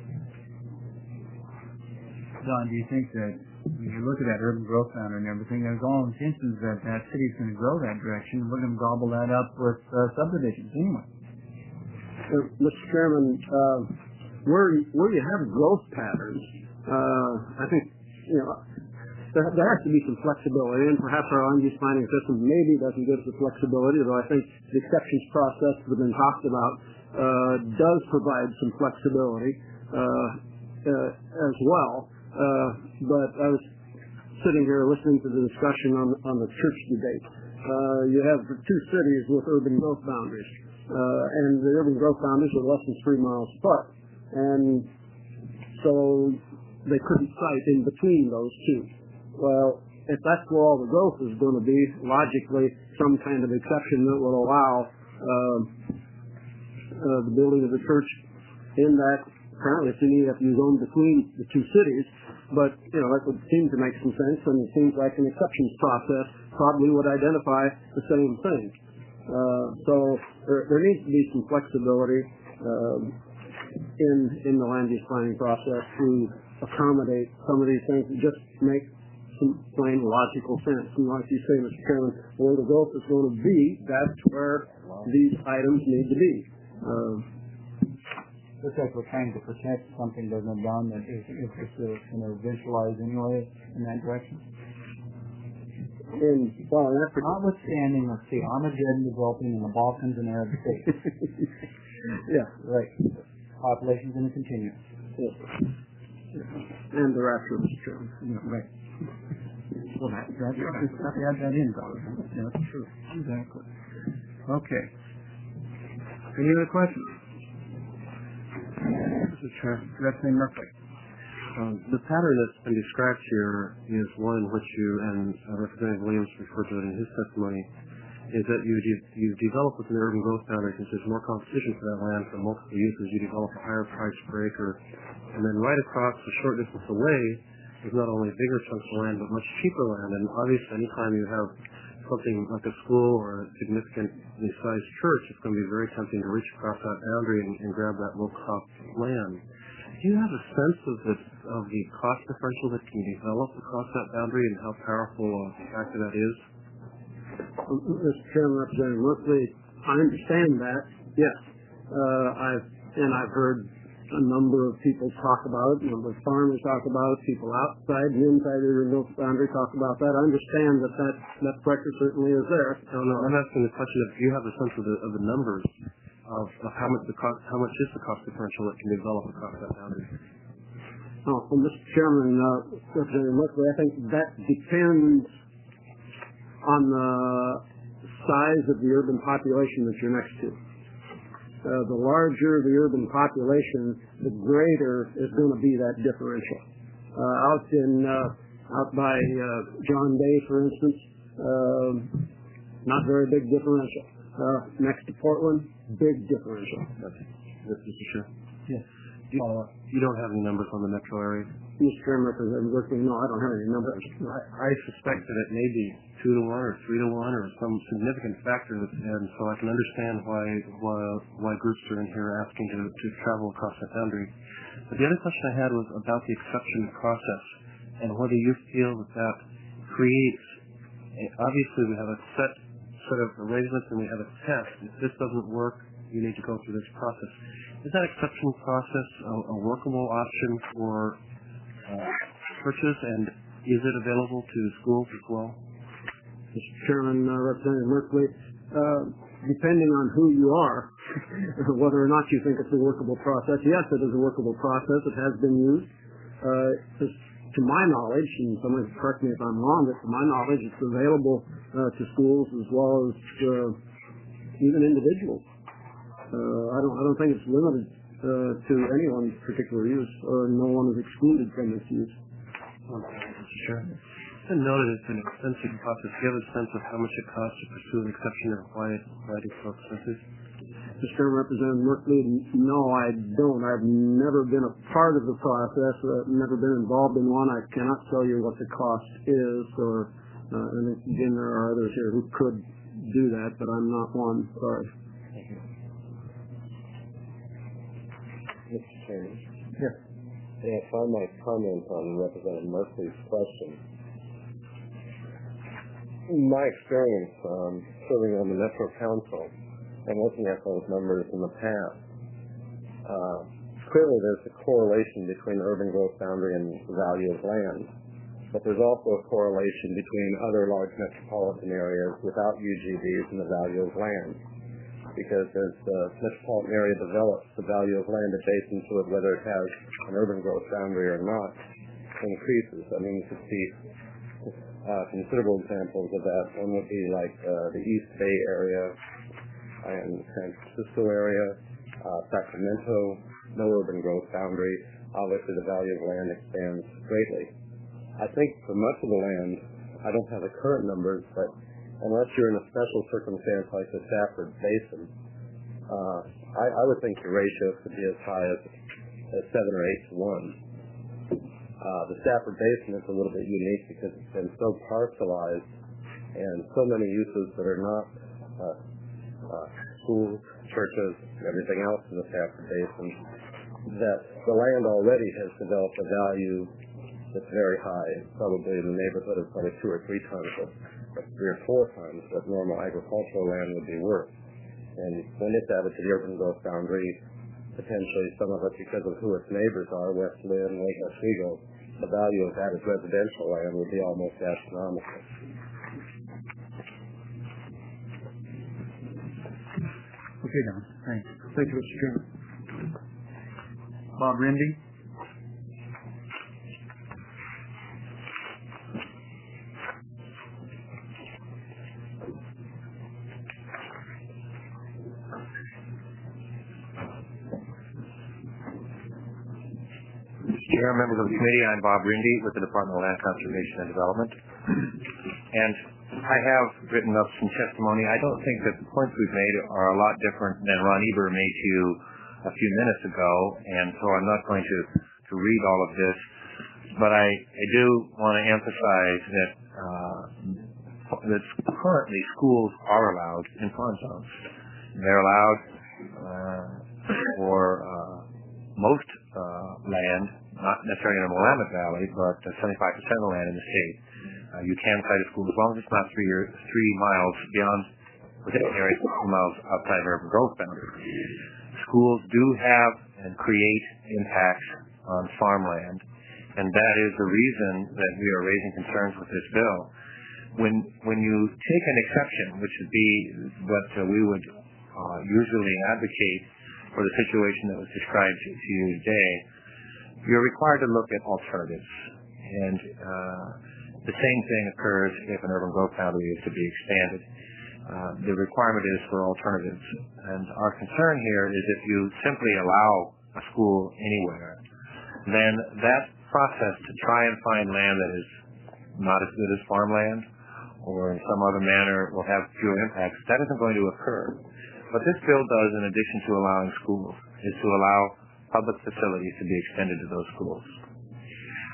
Don, do you think that when you look at that urban growth boundary and everything, there's all intentions that that city's going to grow that direction, we're going to gobble that up with uh, subdivisions anyway? Uh, Mister Chairman, uh, where, where you have growth patterns, uh, I think, you know, there, there has to be some flexibility, and perhaps our land use planning system maybe doesn't give us the flexibility, though I think the exceptions process that has been talked about uh, does provide some flexibility uh, uh, as well. Uh, but I was sitting here listening to the discussion on, on the church debate. Uh, you have two cities with urban growth boundaries, uh, and the urban growth boundaries are less than three miles apart. And so they couldn't cite in between those two. Well, if that's where all the growth is going to be, logically, some kind of exception that will allow uh, uh, the building of the church in that. Apparently, it's an E F U zone between the two cities, but you know that would seem to make some sense, and it seems like an exceptions process probably would identify the same thing. Uh, so there, there needs to be some flexibility um, in in the land use planning process to accommodate some of these things that just make some plain logical sense. And like you say, Mister Chairman, where the growth is going to be, that's where these items need to be. Uh, Looks like we're trying to protect something that has been done that is, is, is going to visualize anyway in that direction. And, well, that's notwithstanding, let's see, Armageddon developing in the Balkans and Arab states. Yeah. Right. Population's going to continue. Yes. And the rapture, Mister Chairman. Yeah, right. Well, that, that's right. Just have to add that in, Doctor. Yeah, that's true. Exactly. Okay. Any other questions? Mister Chair. Representative Murphy. Um, the pattern that's been described here is one in which you and uh, Representative Williams referred to it in his testimony, is that you de- you develop with an urban growth boundary since there's more competition for that land from multiple uses. You develop a higher price per acre, and then right across the short distance away is not only bigger chunks of land but much cheaper land. And obviously, anytime you have something like a school or a significantly sized church, it's going to be very tempting to reach across that boundary and, and grab that low-cost land. Do you have a sense of the of the cost differential that can develop across that boundary and how powerful a factor that is? Mister Chairman, Representative Murphy, I understand that. Yes, uh, I've and I've heard a number of people talk about it. A number of farmers talk about it. People outside and inside the urban boundary talk about that. I understand that that, that pressure certainly is there. I don't know. I'm asking the question of, do you have a sense of the of the numbers of, of how much the cost, how much is the cost differential that can develop across that boundary? Oh, well, Mister Chairman, uh, Representative Murphy, I think that depends on the size of the urban population that you're next to. Uh, the larger the urban population, the greater is going to be that differential. Uh, out in uh, out by uh, John Day, for instance, uh, not very big differential. Uh, next to Portland, big differential. That's, that's Mister Chair. Yes. You, you don't have any numbers on the metro area? Mister Chairman, Representative Berkeley, no, I don't have any numbers. I, I suspect that it may be two to one or three to one or some significant factor, and so I can understand why why, why groups are in here asking to, to travel across that boundary. But the other question I had was about the exception process and whether you feel that that creates, obviously we have a set set of arrangements and we have a test. If this doesn't work, you need to go through this process. Is that exception process a, a workable option for uh, churches, and is it available to schools as well? Mister Chairman, uh, Representative Merkley, uh, depending on who you are, whether or not you think it's a workable process, yes, it is a workable process. It has been used. Uh, to my knowledge, and someone can correct me if I'm wrong, but to my knowledge, it's available uh, to schools as well as uh, even individuals. Uh, I don't. I don't think it's limited uh, to anyone's particular use, or no one is excluded from its use. Sure. I noted it's an expensive process. Do you have a sense of how much it costs to pursue an exception, or why it, why it's so expensive? Mister Representative Merkley, no, I don't. I've never been a part of the process. I've never been involved in one. I cannot tell you what the cost is, or uh, and again, there are others here who could do that, but I'm not one. Sorry. Mister Chairman. Yes. If I might comment on Representative Merkley's question. My experience um, serving on the Metro Council and looking at those numbers in the past, uh, clearly there's a correlation between urban growth boundary and the value of land. But there's also a correlation between other large metropolitan areas without U G Bs and the value of land. Because as the metropolitan area develops, the value of land adjacent to it, whether it has an urban growth boundary or not, increases. I mean, you could see uh, considerable examples of that. One would be like uh, the East Bay area and the San Francisco area, uh, Sacramento, no urban growth boundary. Obviously, the value of land expands greatly. I think for much of the land, I don't have the current numbers, but unless you're in a special circumstance like the Stafford Basin, uh, I, I would think your ratio could be as high as, as seven or eight to one. Uh, the Stafford Basin is a little bit unique because it's been so parcelized and so many uses that are not uh, uh, schools, churches, everything else in the Stafford Basin, that the land already has developed a value that's very high, probably in the neighborhood of probably two or three times, or three or four times what normal agricultural land would be worth. And when it's added to the urban growth boundary, potentially some of it because of who its neighbors are, West Lynn, Lake Oswego, the value of that as residential land would be almost astronomical. Okay, Don. Thanks. Thank you, Mister Chairman. Bob Rindy. Chair, members of the committee, I'm Bob Rindy with the Department of Land Conservation and Development. And I have written up some testimony. I don't think that the points we've made are a lot different than Ron Eber made to you a few minutes ago, and so I'm not going to, to read all of this. But I, I do want to emphasize that, uh, that currently schools are allowed in farm zones. They're allowed uh, for uh, most uh, land, not necessarily in the Willamette Valley, but uh, seventy-five percent of the land in the state. Uh, you can cite a school as long as it's not three, year, three miles beyond within an area three miles outside of urban growth boundary. Schools do have and create impacts on farmland, and that is the reason that we are raising concerns with this bill. When when you take an exception, which would be what uh, we would uh, usually advocate for the situation that was described to you today, you're required to look at alternatives. And uh, the same thing occurs if an urban growth boundary is to be expanded. Uh, the requirement is for alternatives. And our concern here is if you simply allow a school anywhere, then that process to try and find land that is not as good as farmland or in some other manner will have fewer impacts, that isn't going to occur. What this bill does, in addition to allowing schools, is to allow public facilities to be extended to those schools.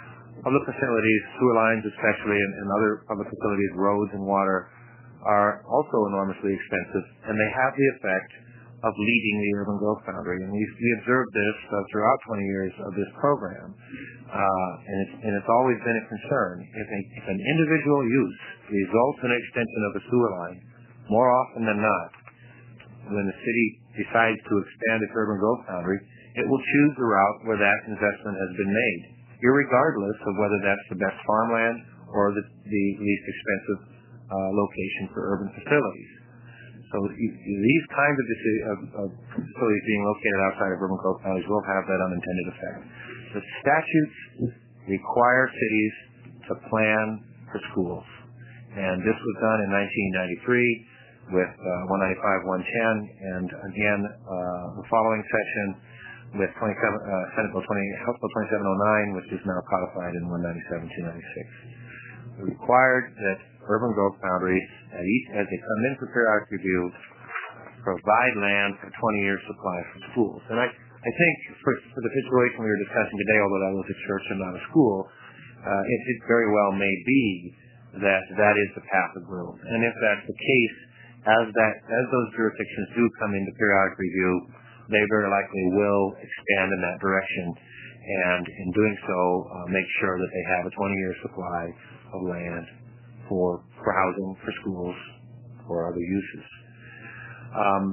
public facilities, sewer lines especially, and, and other public facilities, roads and water, are also enormously expensive, and they have the effect of leading the urban growth boundary. And we, we observed this uh, throughout twenty years of this program, uh, and, it's, and it's always been a concern. If, a, if an individual use results in an extension of a sewer line, more often than not, when the city decides to expand its urban growth boundary, it will choose the route where that investment has been made, irregardless of whether that's the best farmland or the, the least expensive uh, location for urban facilities. So these kinds of, of, of facilities being located outside of urban growth boundaries will have that unintended effect. The statutes require cities to plan for schools, and this was done in nineteen ninety-three with uh, one ninety-five one ten, and again uh, the following section with twenty-seven, uh, Senate Bill twenty, House Bill twenty-seven oh nine, which is now codified in one ninety-seven two ninety-six. It required that urban growth boundaries, at each, as they come in for periodic review, provide land for twenty year supply for schools. And I, I think for, for the situation we were discussing today, although that was a church and not a school, uh, it, it very well may be that that is the path of growth. And if that's the case, as that as those jurisdictions do come into periodic review, they very likely will expand in that direction, and in doing so, uh, make sure that they have a twenty year supply of land for for housing, for schools, for other uses. Um,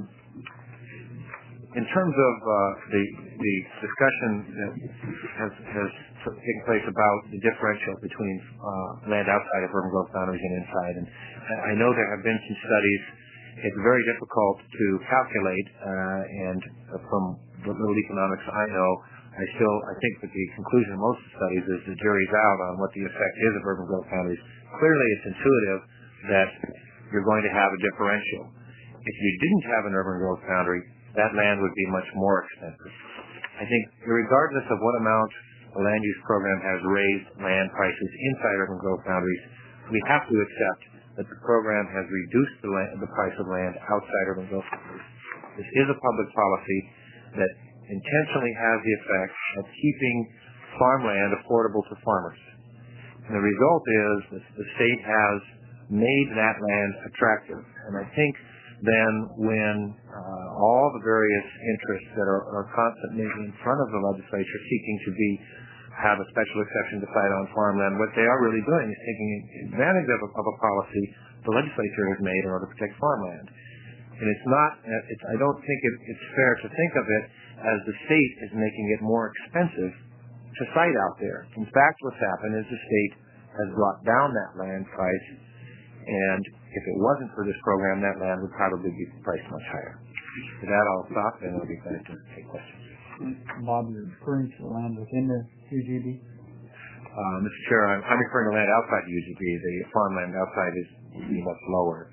in terms of uh, the the discussion that has, has taken place about the differential between uh, land outside of urban growth boundaries and inside, and I know there have been some studies. It's very difficult to calculate, uh, and from the little economics I know, I still I think that the conclusion of most of the studies is the jury's out on what the effect is of urban growth boundaries. Clearly, it's intuitive that you're going to have a differential. If you didn't have an urban growth boundary, that land would be much more expensive. I think, regardless of what amount the land use program has raised land prices inside urban growth boundaries, we have to accept that the program has reduced the, land, the price of land outside urban growth boundaries. This is a public policy that intentionally has the effect of keeping farmland affordable to farmers. And the result is that the state has made that land attractive. And I think then when uh, all the various interests that are, are constantly in front of the legislature seeking to be have a special exception to cite on farmland, what they are really doing is taking advantage of a, of a policy the legislature has made in order to protect farmland. And it's not, it's, I don't think it, it's fair to think of it as the state is making it more expensive to site out there. In fact, what's happened is the state has brought down that land price, and if it wasn't for this program, that land would probably be priced much higher. With that, I'll stop, and I'll be glad to take questions. Bob, you're referring to land within the U G B? Uh, Mister Chair, I'm, I'm referring to land outside the U G B. The farmland outside is much lower.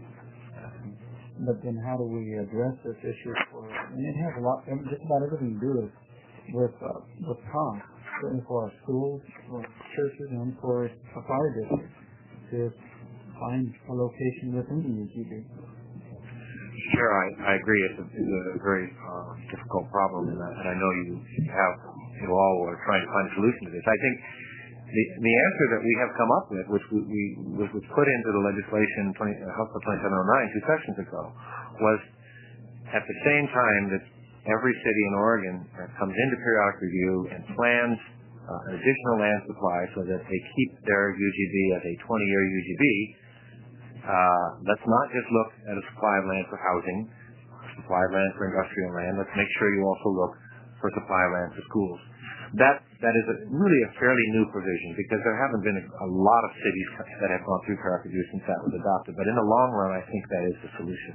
But then how do we address this issue? For, and it has a lot, just about everything to do with with, uh, with cost, certainly for our schools, for churches, and for a fire district to find a location within the U G B. Sure, I, I agree. It's a, it's a very uh, difficult problem, and I, and I know you have, you all are trying to find a solution to this. I think the the answer that we have come up with, which we, we was, was put into the legislation, twenty, House Bill twenty-seven oh nine, two sessions ago, was at the same time that every city in Oregon comes into periodic review and plans uh, an additional land supply so that they keep their U G B as a twenty year U G B. Uh, let's not just look at a supply of land for housing, supply of land for industrial land. Let's make sure you also look for supply of land for schools. That that is a, really a fairly new provision because there haven't been a, a lot of cities that have gone through periodic review since that was adopted. But in the long run, I think that is the solution.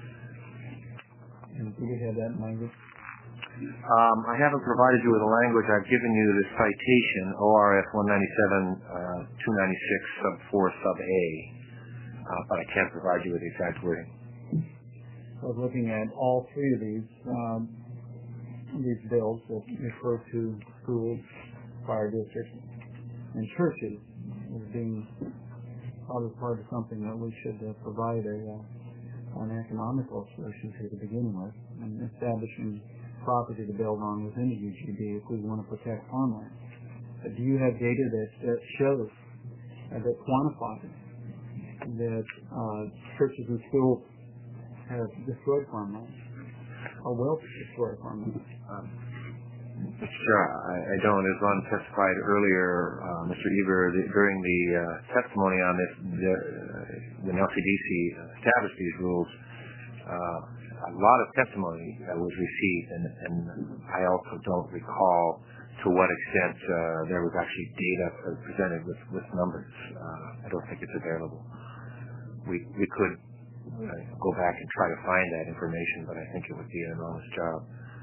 And do we have that language? Um, I haven't provided you with a language. I've given you the citation, O R S one ninety-seven two ninety-six sub four sub A. Uh, but I can't provide you with the exact wording. I was looking at all three of these um, these bills that refer to schools, fire districts, and churches as being probably part of something that we should uh, provide a uh, an economical solution to to begin with, and establishing property to build on within the U G B if we want to protect farmland. But do you have data that, that shows, uh, that quantifies that uh, churches and schools have destroyed farmland, or will destroy farmland? Um, Mister Chair, I, I don't. As Ron testified earlier, uh, Mister Eber, the, during the uh, testimony on this, the, uh, when L C D C established these rules, uh, a lot of testimony uh, was received, and, and I also don't recall to what extent uh, there was actually data presented with, with numbers. Uh, I don't think it's available. We we could uh, go back and try to find that information, but I think it would be an enormous job.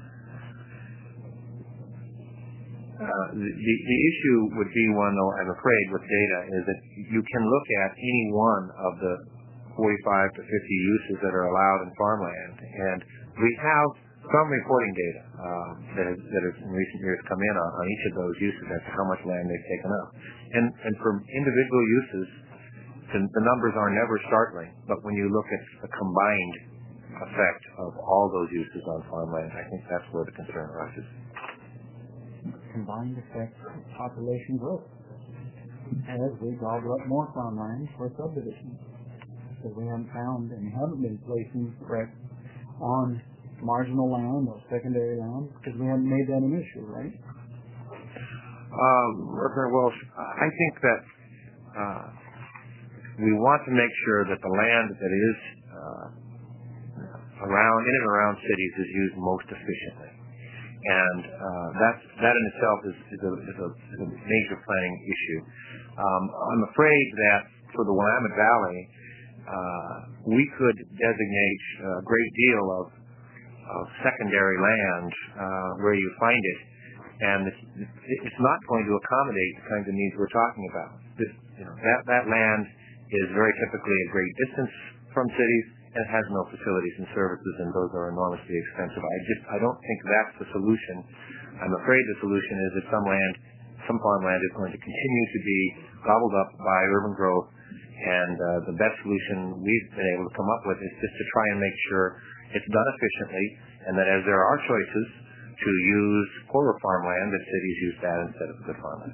Uh, the, the issue would be one, though, I'm afraid, with data, is that you can look at any one of the forty-five to fifty uses that are allowed in farmland, and we have some reporting data uh, that, has, that has in recent years come in on, on each of those uses as to how much land they've taken up. And, and for individual uses, the, the numbers are never startling, but when you look at the combined effect of all those uses on farmland, I think that's where the concern arises. Combined effect of population growth as we gobble up more farmland for subdivisions. Because we haven't found and haven't been placing threats on marginal land or secondary land because we haven't made that an issue, right? Um, Reverend Welsh, I think that uh, we want to make sure that the land that is uh, around, in and around cities is used most efficiently. And uh, that, that in itself is, is, a, is, a, is a major planning issue. Um, I'm afraid that for the Willamette Valley, uh, we could designate a great deal of, of secondary land uh, where you find it, and it's, it's not going to accommodate the kinds of needs we're talking about. This, you know, that, that land is very typically a great distance from cities, and has no facilities and services, and those are enormously expensive. I just, I don't think that's the solution. I'm afraid the solution is that some land, some farmland is going to continue to be gobbled up by urban growth, and uh, the best solution we've been able to come up with is just to try and make sure it's done efficiently, and that as there are choices to use poorer farmland, that cities use that instead of good farmland.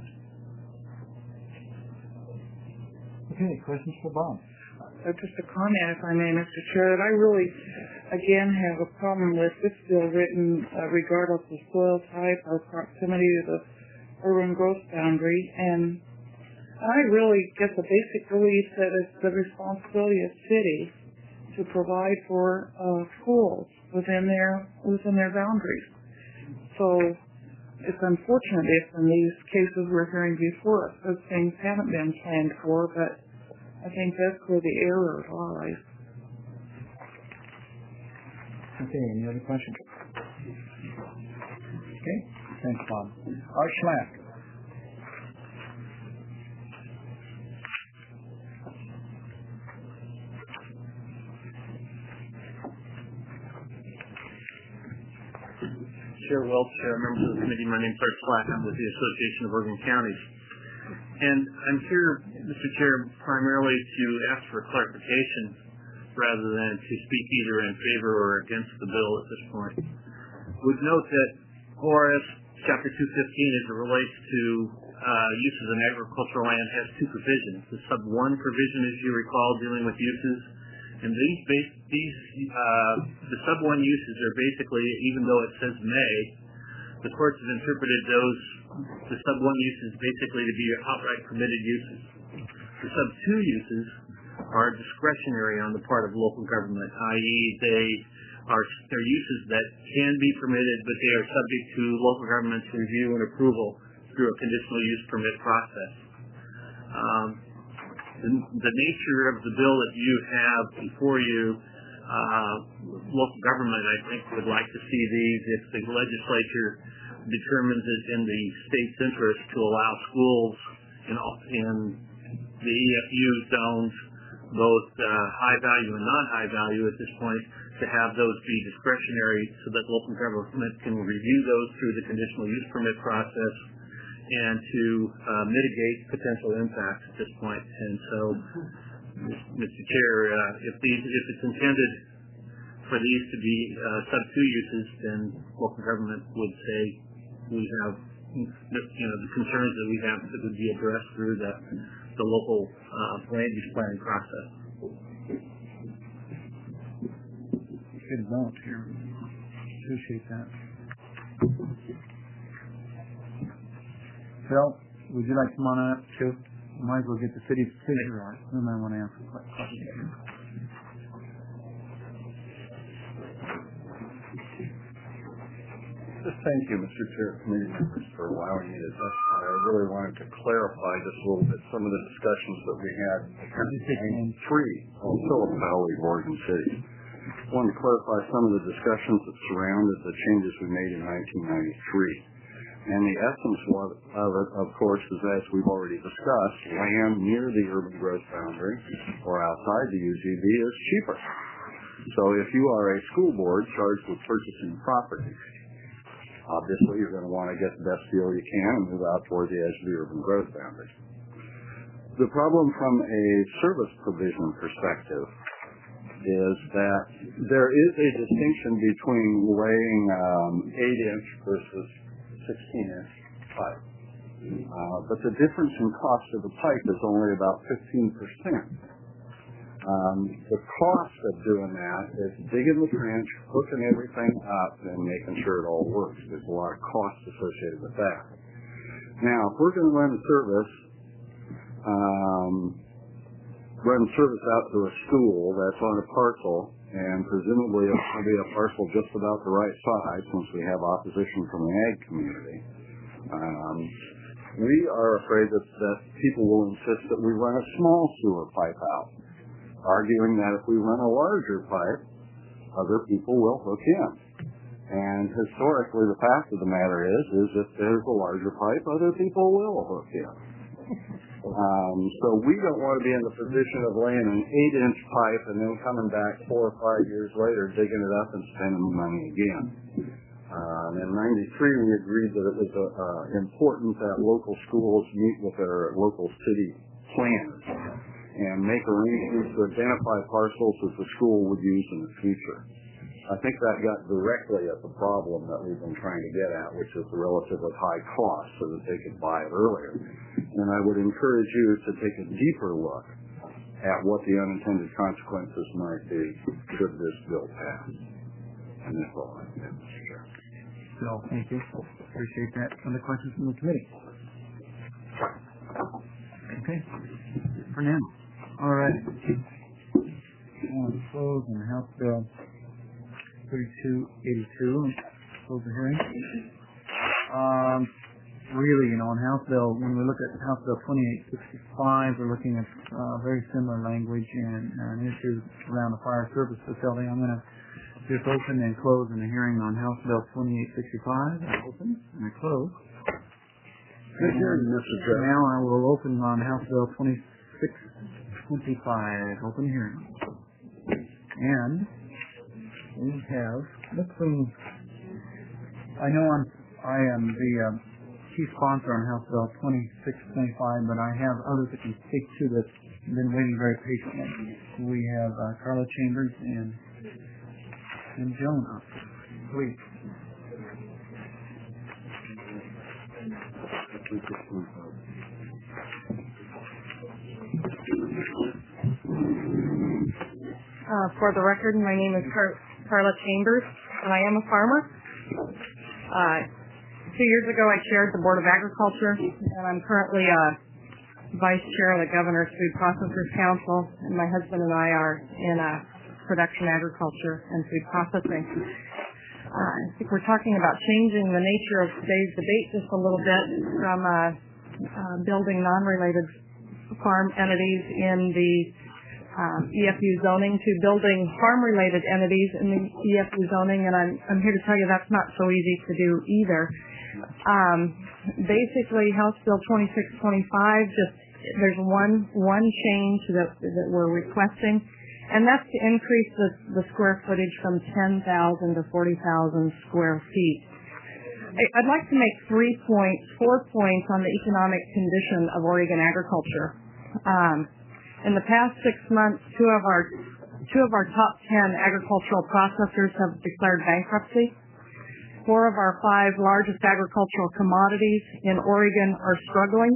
Okay, questions for Bob? Uh, just a comment, if I may, Mister Chair, that I really, again, have a problem with this bill written uh, regardless of soil type or proximity to the urban growth boundary. And I really get the basic belief that it's the responsibility of cities to provide for uh, schools within their within their boundaries. So it's unfortunate if in these cases we're hearing before us those things haven't been planned for, but I think that's where the error lies. Okay, any other questions? Okay, thanks, Bob. Art Schlack. Chair Welch, uh, members of the committee, my name is Art Schlack. I'm with the Association of Oregon Counties. And I'm here, Mister Chair, primarily to ask for clarification rather than to speak either in favor or against the bill at this point. Would note that O R S Chapter two fifteen, as it relates to uh, uses in agricultural land, has two provisions. The sub one provision, as you recall, dealing with uses, and these base, these uh, the sub one uses are basically, even though it says may, the courts have interpreted those, the sub one uses basically to be outright permitted uses. The sub two uses are discretionary on the part of local government, that is they are they're uses that can be permitted, but they are subject to local government's review and approval through a conditional use permit process. Um, the, the nature of the bill that you have before you, uh, local government, I think, would like to see these if the legislature determines it in the state's interest to allow schools in, in the E F U zones, both uh, high value and non-high value at this point, to have those be discretionary so that local government can review those through the conditional use permit process and to uh, mitigate potential impacts at this point. And so, Mister Chair, uh, if these, if it's intended for these to be uh, sub two uses, then local government would say we have the, you know, the concerns that we have that would be addressed through the, the local uh, land use planning process. Good vote here. Appreciate that. Phil, would you like to come on up too? Might as well get the city's figure on. Who might want to ask a question? Thank you, Mister Chair, committee members, for allowing me to testify. I really wanted to clarify just a little bit some of the discussions that we had in three of Philip Valley, Oregon City. I wanted to clarify some of the discussions that surrounded the changes we made in nineteen ninety-three. And the essence of it, of course, is, as we've already discussed, land near the urban growth boundary or outside the U G B is cheaper. So if you are a school board charged with purchasing property, obviously you're going to want to get the best deal you can and move out toward the edge of the urban growth boundary. The problem from a service provision perspective is that there is a distinction between laying um, eight inch versus sixteen inch pipe. Uh, but the difference in cost of the pipe is only about fifteen percent. Um, the cost of doing that is digging the trench, hooking everything up, and making sure it all works. There's a lot of cost associated with that. Now, if we're going to run a service, um, run service out to a school that's on a parcel, and presumably it's going to be a parcel just about the right size since we have opposition from the ag community. Um, we are afraid that, that people will insist that we run a small sewer pipe out, arguing that if we run a larger pipe, other people will hook in. And historically, the fact of the matter is, is if there's a larger pipe, other people will hook in. Um, so we don't want to be in the position of laying an eight inch pipe and then coming back four or five years later, digging it up and spending the money again. Um, in ninety-three, we agreed that it was uh, uh, important that local schools meet with their local city planners and make arrangements to identify parcels that the school would use in the future. I think that got directly at the problem that we've been trying to get at, which is the relatively high cost so that they could buy it earlier. And I would encourage you to take a deeper look at what the unintended consequences might be should this bill pass. And that's all I have, Mister Chair. Phil, thank you. Appreciate that. Other questions from the committee? Okay. For now. All right. I want to close on House Bill thirty-two eighty-two. Close the hearing. Um, really, you know, on House Bill, when we look at House Bill twenty-eight sixty-five, we're looking at uh, very similar language and uh, issues around the fire service facility. I'm going to just open and close in the hearing on House Bill twenty-eight sixty-five. I open and I close. Good hearing, Mister Chair. Now I will open on House Bill twenty-six twenty-five. Open hearing. And we have, let's see, I know I'm, I am the uh, chief sponsor on House Bill twenty-six twenty-five, but I have others that can speak to that's been waiting very patiently. We have uh, Carla Chambers and and Joan up. Please. Uh, for the record, my name is Car- Carla Chambers, and I am a farmer. Uh, two years ago, I chaired the Board of Agriculture, and I'm currently uh, vice chair of the Governor's Food Processors Council, and my husband and I are in uh, production agriculture and food processing. Uh, I think we're talking about changing the nature of today's debate just a little bit from uh, uh, building non-related farm entities in the Um, E F U zoning to building farm-related entities in the E F U zoning, and I'm, I'm here to tell you that's not so easy to do either. Um, basically, House Bill twenty-six twenty-five, just there's one one change that that we're requesting, and that's to increase the, the square footage from ten thousand to forty thousand square feet. I, I'd like to make three points, four points on the economic condition of Oregon agriculture. Um, In the past six months, two of our two of our top ten agricultural processors have declared bankruptcy, four of our five largest agricultural commodities in Oregon are struggling.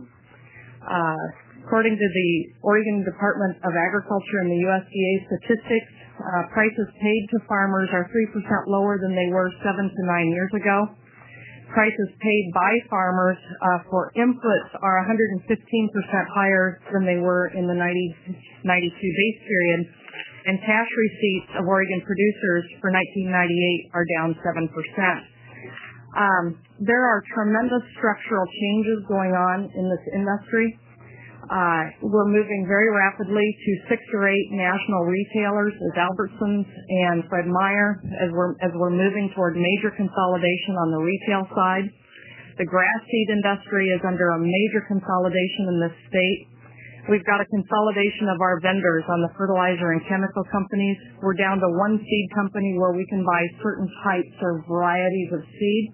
Uh, according to the Oregon Department of Agriculture and the U S D A statistics, uh, prices paid to farmers are three percent lower than they were seven to nine years ago. Prices paid by farmers uh, for inputs are one hundred fifteen percent higher than they were in the ninety ninety-two base period, and cash receipts of Oregon producers for nineteen ninety-eight are down seven percent. Um, there are tremendous structural changes going on in this industry. Uh, we're moving very rapidly to six or eight national retailers as Albertsons and Fred Meyer as we're, as we're moving toward major consolidation on the retail side. The grass seed industry is under a major consolidation in this state. We've got a consolidation of our vendors on the fertilizer and chemical companies. We're down to one seed company where we can buy certain types or varieties of seed.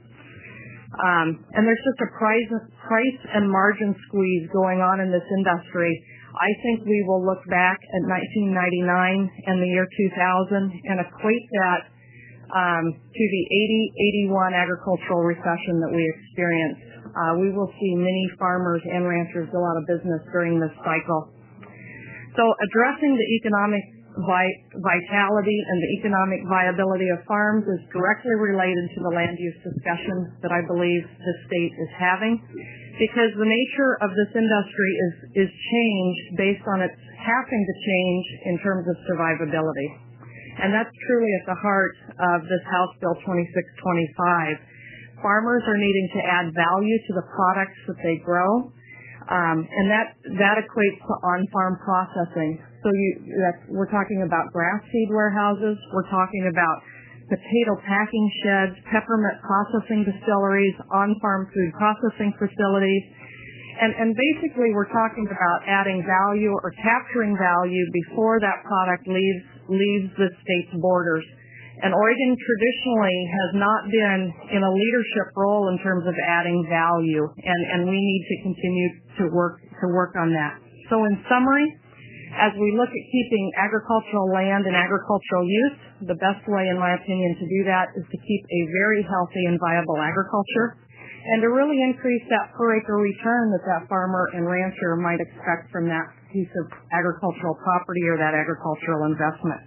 Um, and there's just a price, price and margin squeeze going on in this industry. I think we will look back at nineteen ninety-nine and the year two thousand and equate that um, to the eighty eighty-one agricultural recession that we experienced. Uh, we will see many farmers and ranchers go out of business during this cycle. So addressing the economic vi- vitality and the economic viability of farms is directly related to the land use discussion that I believe the state is having, because the nature of this industry is, is changed based on its having to change in terms of survivability. And that's truly at the heart of this House Bill twenty-six twenty-five. Farmers are needing to add value to the products that they grow, um, and that, that equates to on-farm processing. So you, that's, we're talking about grass seed warehouses, we're talking about potato packing sheds, peppermint processing distilleries, on-farm food processing facilities, and, and basically we're talking about adding value or capturing value before that product leaves, leaves the state's borders. And Oregon traditionally has not been in a leadership role in terms of adding value, and, and we need to continue to work, to work on that. So in summary, as we look at keeping agricultural land and agricultural use, the best way, in my opinion, to do that is to keep a very healthy and viable agriculture and to really increase that per acre return that that farmer and rancher might expect from that piece of agricultural property or that agricultural investment.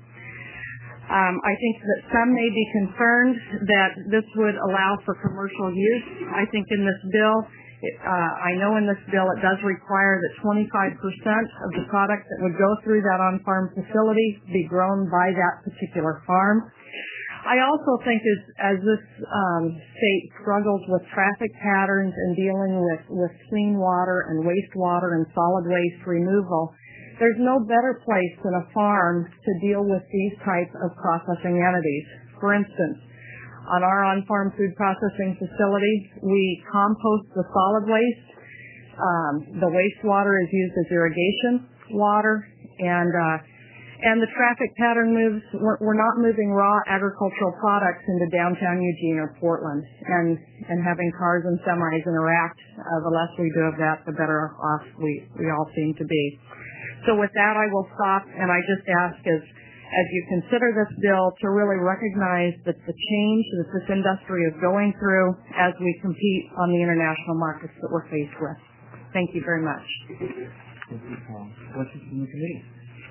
Um, I think that some may be concerned that this would allow for commercial use. I think in this bill, Uh, I know in this bill it does require that twenty-five percent of the product that would go through that on-farm facility be grown by that particular farm. I also think as, as this um, state struggles with traffic patterns and dealing with, with clean water and wastewater and solid waste removal, there's no better place than a farm to deal with these types of processing entities. For instance, on our on-farm food processing facility, we compost the solid waste. Um, the wastewater is used as irrigation water, and uh, and the traffic pattern moves. We're, we're not moving raw agricultural products into downtown Eugene or Portland, and and having cars and semis interact. Uh, the less we do of that, the better off we we all seem to be. So with that, I will stop, and I just ask as. as you consider this bill, to really recognize that the change that this industry is going through as we compete on the international markets that we're faced with. Thank you very much. Thank you, Paul. Questions from the committee?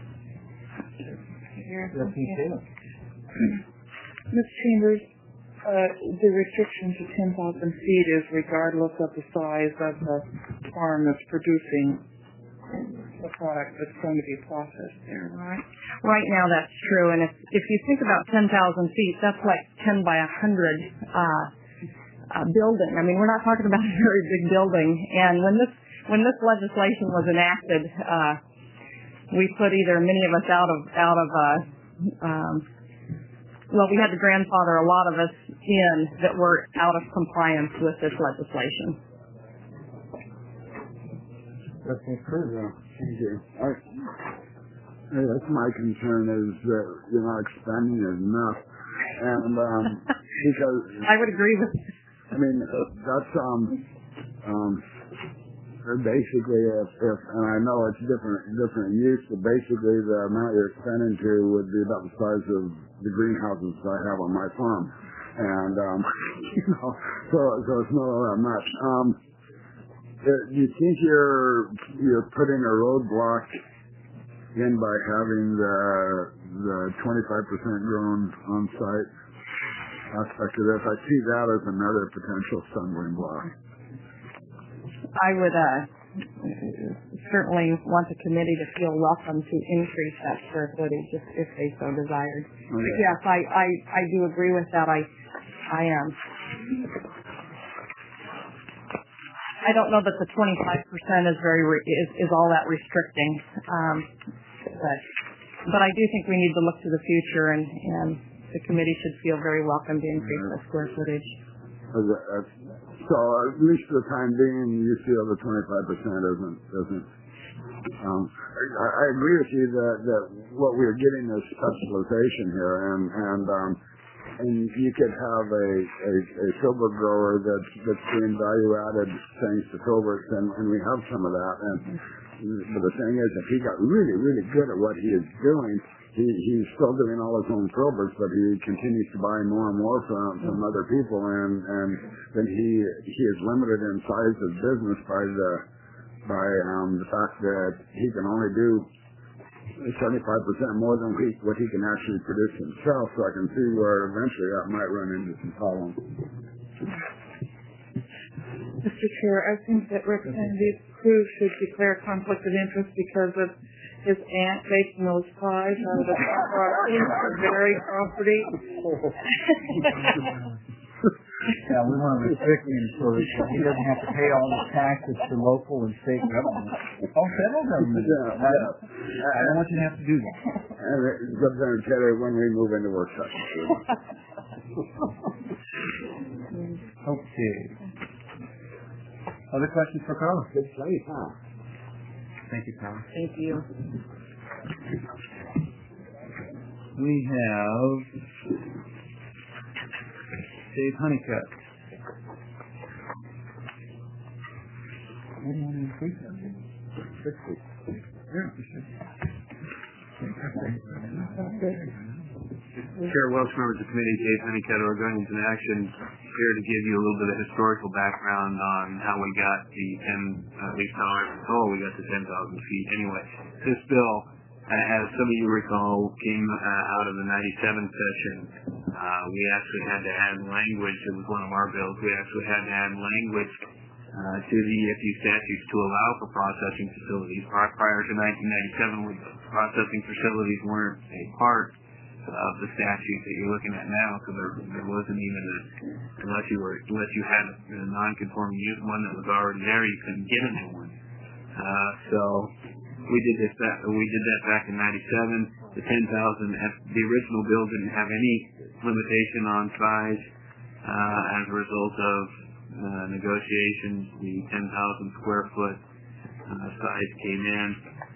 Miz Chambers, uh, the restriction to ten thousand feet is regardless of the size of the farm that's producing the product that's going to be processed there, right? Right now, that's true. And if if you think about ten thousand feet, that's like ten by one hundred uh, uh, building. I mean, we're not talking about a very big building. And when this when this legislation was enacted, uh, we put either many of us out of out of uh, um, well, we had to grandfather a lot of us in that were out of compliance with this legislation. That's yeah, thank you. I, hey, that's my concern is that you're not expanding it enough, and um, because I would agree with you. I mean that's um um basically if, if and I know it's different different use, but basically the amount you're expanding to would be about the size of the greenhouses I have on my farm, and um, you know, so so it's not all that much. Um, do you think you're you're putting a roadblock in by having the the twenty-five percent grown on site aspect of this? I see that as another potential stumbling block. I would uh, certainly want the committee to feel welcome to increase that square footage if, if they so desired. Okay. But yes, I, I, I do agree with that. I I am. I don't know that the twenty-five percent is very re- is, is all that restricting, um, but but I do think we need to look to the future, and, and the committee should feel very welcome to increase the square footage. So at least for the time being, you feel the twenty-five percent isn't isn't. Um, I, I agree with you that, that what we're getting is specialization here, and and um, and you could have a, a, a silver grower that's that's doing value added things to filberts, and, and we have some of that. And but the thing is, if he got really really good at what he is doing, he he's still doing all his own filberts, but he continues to buy more and more from from other people, and and then he he is limited in size of business by the by um, the fact that he can only do seventy-five percent more than we, what he can actually produce himself. So I can see where eventually that might run into some problems. Mister Chair, I think that Representative Cruz should declare conflict of interest because of his aunt making those pies out of the berry property. Yeah, we want to restrict him so that he doesn't have to pay all the taxes to local and state government. Oh, federal government. Yeah, I, yeah. I don't want you to have to do that. And Representative Taylor, when we move into work session. Okay. Other questions for Carla? Good place, huh? Thank you, Carla. Thank you. We have Dave Honeycutt. What do you want to increase that to? Sixty. Yeah, for sure. Chair Welch, members of the committee, Dave Honeycutt, Oregonians in Action, here to give you a little bit of historical background on how we got the ten, at least how I recall, we got to ten thousand feet. Anyway, this bill, uh, as some of you recall, came uh, out of the ninety-seven session. Uh, we actually had to add language. It was one of our bills. We actually had to add language uh, to the E F U statutes to allow for processing facilities. Prior to nineteen ninety-seven, processing facilities weren't a part of the statute that you're looking at now, because there, there wasn't even a, unless you were unless you had a non-conforming use one that was already there, you couldn't get a new one. Uh, so we did this that we did that back in ninety-seven. The ten thousand, the original bill didn't have any limitation on size. Uh, as a result of uh, negotiations, the ten thousand square foot uh, size came in.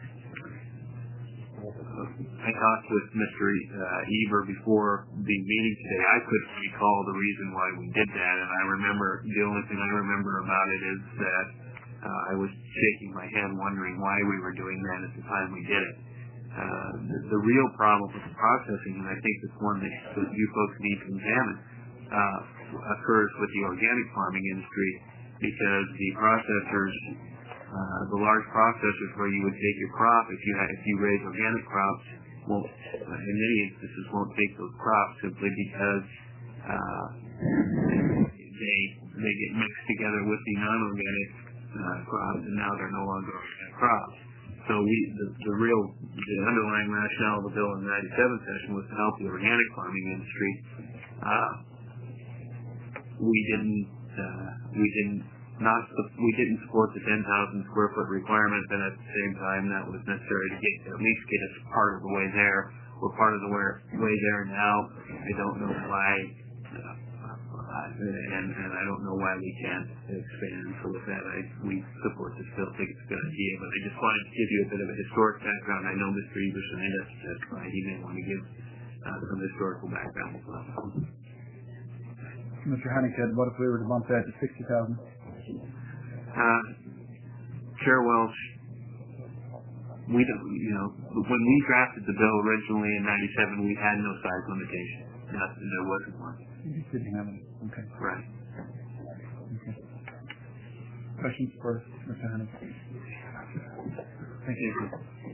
I talked with Mister Uh, Eber before the meeting today. I couldn't recall the reason why we did that, and I remember, the only thing I remember about it is that uh, I was shaking my head wondering why we were doing that at the time we did it. Uh, the, the real problem with the processing, and I think it's one that, that you folks need to examine, uh, occurs with the organic farming industry, because the processors Uh, the large processors where you would take your crop, if you had, if you raise organic crops, won't, uh, in many instances, won't take those crops simply because uh, they they get mixed together with the non-organic uh, crops, and now they're no longer organic crops. So we, the, the real, the underlying rationale of the bill in the ninety-seven session was to help the organic farming industry. Uh, we didn't, uh, we didn't. Not we didn't support the ten thousand square foot requirement, but at the same time that was necessary to get at least get us part of the way there. We're part of the way, way there now. I don't know why, uh, and, and I don't know why we can't expand. So with that, I, we support this bill. I think it's a good idea, but I just wanted to give you a bit of a historic background. I know Mister Everson has to testify. He may want to give uh, some historical background as well. Mister Honeycutt, what if we were to bump that to sixty thousand? Uh, Chair Welch, we don't, you know, when we drafted the bill originally in ninety-seven, we had no size limitation. Nothing, there wasn't one. You didn't have any. Okay. Right. Okay. Questions for Mister Honey? Thank you.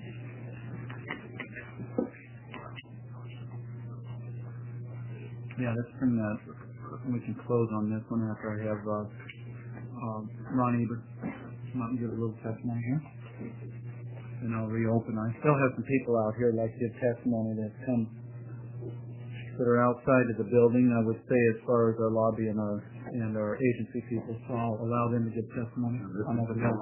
Yeah, that's from the, we can close on this one after I have uh, uh, Ron Eber come out and give a little testimony here. And I'll reopen. I still have some people out here like to give testimony that come that are outside of the building. I would say as far as our lobby and our and our agency people, so I'll allow them to give testimony. I'm over there.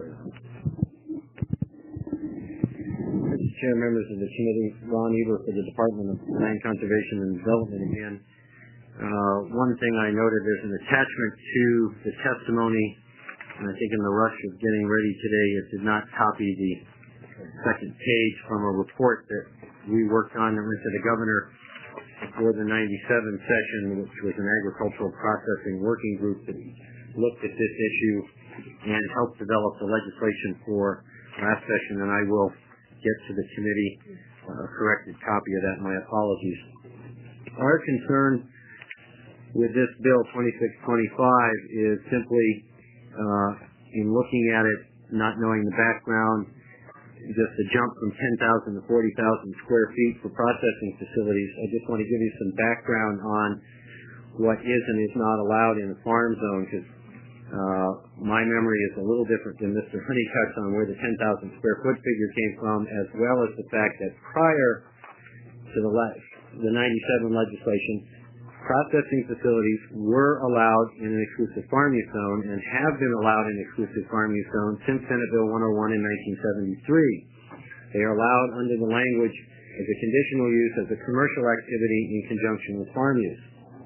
Mister Chair, members of the committee, Ron Eber for the Department of Land Conservation and Development again. Uh, one thing I noted, there's an attachment to the testimony, and I think in the rush of getting ready today, it did not copy the second page from a report that we worked on that went to the governor for the ninety-seven session, which was an agricultural processing working group that looked at this issue and helped develop the legislation for last session, and I will get to the committee a corrected copy of that. My apologies. Our concern with this bill twenty-six twenty-five is simply uh, in looking at it, not knowing the background, just a jump from ten thousand to forty thousand square feet for processing facilities. I just want to give you some background on what is and is not allowed in the farm zone, because uh, my memory is a little different than Mister Honeycutt's on where the ten thousand square foot figure came from, as well as the fact that prior to the, the ninety-seven legislation, processing facilities were allowed in an exclusive farm use zone and have been allowed in exclusive farm use zone since Senate Bill one oh one in nineteen seventy-three. They are allowed under the language as a conditional use as a commercial activity in conjunction with farm use.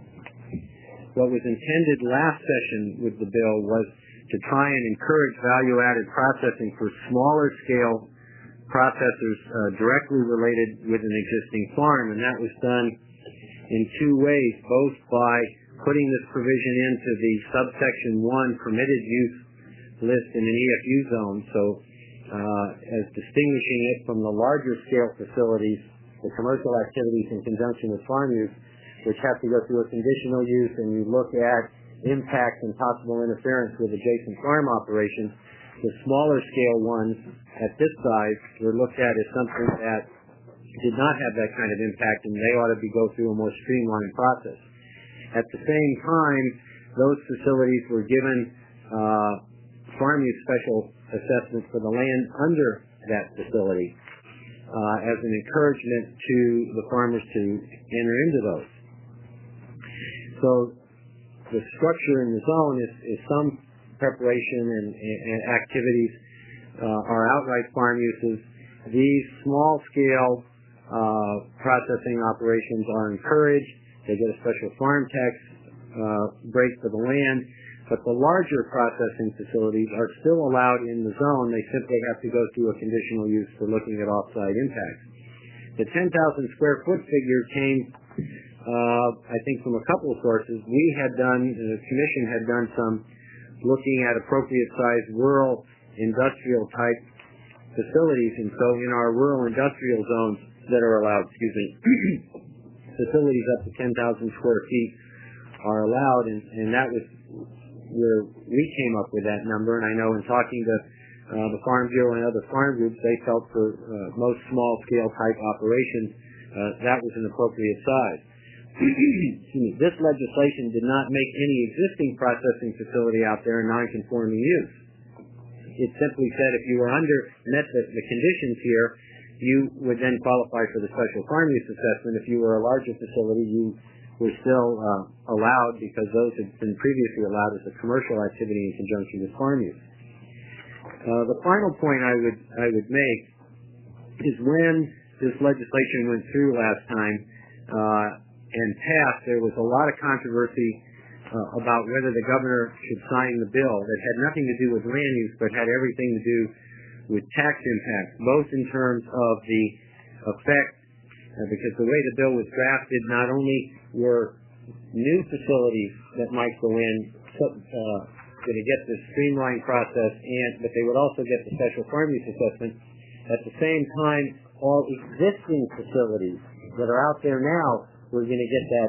What was intended last session with the bill was to try and encourage value-added processing for smaller scale processors uh, directly related with an existing farm, and that was done in two ways, both by putting this provision into the subsection one permitted use list in an E F U zone, so uh, as distinguishing it from the larger scale facilities, the commercial activities in conjunction with farm use, which have to go through a conditional use, and you look at impact and possible interference with adjacent farm operations. The smaller scale ones at this size were looked at as something that did not have that kind of impact, and they ought to be go through a more streamlined process. At the same time, those facilities were given uh, farm use special assessment for the land under that facility uh, as an encouragement to the farmers to enter into those. So the structure in the zone is, is some preparation and, and activities uh, are outright farm uses. These small-scale uh, processing operations are encouraged. They get a special farm tax uh, break for the land, but the larger processing facilities are still allowed in the zone. They simply have to go through a conditional use for looking at off-site impacts. The ten thousand square foot figure came, uh, I think, from a couple of sources. We had done, the Commission had done some looking at appropriate sized rural industrial type facilities, and so in our rural industrial zones that are allowed, excuse me, facilities up to ten thousand square feet are allowed, and, and that was where we came up with that number. And I know in talking to uh, the Farm Bureau and other farm groups, they felt for uh, most small-scale type operations uh, that was an appropriate size. This legislation did not make any existing processing facility out there a non-conforming use. It simply said if you were under met the, the conditions here, you would then qualify for the special farm use assessment. If you were a larger facility, you were still uh, allowed because those had been previously allowed as a commercial activity in conjunction with farm use. Uh, the final point I would I would make is when this legislation went through last time uh, and passed, there was a lot of controversy uh, about whether the governor should sign the bill that had nothing to do with land use but had everything to do with tax impacts, both in terms of the effect, uh, because the way the bill was drafted, not only were new facilities that might go in uh, going to get this streamlined process, and but they would also get the special farm use assessment. At the same time, all existing facilities that are out there now were going to get that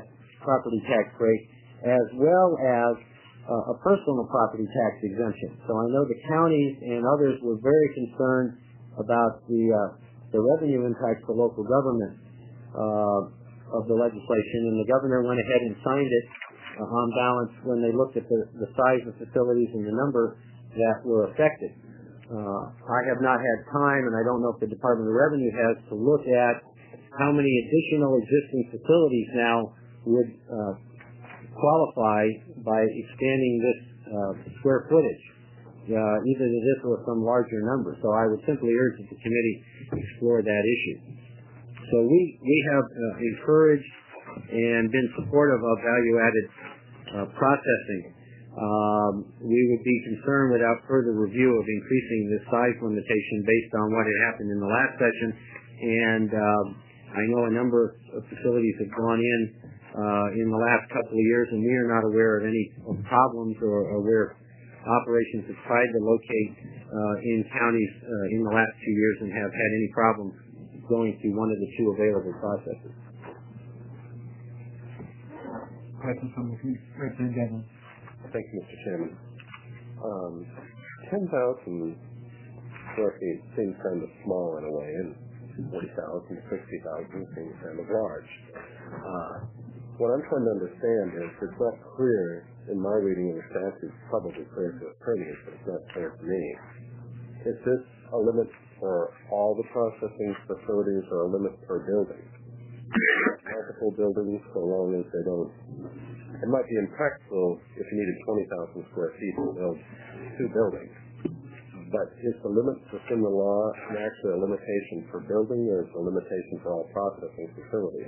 property tax break, as well as uh, a personal property tax exemption. So I know the counties and others were very concerned about the uh, the revenue impact to local government uh, of the legislation, and the governor went ahead and signed it uh, on balance when they looked at the, the size of facilities and the number that were affected. Uh, I have not had time, and I don't know if the Department of Revenue has, to look at how many additional existing facilities now would uh, qualify by expanding this uh, square footage, uh, either to this or some larger number. So I would simply urge that the committee explore that issue. So we, we have uh, encouraged and been supportive of value-added uh, processing. Um, we would be concerned without further review of increasing the size limitation based on what had happened in the last session. And um, I know a number of facilities have gone in uh, in the last couple of years, and we are not aware of any problems or, or where operations have tried to locate uh, in counties uh, in the last two years and have had any problems going through one of the two available processes. Questions from the Representative. Thank you, Mister Chairman. Um, ten thousand square feet seems kind of small in a way, and forty thousand, sixty thousand seems kind of large. Uh, what I'm trying to understand is it's not clear in my reading of the statute, it's probably clear to attorneys, but it's not clear to me. Is this a limit for all the processing facilities or a limit per building? Multiple buildings, so long as they don't. It might be impractical if you needed twenty thousand square feet to build two buildings. But is the limit within the law actually a limitation for building, or is it a limitation for all processing facilities?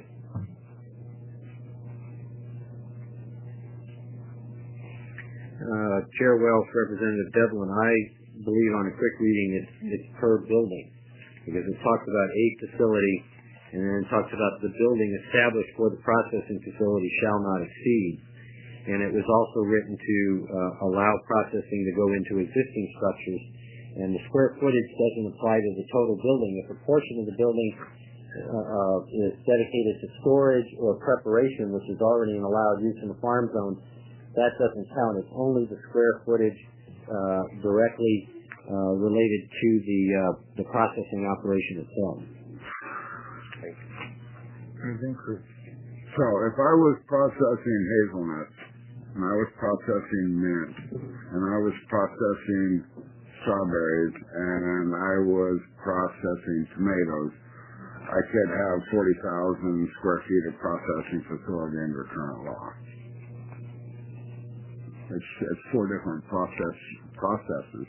Uh, Chair Wells, Representative Devlin, I believe on a quick reading it's, it's per building, because it talks about a facility and then it talks about the building established for the processing facility shall not exceed. And it was also written to uh, allow processing to go into existing structures. And the square footage doesn't apply to the total building. If a portion of the building uh, uh, is dedicated to storage or preparation, which is already an allowed use in the farm zone, that doesn't count. It's only the square footage uh, directly uh, related to the uh, the processing operation itself. So if I was processing hazelnuts, and I was processing mint, and I was processing strawberries, and I was processing tomatoes, I could have forty thousand square feet of processing facility under current law. It's, it's four different process processes.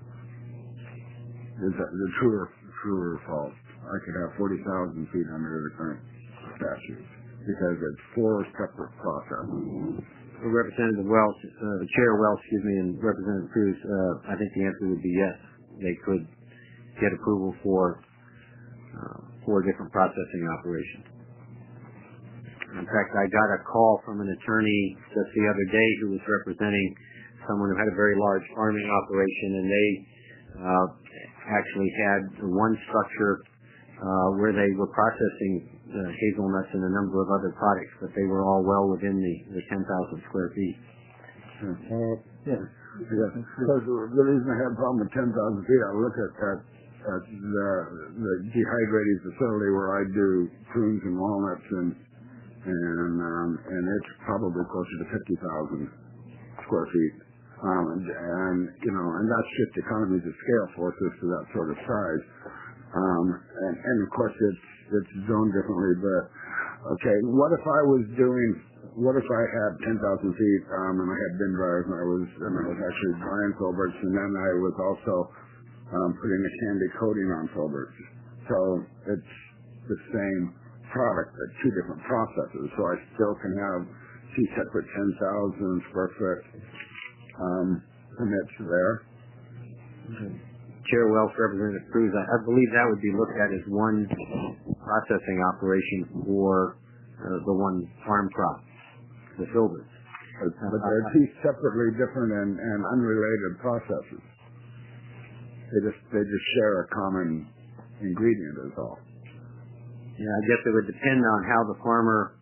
Is that the true or, true or false? I could have forty thousand feet under the current statute because it's four separate processes. Representative Welch, uh, Chair Welch, excuse me, and Representative Cruz, uh, I think the answer would be yes. They could get approval for uh, four different processing operations. In fact, I got a call from an attorney just the other day who was representing someone who had a very large farming operation, and they uh, actually had one structure uh, where they were processing uh, hazelnuts and a number of other products, but they were all well within the, the ten thousand square feet. Uh, yeah. yeah. Because the reason I had a problem with ten thousand feet, I look at, at, at the, the dehydrating facility where I do prunes and walnuts, and and um, and it's probably closer to fifty thousand square feet. Um, and, and, you know, and that's just economies of scale forces to that sort of size. Um, and, and of course it's, it's zoned differently, but, okay, what if I was doing, what if I had ten thousand feet, um, and I had bin dryers, and I was, and I was actually drying filberts, and then I was also, um, putting a candy coating on filberts. So it's the same product, but two different processes, so I still can have two separate ten thousand square foot um, permits there. Okay. Chair Welch, Representative Cruz, I, I believe that would be looked at as one processing operation for uh, the one farm crop, the filberts. But, but they're two separately different and, and unrelated processes. They just they just share a common ingredient is all. Yeah, I guess it would depend on how the farmer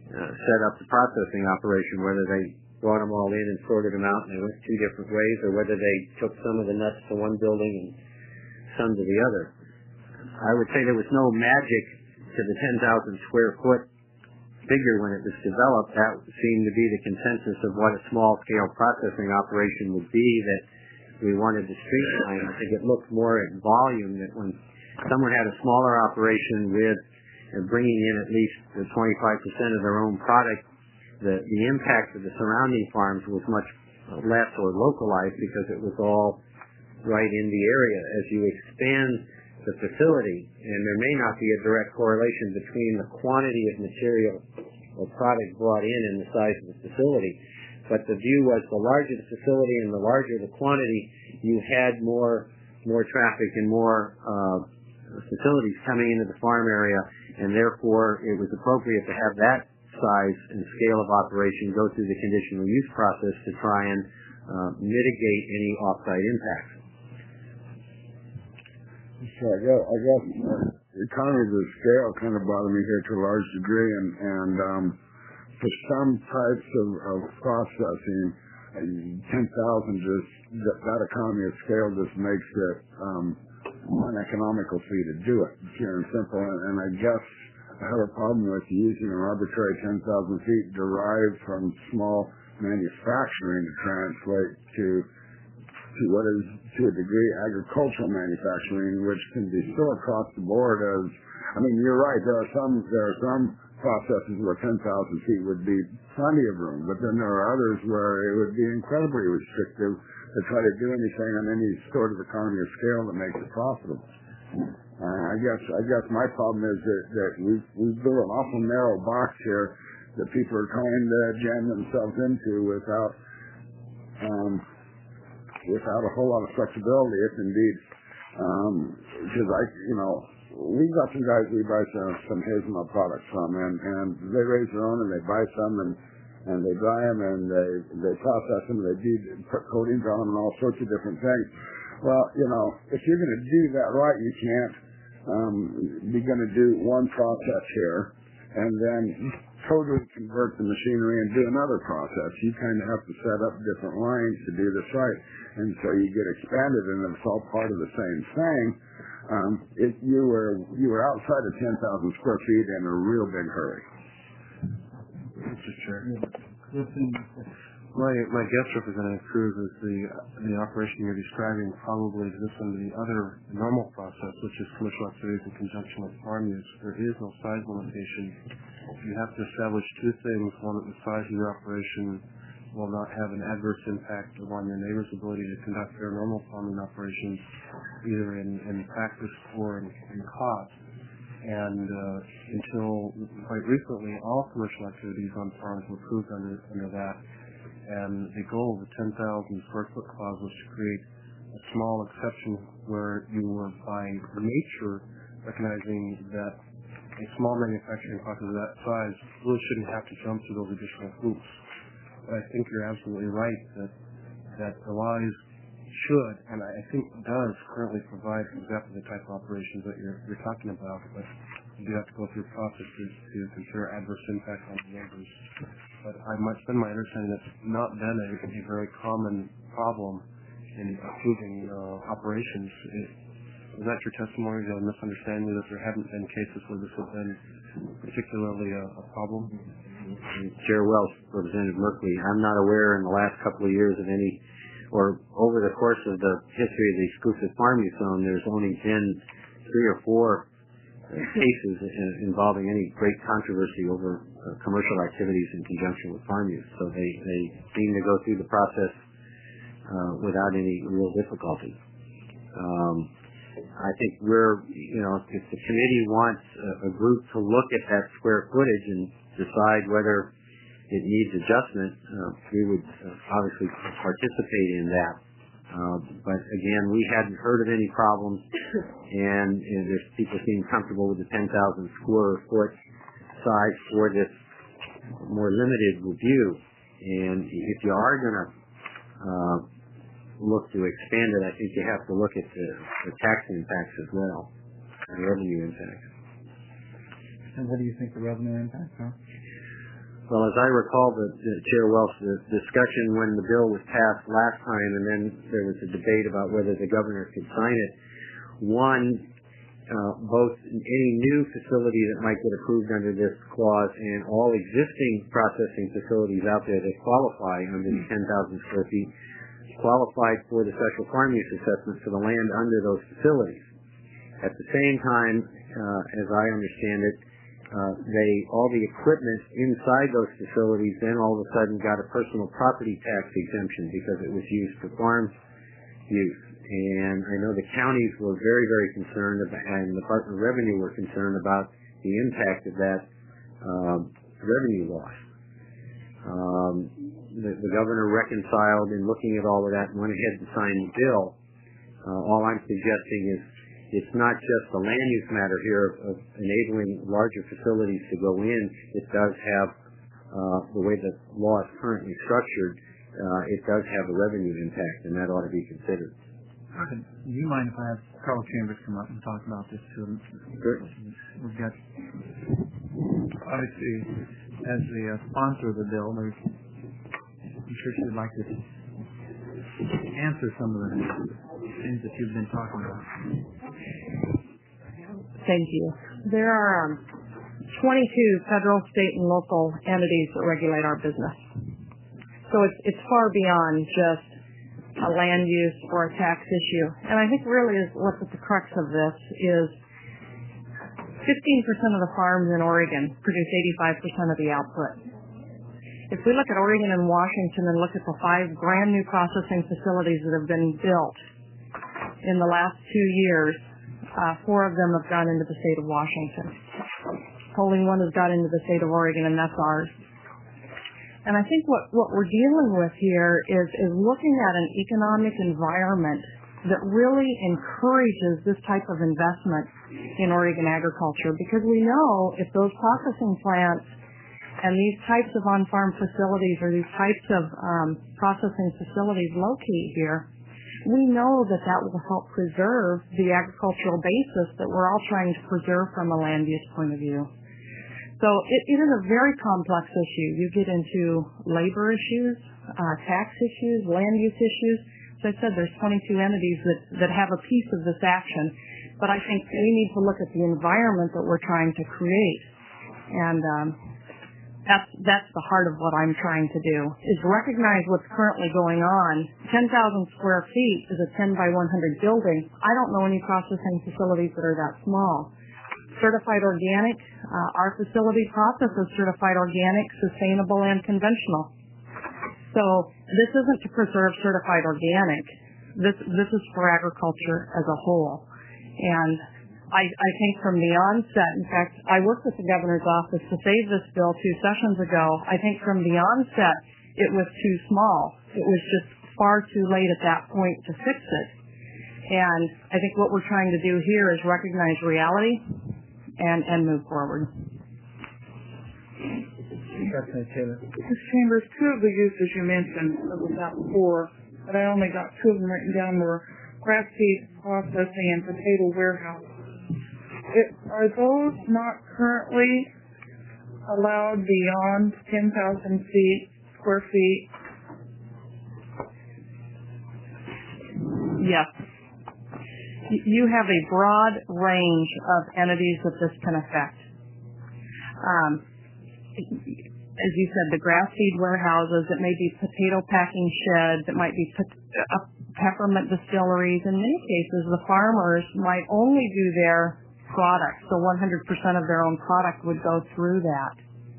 uh, set up the processing operation, whether they brought them all in and sorted them out and they went two different ways, or whether they took some of the nuts to one building and some to the other. I would say there was no magic to the ten thousand square foot figure when it was developed. That seemed to be the consensus of what a small-scale processing operation would be that we wanted to streamline. I think it looked more at volume, that when someone had a smaller operation with uh, bringing in at least twenty-five percent of their own product, the, the impact of the surrounding farms was much less or localized because it was all right in the area. As you expand the facility, and there may not be a direct correlation between the quantity of material or product brought in and the size of the facility, but the view was the larger the facility and the larger the quantity, you had more more traffic and more uh, facilities coming into the farm area, and therefore it was appropriate to have that size and scale of operation go through the conditional use process to try and uh, mitigate any off-site impacts. So I guess, I guess uh, economies of scale kind of bother me here to a large degree, and, and um, for some types of, of processing, uh, ten thousand just, that, that economy of scale just makes it um, uneconomical for you to do it, pure and simple, and, and I guess I have a problem with using an arbitrary ten thousand feet derived from small manufacturing to translate to to what is, to a degree, agricultural manufacturing, which can be still across the board as, I mean, you're right, there are some, there are some processes where ten thousand feet would be plenty of room, but then there are others where it would be incredibly restrictive to try to do anything on any sort of economy of scale that makes it profitable. Uh, I guess, I guess my problem is that, that we've, we've built an awful narrow box here that people are trying to jam themselves into without, um, without a whole lot of flexibility, if indeed, um, because I, you know, we've got some guys we buy some, some hazelnut products from, and, and they raise their own, and they buy some, and, and they dry them, and they, they process them, they do put coatings on them, and all sorts of different things. Well, you know, if you're going to do that right, you can't um, be going to do one process here, and then totally convert the machinery and do another process. You kind of have to set up different lines to do this right. And so you get expanded, and it's all part of the same thing. Um, it, you were you were outside of ten thousand square feet in a real big hurry. Mister Chair, my my guest representative Cruz is the the operation you're describing probably exists under the other normal process, which is commercial activities in conjunction with farm use. There is no size limitation. You have to establish two things: one, that the size of your operation will not have an adverse impact on your neighbor's ability to conduct their normal farming operations, either in, in practice or in, in cost. And uh, until quite recently, all commercial activities on farms were approved under, under that. And the goal of the ten thousand square foot clause was to create a small exception where you were, by nature, recognizing that a small manufacturing process of that size really shouldn't have to jump through those additional hoops. But I think you're absolutely right that that the laws should, and I think does currently provide exactly the type of operations that you're, you're talking about, but you do have to go through processes to consider adverse impact on the neighbors. But I might spend my understanding that's not been a, a very common problem in approving uh, operations. It, is that your testimony? Did I misunderstand you that there haven't been cases where this has been particularly a, a problem? Chair Wells, Representative Merkley, I'm not aware in the last couple of years of any, or over the course of the history of the exclusive farm use zone, there's only been three or four cases involving any great controversy over uh, commercial activities in conjunction with farm use. So they, they seem to go through the process uh, without any real difficulty. Um, I think we're, you know, if the committee wants a, a group to look at that square footage and decide whether it needs adjustment, uh, we would uh, obviously participate in that. Uh, but again, we hadn't heard of any problems, and, and there's people seem comfortable with the ten thousand square foot size for this more limited review. And if you are going to uh, look to expand it, I think you have to look at the, the tax impacts as well, and revenue impacts. And what do you think the revenue impacts are? Well, as I recall, the, the Chair Welch, the discussion when the bill was passed last time, and then there was a debate about whether the governor could sign it. One, uh, both any new facility that might get approved under this clause and all existing processing facilities out there that qualify under the ten thousand square feet qualified for the special farm use assessment for the land under those facilities. At the same time, uh, as I understand it, Uh, they all the equipment inside those facilities then all of a sudden got a personal property tax exemption because it was used for farm use. And I know the counties were very, very concerned about, and the Department of Revenue were concerned about the impact of that um, revenue loss. Um, the, the governor reconciled in looking at all of that and went ahead and signed the bill. Uh, all I'm suggesting is it's not just the land use matter here of, of enabling larger facilities to go in. It does have, uh, the way the law is currently structured, uh, it does have a revenue impact, and that ought to be considered. Okay. Do you mind if I have Carl Chambers come up and talk about this too? Sure. We've got, obviously, as the uh, sponsor of the bill, there's, I'm sure she would like to answer some of the things that you've been talking about. Thank you. There are um, twenty-two federal, state, and local entities that regulate our business. So it's, it's far beyond just a land use or a tax issue. And I think really is what's at the crux of this is fifteen percent of the farms in Oregon produce eighty-five percent of the output. If we look at Oregon and Washington and look at the five brand new processing facilities that have been built in the last two years, uh, four of them have gone into the state of Washington. Only one has got into the state of Oregon, and that's ours. And I think what, what we're dealing with here is, is looking at an economic environment that really encourages this type of investment in Oregon agriculture, because we know if those processing plants and these types of on-farm facilities or these types of um, processing facilities locate here, we know that that will help preserve the agricultural basis that we're all trying to preserve from a land use point of view. So it, it is a very complex issue. You get into labor issues, uh, tax issues, land use issues. As I said, there's twenty-two entities that, that have a piece of this action. But I think we need to look at the environment that we're trying to create. And um, That's, that's the heart of what I'm trying to do, is recognize what's currently going on. ten thousand square feet is a ten by one hundred building. I don't know any processing facilities that are that small. Certified organic, uh, our facility processes certified organic, sustainable, and conventional. So this isn't to preserve certified organic. This, this is for agriculture as a whole. And I, I think from the onset, in fact, I worked with the governor's office to save this bill two sessions ago. I think from the onset, it was too small. It was just far too late at that point to fix it. And I think what we're trying to do here is recognize reality and, and move forward. Miz Chambers, two of the uses you mentioned, of about four, but I only got two of them written down, were grass seed processing and potato warehouse. It, are those not currently allowed beyond ten thousand feet, square feet? Yes. You have a broad range of entities that this can affect. Um, as you said, the grass seed warehouses, it may be potato packing sheds, it might be pe- peppermint distilleries. In many cases, the farmers might only do their product, so one hundred percent of their own product would go through that.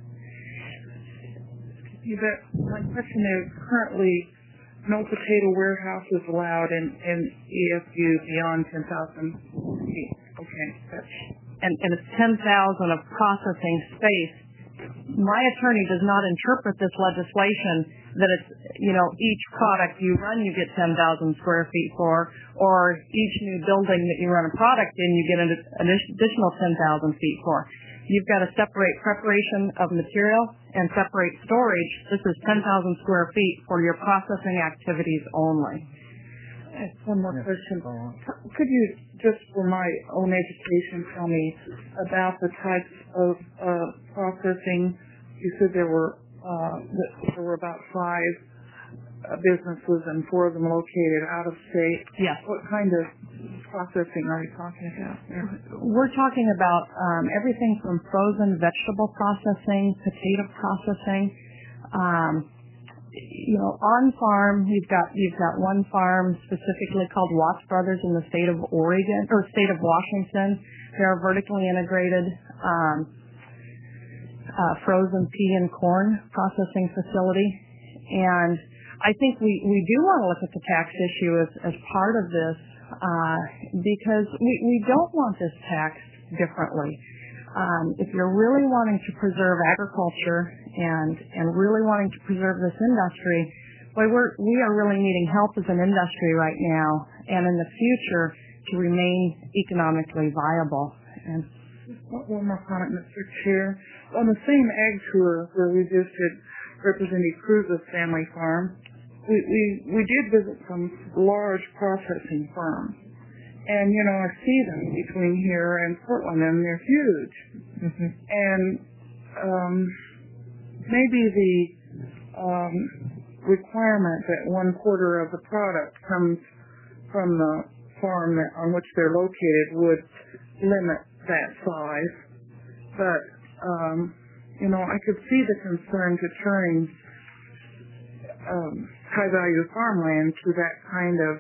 You bet. My question is, currently, no potato warehouse is allowed in, in E F U beyond ten thousand feet. Okay. That's... And, and it's ten thousand of processing space. My attorney does not interpret this legislation that it's, you know, each product you run you get ten thousand square feet for, or each new building that you run a product in you get an additional ten thousand feet for. You've got to separate preparation of material and separate storage. This is ten thousand square feet for your processing activities only. One more question. Could you, just for my own education, tell me about the types of uh, processing you said there were uh, that there were about five uh, businesses and four of them located out of state. Yes. What kind of processing are you talking about there? We're talking about um, everything from frozen vegetable processing, potato processing. Um, you know, on farm, you've got you've got one farm specifically called Watts Brothers in the state of Oregon or state of Washington. They're a vertically integrated um, uh, frozen pea and corn processing facility, and I think we, we do want to look at the tax issue as, as part of this uh, because we, we don't want this taxed differently. Um, if you're really wanting to preserve agriculture and and really wanting to preserve this industry, boy, we're we are really needing help as an industry right now and in the future to remain economically viable. And one more comment, Mister Chair. On the same ag tour where we visited Representative Cruz's family farm, we, we we did visit some large processing firms. And, you know, I see them between here and Portland, and they're huge. Mm-hmm. And um, maybe the um, requirement that one quarter of the product comes from the farm that, on which they're located would limit that size. But, um, you know, I could see the concern to turning um, high-value farmland to that kind of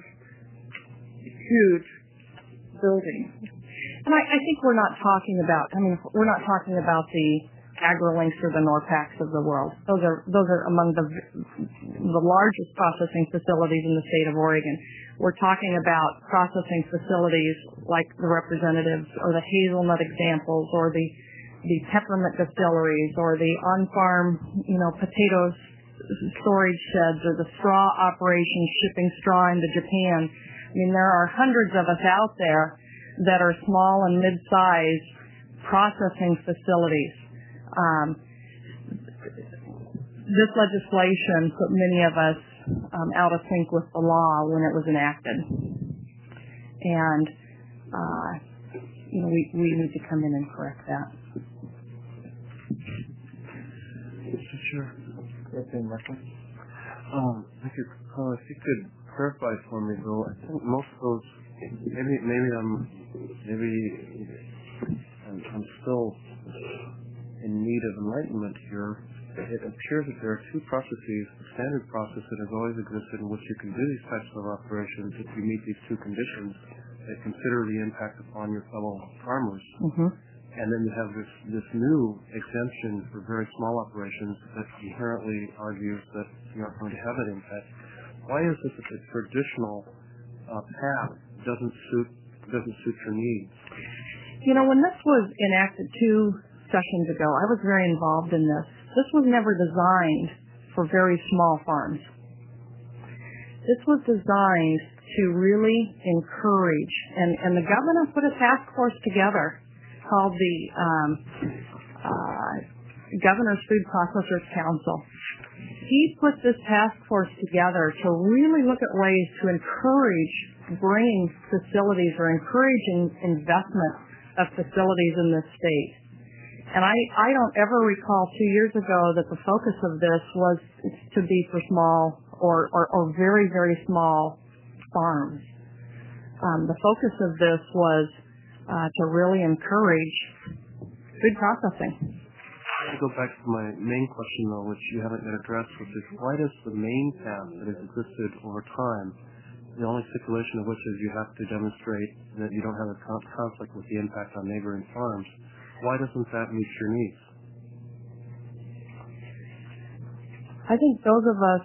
huge building. And I, I think we're not talking about, I mean, we're not talking about the AgriLinks or the Norpacs of the world. Those are those are among the the largest processing facilities in the state of Oregon. We're talking about processing facilities like the representatives or the hazelnut examples or the the peppermint distilleries or the on-farm, you know, potatoes storage sheds or the straw operations shipping straw into Japan. I mean, there are hundreds of us out there that are small and mid-sized processing facilities. Um, this legislation put many of us um, out of sync with the law when it was enacted. And, uh, you know, we, we need to come in and correct that. Mister Chair. Um, thank you. Uh, if you could clarify for me, though, I think most of those, maybe, maybe I'm, maybe I'm, I'm still in need of enlightenment here. It appears that there are two processes, the standard process that has always existed in which you can do these types of operations if you meet these two conditions that consider the impact upon your fellow farmers. Mm-hmm. And then you have this, this new exemption for very small operations that inherently argues that you're not going to have that impact. Why is it that the traditional uh, path doesn't suit doesn't suit your needs? You know, when this was enacted two sessions ago, I was very involved in this. This was never designed for very small farms. This was designed to really encourage, and, and the governor put a task force together called the um, uh, Governor's Food Processors Council. He put this task force together to really look at ways to encourage bringing facilities or encouraging investment of facilities in this state. And I, I don't ever recall two years ago that the focus of this was to be for small or, or, or very, very small farms. Um, the focus of this was uh, to really encourage food processing. I go back to my main question, though, which you haven't yet addressed, which is why does the main path that has existed over time, the only stipulation of which is you have to demonstrate that you don't have a conflict with the impact on neighboring farms, why doesn't that meet your needs? I think those of us,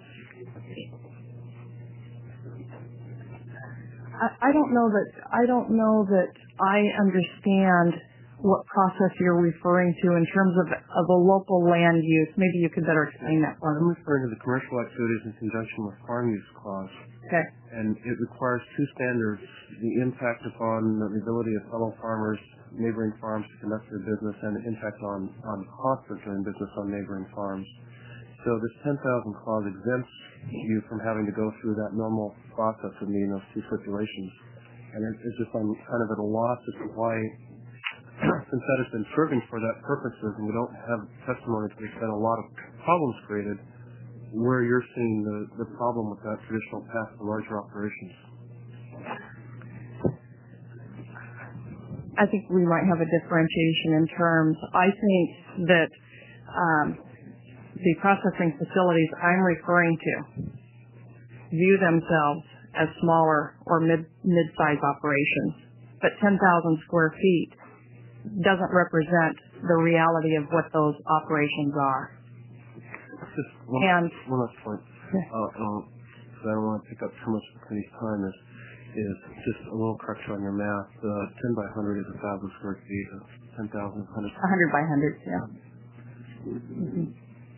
I, I don't know that, I don't know that I understand what process you're referring to in terms of, of a local land use. Maybe you could better explain that for me. I'm referring to the commercial activities in conjunction with farm use clause. Okay. And it requires two standards, the impact upon the ability of fellow farmers, neighboring farms to conduct their business, and the impact on, on costs of doing business on neighboring farms. So this ten thousand clause exempts you from having to go through that normal process of meeting those two stipulations. And it's just I'm kind of at a loss as to why since that has been serving for that purposes and we don't have testimony to the extent a lot of problems created, where you're seeing the, the problem with that traditional path to larger operations? I think we might have a differentiation in terms. I think that um, the processing facilities I'm referring to view themselves as smaller or mid, mid-size operations, but ten thousand square feet doesn't represent the reality of what those operations are. Just one, and, one last point. Yeah. Uh, uh, I don't want to pick up too much of the time. Is is just a little correction on your math. Uh, ten by one hundred is a thousand square feet. Uh, ten thousand one hundred. one hundred by one hundred. Yeah. Mm-hmm.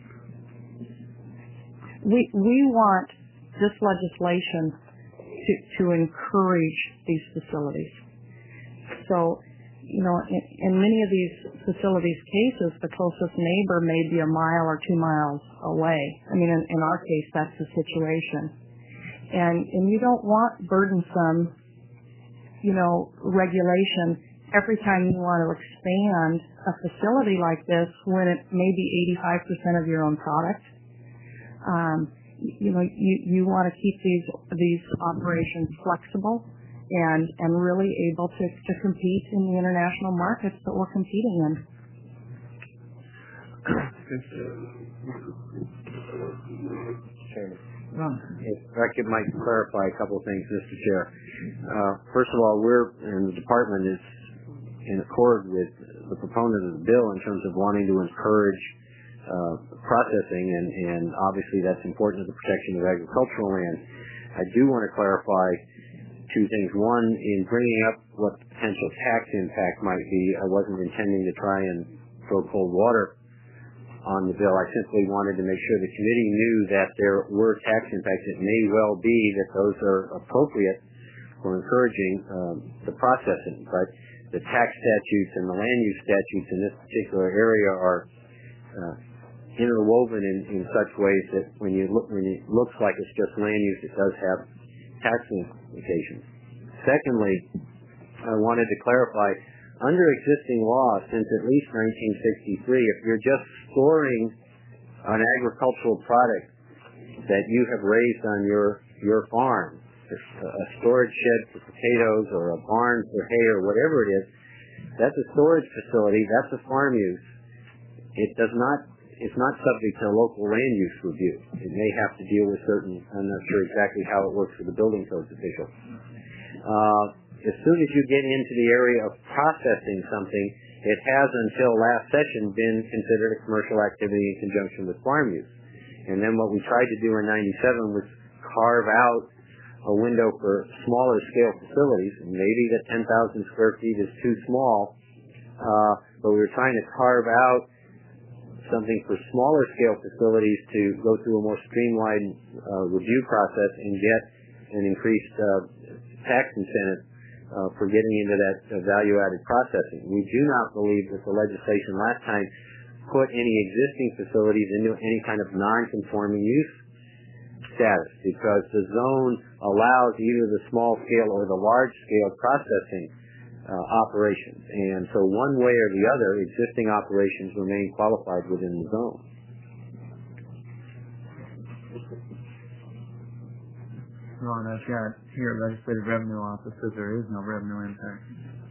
We we want this legislation to to encourage these facilities. So, you know, in, in many of these facilities cases, the closest neighbor may be a mile or two miles away. I mean, in, in our case, that's the situation. And, and you don't want burdensome, you know, regulation every time you want to expand a facility like this when it may be eighty-five percent of your own product. Um, you know, you, you want to keep these, these operations flexible and and really able to, to compete in the international markets that we're competing in. Well, if I could might clarify a couple of things, Mister Chair. Uh, first of all, we're, and the department is in accord with the proponent of the bill in terms of wanting to encourage uh, processing, and, and obviously that's important to the protection of agricultural land. I do want to clarify two things. One, in bringing up what the potential tax impact might be, I wasn't intending to try and throw cold water on the bill. I simply wanted to make sure the committee knew that there were tax impacts. It may well be that those are appropriate for encouraging um, the processing, but the tax statutes and the land use statutes in this particular area are uh, interwoven in, in such ways that when you look, when it looks like it's just land use, it does have tax implications. Secondly, I wanted to clarify, under existing law since at least nineteen sixty-three, if you're just storing an agricultural product that you have raised on your, your farm, a storage shed for potatoes or a barn for hay or whatever it is, that's a storage facility, that's a farm use. It does not, it's not subject to a local land use review. It may have to deal with certain, I'm not sure exactly how it works for the building codes official. Uh, as soon as you get into the area of processing something, it has until last session been considered a commercial activity in conjunction with farm use. And then what we tried to do in ninety-seven was carve out a window for smaller scale facilities. Maybe the ten thousand square feet is too small, uh, but we were trying to carve out something for smaller scale facilities to go through a more streamlined uh, review process and get an increased uh, tax incentive uh, for getting into that uh, value-added processing. We do not believe that the legislation last time put any existing facilities into any kind of non-conforming use status, because the zone allows either the small scale or the large scale processing uh, operations, and so one way or the other, existing operations remain qualified within the zone. Ron, I've got here Legislative Revenue Office says there is no revenue impact.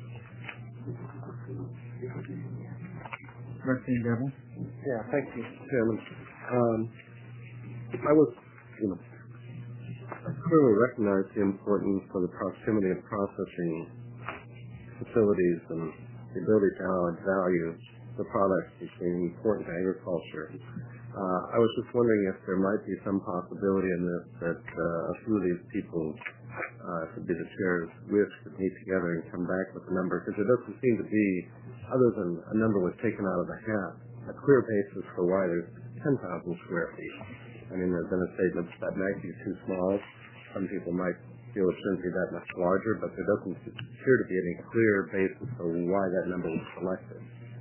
Representative Devil? Yeah, thank you, Chairman. Um, I was, you know, I clearly recognize the importance of the proximity of processing facilities and the ability to add value to products between important to agriculture. Uh, I was just wondering if there might be some possibility in this that uh, a few of these people, uh, could be the chairs, wish could meet together and come back with a number, because there doesn't seem to be, other than a number was taken out of the hat, a clear basis for why there's ten thousand square feet. I mean, there's been a statement that might be too small. Some people might feel it shouldn't be that much larger, but there doesn't appear to be any clear basis for why that number was selected.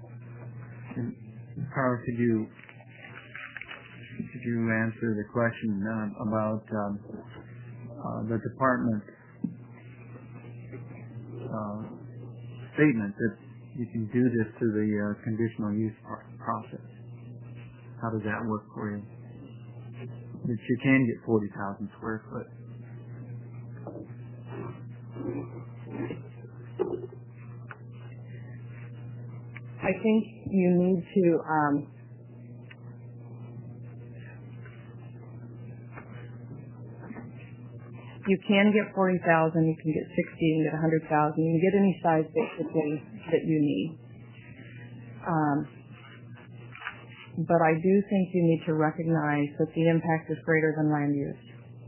Carl, could you could you answer the question um, about um, uh, the department's uh, statement that you can do this through the uh, conditional use process. How does that work for you? That you can get forty thousand square foot. I think you need to um, you can get forty thousand, you can get sixty, you can get one hundred thousand, you can get any size basically that you need. Um, but I do think you need to recognize that the impact is greater than land use.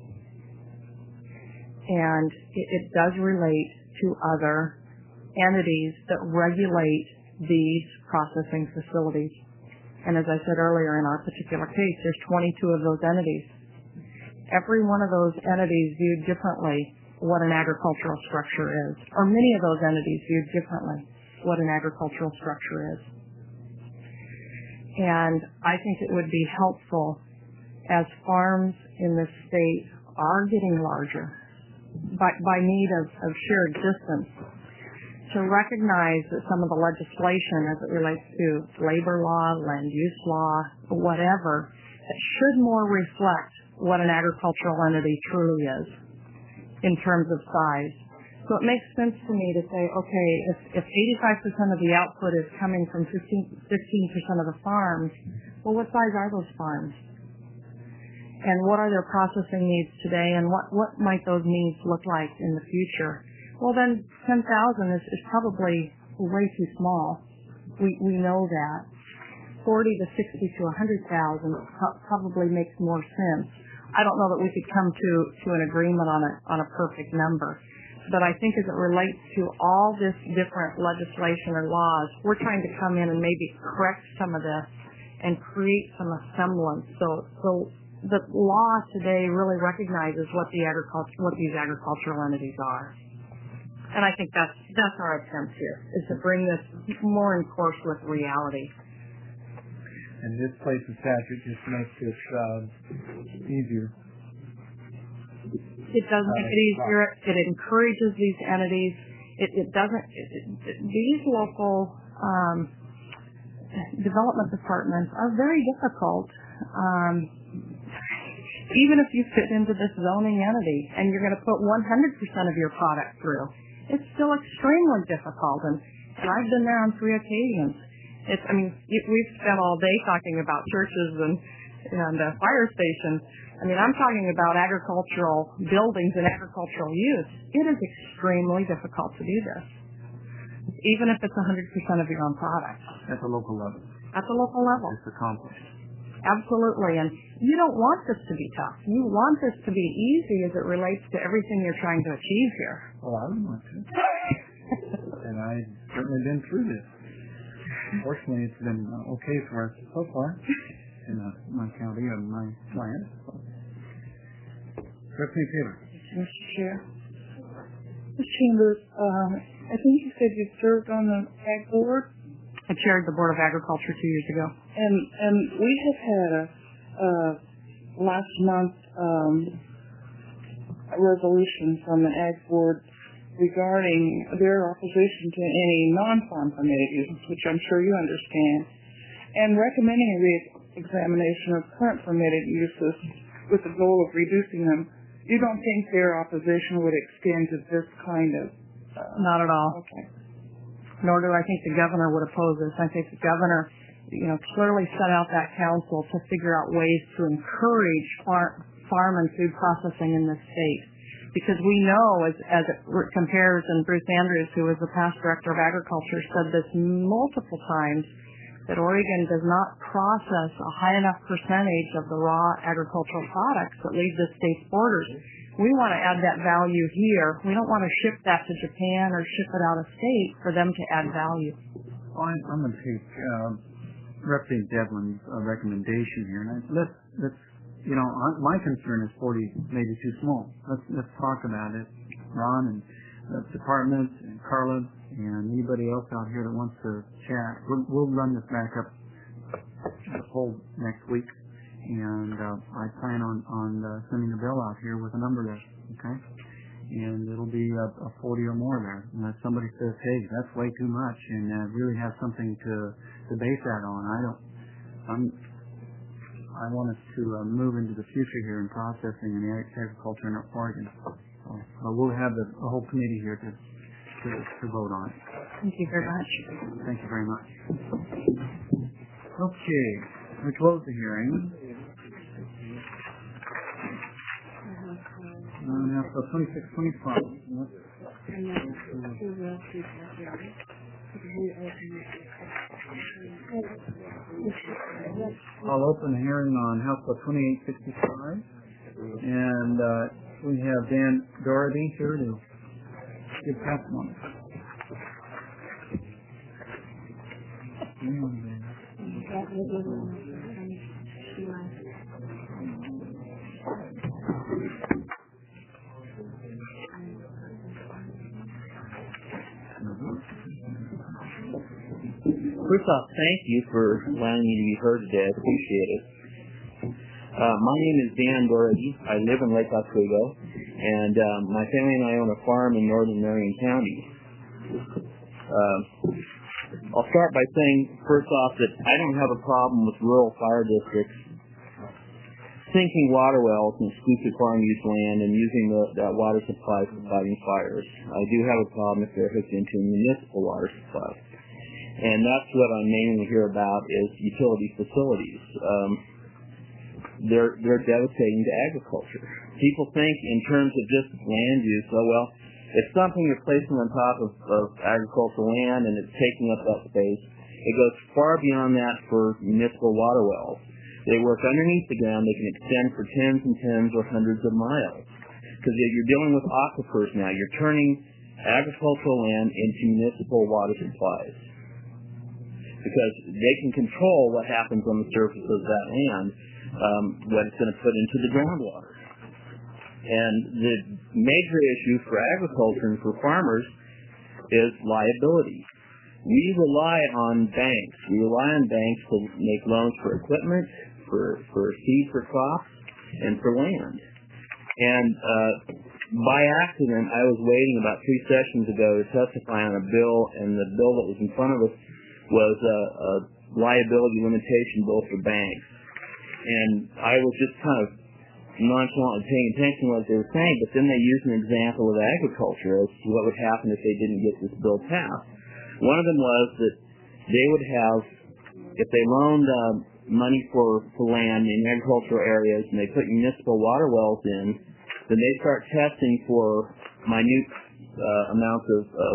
And it, it does relate to other entities that regulate these processing facilities. And as I said earlier, in our particular case, there's twenty-two of those entities. Every one of those entities viewed differently what an agricultural structure is, or many of those entities viewed differently what an agricultural structure is. And I think it would be helpful, as farms in this state are getting larger by, by need of, of sheer existence, to recognize that some of the legislation as it relates to labor law, land use law, whatever, should more reflect what an agricultural entity truly is in terms of size. So it makes sense to me to say, okay, if, if eighty-five percent of the output is coming from fifteen percent of the farms, well, what size are those farms? And what are their processing needs today, and what, what might those needs look like in the future? Well, then ten thousand is, is probably way too small. We, we know that. forty to sixty to one hundred thousand pro- probably makes more sense. I don't know that we could come to, to an agreement on a, on a perfect number. But I think as it relates to all this different legislation or laws, we're trying to come in and maybe correct some of this and create some semblance. So, so the law today really recognizes what the agriculture, what these agricultural entities are. And I think that's that's our attempt here, is to bring this more in course with reality. And this place in statute just makes this uh, easier. It does make it easier. It encourages these entities. It, it doesn't. It, it, these local um, development departments are very difficult. Um, even if you fit into this zoning entity and you're going to put one hundred percent of your product through, it's still extremely difficult. And, and I've been there on three occasions. It's. I mean, we've spent all day talking about churches and and uh, fire stations. I mean, I'm talking about agricultural buildings and agricultural use. It is extremely difficult to do this, even if it's one hundred percent of your own product. At the local level. At the local level. It's accomplished. Absolutely. And you don't want this to be tough. You want this to be easy as it relates to everything you're trying to achieve here. Well, I would want to. And I've certainly been through this. Fortunately, it's been uh, okay for us so far in uh, my county and my client. Representative Taylor. Mister Chair. Mister Chambers, um, I think you said you served on the Ag Board. I chaired the Board of Agriculture two years ago. And and we have had a, uh, last month um, a resolution from the Ag Board regarding their opposition to any non-farm permitted uses, which I'm sure you understand, and recommending a re-examination of current permitted uses with the goal of reducing them. You don't think their opposition would extend to this kind of... Uh, Not at all. Okay. Nor do I think the governor would oppose this. I think the governor, you know, clearly set out that council to figure out ways to encourage far, farm and food processing in this state. Because we know, as, as it compares, and Bruce Andrews, who was the past director of agriculture, said this multiple times, that Oregon does not process a high enough percentage of the raw agricultural products that leave the state's borders. We want to add that value here. We don't want to ship that to Japan or ship it out of state for them to add value. Well, I'm, I'm going to take uh, Representative Devlin's uh, recommendation here, and I, let's let's you know my concern is forty maybe too small. Let's let's talk about it, Ron and the department and Carla and anybody else out here that wants to chat. We'll, we'll run this back up the poll next week. And uh, I plan on, on uh, sending a bill out here with a number there, okay? and it'll be a, a forty or more there. Unless somebody says, hey, that's way too much, and uh, really have something to, to base that on. I don't, I'm, I want us to uh, move into the future here in processing and agriculture in Oregon. So uh, we'll have the, the whole committee here to, to, to vote on it. Thank you very much. Thank you very much. Okay, we close the hearing. Uh, now for twenty-six twenty-five. I'll open the hearing on House Bill twenty-eight sixty-five, and uh, we have Dan Doherty here to give testimony. First off, thank you for allowing me to be heard today. I appreciate it. Uh, my name is Dan Doherty. I live in Lake Oswego, and um, my family and I own a farm in northern Marion County. Uh, I'll start by saying, first off, that I don't have a problem with rural fire districts sinking water wells in exclusive farm use land and using the, that water supply for fighting fires. I do have a problem if they're hooked into a municipal water supply. And that's what I'm mainly here about is utility facilities. Um, they're they're devastating to agriculture. People think in terms of just land use, oh well, if something you're placing on top of, of agricultural land and it's taking up that space, it goes far beyond that for municipal water wells. They work underneath the ground. They can extend for tens and tens or hundreds of miles. Because you're dealing with aquifers now. You're turning agricultural land into municipal water supplies. Because they can control what happens on the surface of that land, um, what it's going to put into the groundwater. And the major issue for agriculture and for farmers is liability. We rely on banks. We rely on banks to make loans for equipment, for, for seed for crops, and for land. And uh, by accident, I was waiting about three sessions ago to testify on a bill, and the bill that was in front of us was a, a liability limitation bill for banks. And I was just kind of nonchalantly paying attention to what they were saying, but then they used an example of agriculture as to what would happen if they didn't get this bill passed. One of them was that they would have, if they loaned uh, money for, for land in agricultural areas and they put municipal water wells in, then they start testing for minute uh, amounts of, of,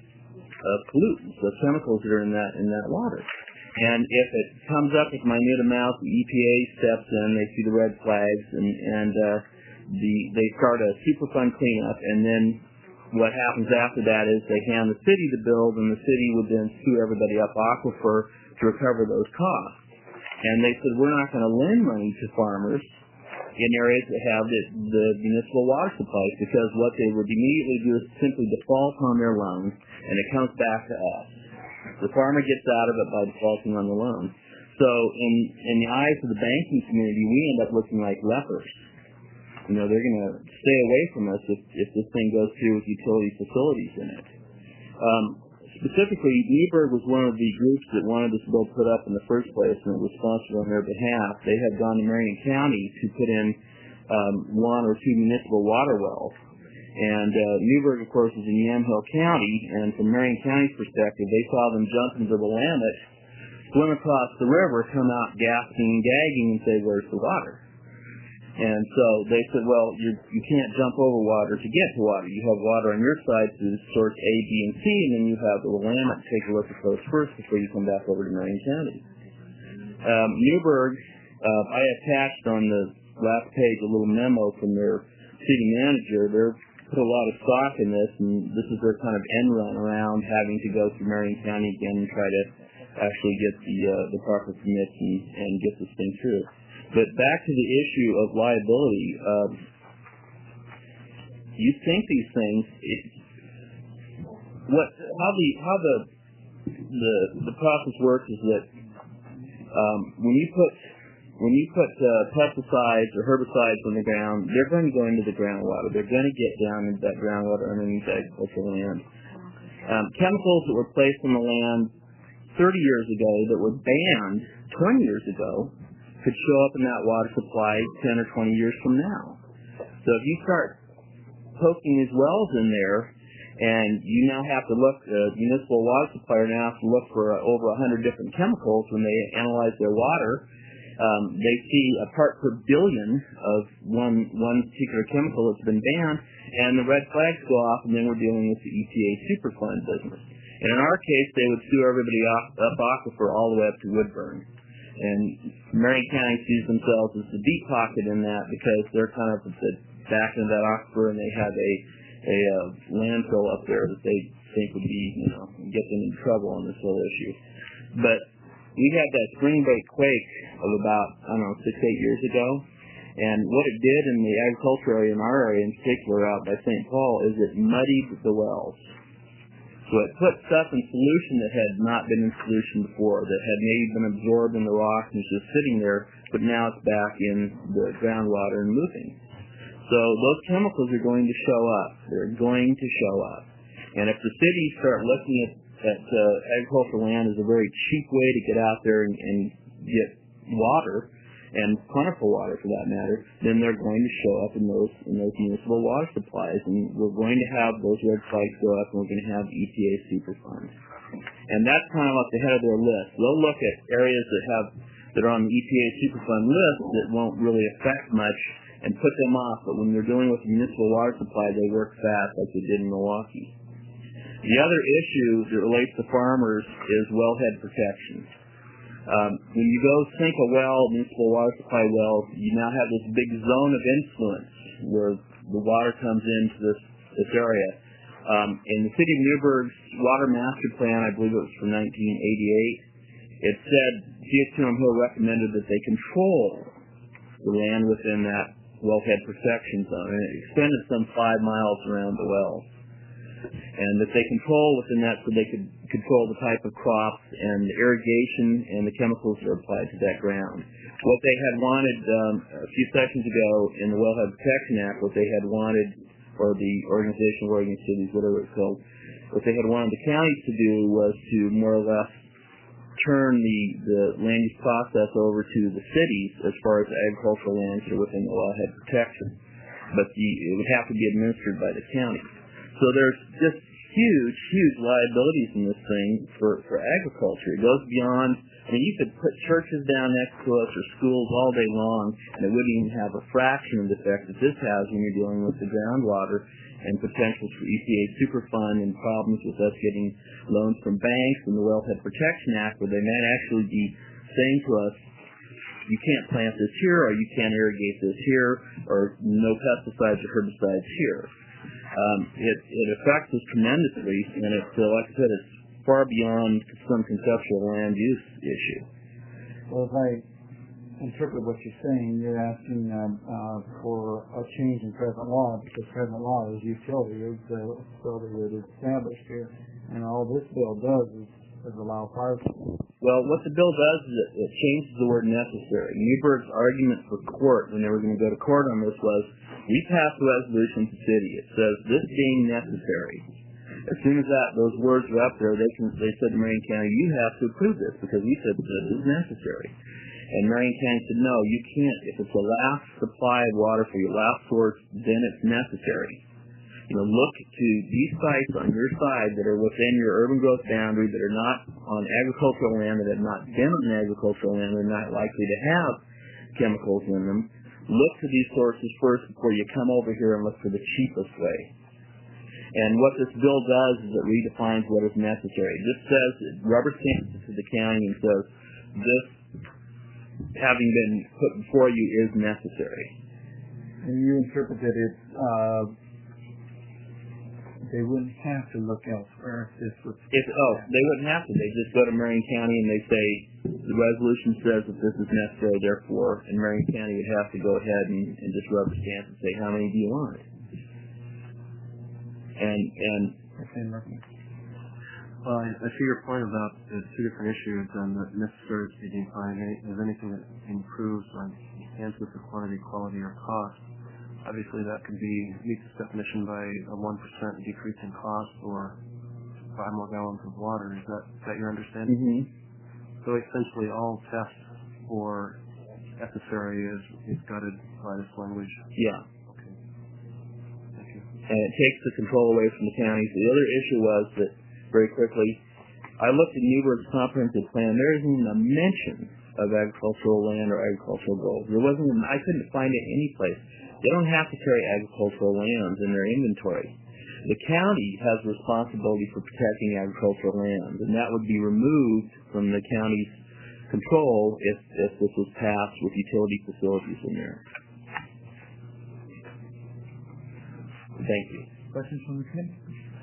of pollutants, of chemicals that are in that in that water. And if it comes up with minute amounts, the E P A steps in, they see the red flags, and, and uh, the, they start a Superfund cleanup, and then what happens after that is they hand the city the bill, and the city would then sue everybody up aquifer to recover those costs. And they said, we're not going to lend money to farmers in areas that have the, the municipal water supplies, because what they would immediately do is simply default on their loans, and it comes back to us. The farmer gets out of it by defaulting on the loan. So in, in the eyes of the banking community, we end up looking like lepers. You know, they're going to stay away from us if, if this thing goes through with utility facilities in it. Um, specifically, Nieberg was one of the groups that wanted this bill put up in the first place, and it was sponsored on their behalf. They had gone to Marion County to put in um, one or two municipal water wells. And uh, Newburgh, of course, is in Yamhill County, and from Marion County's perspective, they saw them jump into the Willamette, swim across the river, come out gasping and gagging, and say, where's the water? And so they said, well, you you can't jump over water to get to water. You have water on your side to source A, B, and C, and then you have the Willamette to take a look at those first before you come back over to Marion County. Um, Newburgh, uh, I attached on the last page a little memo from their city manager. They're put a lot of stock in this, and this is their kind of end run around having to go through Marion County again and try to actually get the uh, the proper permits and, and get this thing through. But back to the issue of liability, um, you think these things, it, what how the how the the the process works is that um, when you put when you put uh, pesticides or herbicides on the ground, they're going to go into the groundwater. They're going to get down into that groundwater underneath agricultural land. Um, chemicals that were placed on the land thirty years ago that were banned twenty years ago could show up in that water supply ten or twenty years from now. So if you start poking these wells in there, and you now have to look, the uh, municipal water supplier now has to look for uh, over one hundred different chemicals when they analyze their water. Um, they see a part per billion of one one particular chemical that's been banned, and the red flags go off, and then we're dealing with the E P A Superfund business. And in our case, they would sue everybody off, up Aquifer all the way up to Woodburn. And Marion County sees themselves as the deep pocket in that because they're kind of at the back end of that aquifer, and they have a, a uh, landfill up there that they think would be, you know, get them in trouble on this whole issue. But we had that spring break quake of about, I don't know, six, eight years ago. And what it did in the agriculture area, in our area in particular out by Saint Paul, is it muddied the wells. So it put stuff in solution that had not been in solution before, that had maybe been absorbed in the rock and was just sitting there, but now it's back in the groundwater and moving. So those chemicals are going to show up. They're going to show up. And if the cities start looking at, at uh, agricultural land as a very cheap way to get out there and, and get water, and plentiful water for that matter, then they're going to show up in those in those municipal water supplies, and we're going to have those red flags go up, and we're going to have E P A Superfund. And that's kind of at the head of their list. They'll look at areas that have that are on the E P A Superfund list that won't really affect much and put them off, but when they're dealing with the municipal water supply, they work fast like they did in Milwaukee. The other issue that relates to farmers is wellhead protection. Um, when you go sink a well, municipal water supply well, you now have this big zone of influence where the water comes into this, this area. Um, in the city of Newburgh's water master plan, I believe it was from nineteen eighty-eight, it said G S T M Hill recommended that they control the land within that wellhead protection zone, and it extended some five miles around the wells. And that they control within that so they could control the type of crops and the irrigation and the chemicals that are applied to that ground. What they had wanted um, a few sessions ago in the Wellhead Protection Act, what they had wanted, or the Organization of Oregon Cities, whatever it's called, what they had wanted the counties to do was to more or less turn the, the land use process over to the cities as far as the agricultural lands that are within the wellhead protection. But the, it would have to be administered by the county. So there's just huge, huge liabilities in this thing for, for agriculture. It goes beyond, I mean, you could put churches down next to us or schools all day long, and it wouldn't even have a fraction of the effect that this has when you're dealing with the groundwater and potentials for E P A Superfund and problems with us getting loans from banks and the Wellhead Protection Act, where they might actually be saying to us, you can't plant this here, or you can't irrigate this here, or no pesticides or herbicides here. Um, it, it affects us tremendously, and it's, uh, like I said, it's far beyond some conceptual land use issue. Well, if I interpret what you're saying, you're asking um, uh, for a change in present law, because present law is utility, is the utility that is established here, and all this bill does is, is allow fire. Well, what the bill does is it, it changes the word necessary. Newburgh's argument for court, when they were going to go to court on this, was we passed a resolution to the city. It says this being necessary. As soon as that those words are up there, they can they said to Marion County, you have to approve this because we said this is necessary. And Marion County said, no, you can't. If it's the last supply of water for your last source, then it's necessary. You know, look to these sites on your side that are within your urban growth boundary, that are not on agricultural land, that have not been on agricultural land, they're not likely to have chemicals in them. Look to these sources first before you come over here and look for the cheapest way. And what this bill does is it redefines what is necessary. It just says, it rubber stamps it to the county and says, this, having been put before you, is necessary. And you interpret that it's, uh, they wouldn't have to look elsewhere if this was... If, oh, they wouldn't have to. They just go to Marion County and they say, the resolution says that this is necessary, therefore, and Marion County would have to go ahead and, and just rubber stamp and say, how many do you want? And, and Well, I, I see your point about the two different issues and the necessary to be defined. Is anything that improves or enhances the quantity, quality, or cost? Obviously, that could be meet this definition by a one percent decrease in cost or five more gallons of water. Is that is that your understanding? Mm-hmm. So essentially, all tests for necessary is is gutted by this language. Yeah. Okay. Thank you. And it takes the control away from the counties. The other issue was that, very quickly, I looked at Newburgh's comprehensive plan. There isn't even a mention of agricultural land or agricultural goals. There wasn't. Even, I couldn't find it any place. They don't have to carry agricultural lands in their inventory. The county has responsibility for protecting agricultural land, and that would be removed from the county's control if, if this was passed with utility facilities in there. Thank you. Questions from the committee?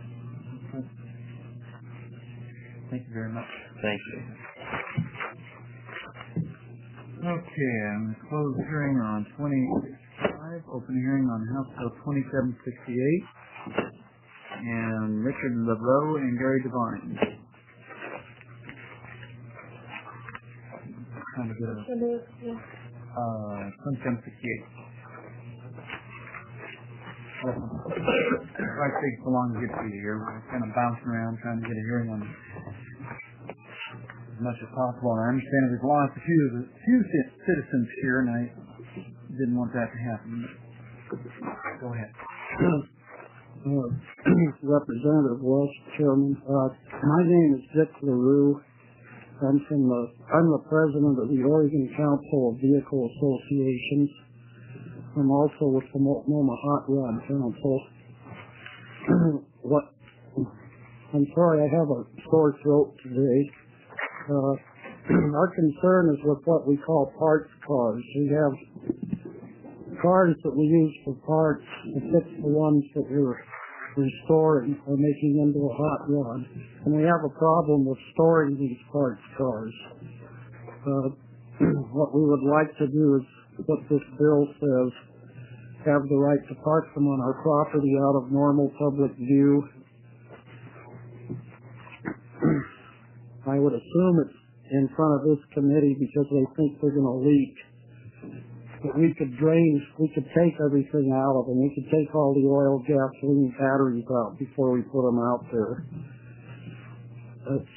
Thank you very much. Thank you. Okay, I'm going to close the hearing on twenty-five, open the hearing on House Bill twenty-seven sixty-eight, and Richard LeBeau and Gary Devine. Trying to get a, uh, twenty-seven sixty-eight. It might take so long to get to you here. We're kind of bouncing around trying to get a hearing on as much as possible. And I understand there's lots of few, few citizens here, and I didn't want that to happen. Go ahead. Uh, Representative Welch, Chairman. Uh, my name is Dick LaRue. I'm from the, I'm the president of the Oregon Council of Vehicle Associations. I'm also with the Multnomah Hot Rod Council. What? I'm sorry, I have a sore throat today. Uh, our concern is with what we call parts cars. We have cars that we use for parts to fix the ones that we're restoring or making into a hot rod. And we have a problem with storing these parts cars. Uh, what we would like to do is what this bill says, have the right to park them on our property out of normal public view. I would assume it's in front of this committee because they think they're going to leak. But we could drain, we could take everything out of them. We could take all the oil, gasoline, batteries out before we put them out there. That's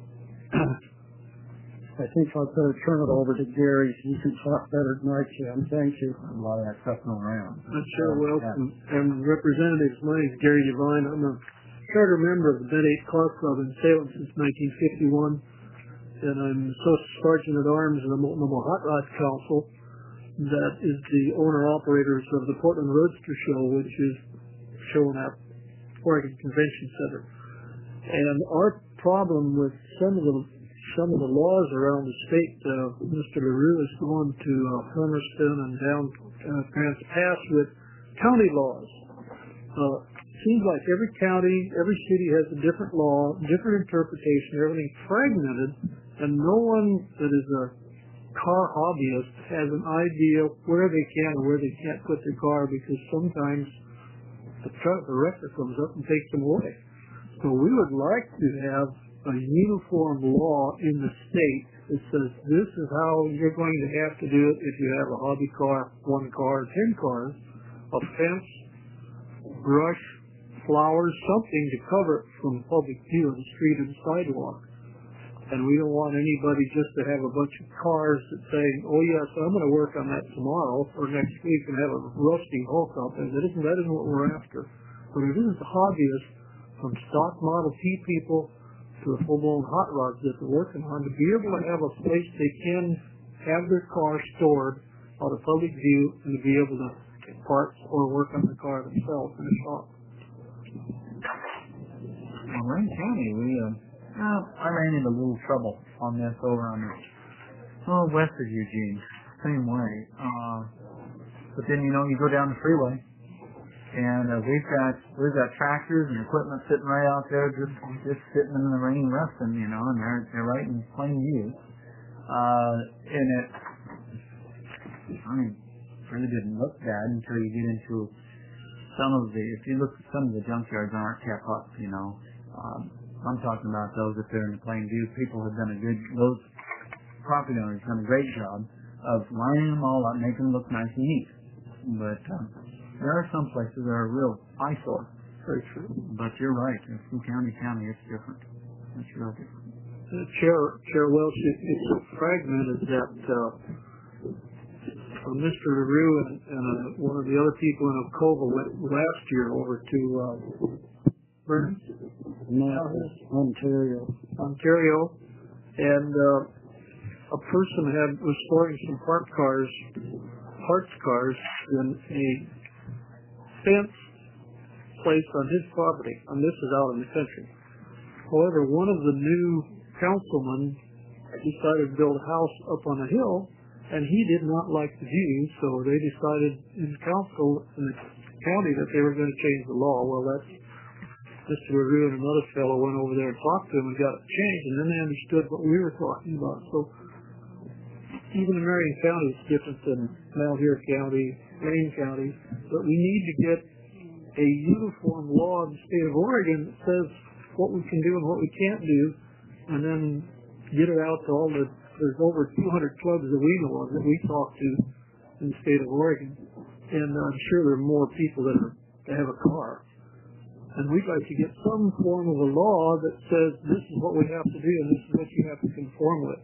I think I'll better turn it over to Gary so you can talk better than I can. Thank you. A lot of that stuff going around. I'm sure welcome. Yeah. And representatives, my name is Gary Devine. I'm a charter member of the Ben eight Car Club in Salem since nineteen fifty-one. And I'm Associate Sergeant at Arms in the Multnomah Hot Rod Council. That is the owner-operators of the Portland Roadster Show, which is shown at Oregon Convention Center. And our problem with some of the some of the laws around the state, uh, Mister LaRue has gone to uh, Hermiston and down uh, Grants Pass with county laws. Uh, seems like every county, every city has a different law, different interpretation, everything fragmented, and no one that is a car hobbyist has an idea where they can or where they can't put their car because sometimes the truck, the wrecker comes up and takes them away. So we would like to have a uniform law in the state that says this is how you're going to have to do it if you have a hobby car, one car, ten cars, a fence, brush, flowers, something to cover it from public view of the street and sidewalk. And we don't want anybody just to have a bunch of cars that say, oh yes, I'm going to work on that tomorrow or next week and have a rusty Hulk out there. That isn't, that isn't what we're after. But it is the hobbyists from stock Model T people to the full-blown hot rods that they're working on to be able to have a place they can have their car stored out of public view and to be able to get parts or work on the car themselves in the shop. Well, Lane County, we, uh, well, I ran into a little trouble on this over on the, oh, west of Eugene, same way. Uh, but then, you know, you go down the freeway, and uh, we've got we've got tractors and equipment sitting right out there, just just sitting in the rain, resting, you know, and they're they're right in plain view. Uh, and it, I mean, really didn't look bad until you get into some of the. If you look at some of the junkyards aren't kept up, you know. Um, I'm talking about those up there in the Plainview. People have done a good, those property owners have done a great job of lining them all up, making them look nice and neat. But um, there are some places that are real eyesore. Very true. But you're right. From county to county, it's different. It's real different. Uh, Chair, Chair Welch, it, it's so fragmented that uh, uh, Mister LaRue and, and uh, one of the other people in Ocova went last year over to uh, Vernon? No, Ontario. Ontario, and uh, a person had was storing some parked cars, parts cars, in a fence place on his property, and this is out in the country. However, one of the new councilmen decided to build a house up on a hill, and he did not like the view, so they decided in council in the county that they were going to change the law. Well, that's Mister LaRue and another fellow went over there and talked to him and got it changed, and then they understood what we were talking about. So even in Marion County is different than Malheur County, Wayne County, but we need to get a uniform law in the state of Oregon that says what we can do and what we can't do, and then get it out to all the, there's over two hundred clubs that we know of that we talk to in the state of Oregon, and I'm sure there are more people that, are, that have a car. And we'd like to get some form of a law that says this is what we have to do and this is what you have to conform with.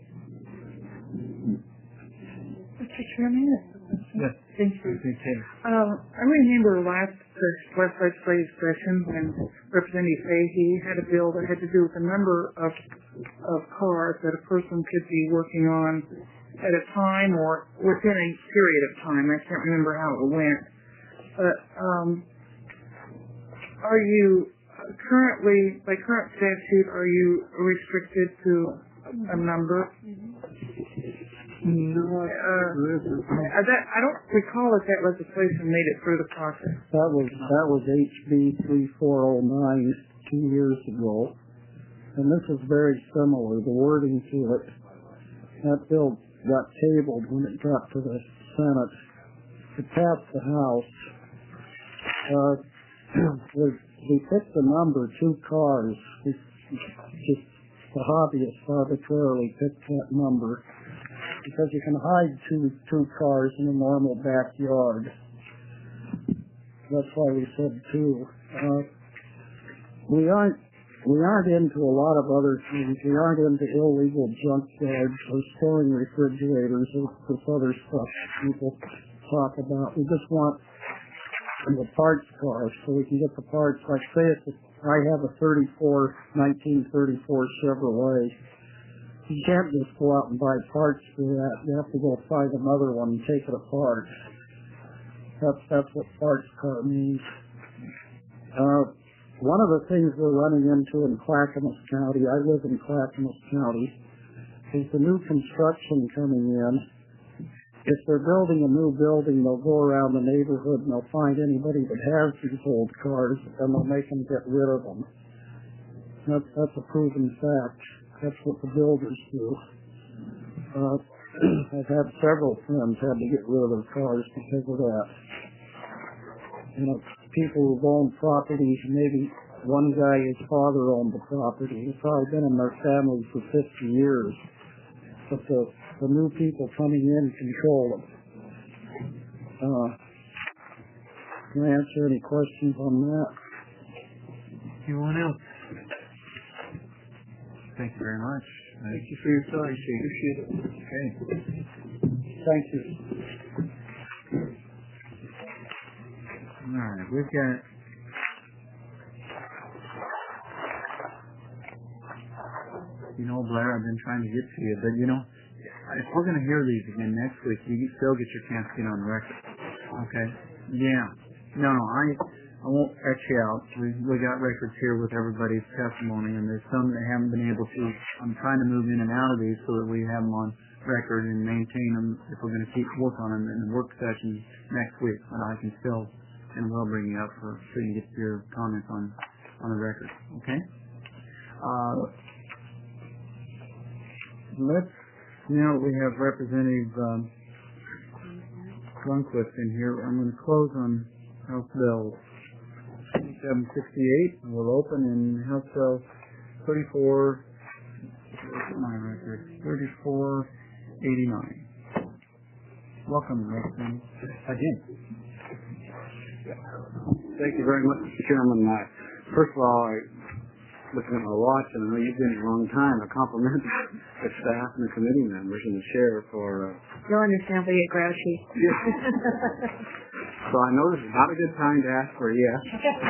Mister Chairman? Yes. Thank you. Um, I remember last last legislative session when Representative Fahey had a bill that had to do with the number of of cars that a person could be working on at a time or within a period of time. I can't remember how it went. But um, are you currently, by current statute, are you restricted to a number? No, uh, uh, that, I don't recall if that legislation made it through the process. That was that was H B thirty-four oh nine two years ago, and this is very similar. The wording to it, that bill got tabled when it got to the Senate. It passed the House. Uh, we, we picked the number two cars. We just the hobbyists arbitrarily picked that number, because you can hide two two cars in a normal backyard. That's why we said two. Uh, we aren't we aren't into a lot of other things. We aren't into illegal junkyards or storing refrigerators or this other stuff people talk about. We just want the parts cars so we can get the parts. Like say it's a, I have a thirty-four nineteen thirty-four Chevrolet. You can't just go out and buy parts for that. You have to go find another one and take it apart. That's that's what parts car means. Uh, one of the things we're running into in Clackamas County, I live in Clackamas County, is the new construction coming in. If they're building a new building, they'll go around the neighborhood and they'll find anybody that has these old cars, and they'll make them get rid of them. That's, that's a proven fact. That's what the builders do. Uh, I've had several friends had to get rid of their cars because of that. You know, people who've owned property, maybe one guy, his father owned the property. It's probably been in their family for fifty years. But the, the new people coming in control it. Uh, can I answer any questions on that? Anyone else? Thank you very much. Thank you for your time. Appreciate it. Okay. Thank you. All right, we've got you know, Blair, I've been trying to get to you, but you know, if we're going to hear these again next week, you still get your chance to get on record. Okay? Yeah. No, no, I I won't X you out. We we got records here with everybody's testimony, and there's some that haven't been able to. I'm trying to move in and out of these so that we have them on record and maintain them if we're going to keep work on them in the work session next week. But I can still and will bring you up for so you can get your comments on on the record. Okay. Uh, let's now that we have Representative um, Lundquist in here, I'm going to close on House Bill twenty-seven sixty-eight, and we'll open in House Bill thirty-four, my record, thirty-four eighty-nine. Welcome, Nathan. Again. Thank you very much, Mister Chairman. Uh, first of all, I, looking at my watch, and I know you've been here a long time, I compliment the staff and the committee members and the chair for... Uh, You'll understand if I get grouchy. So I know this is not a good time to ask for a yes.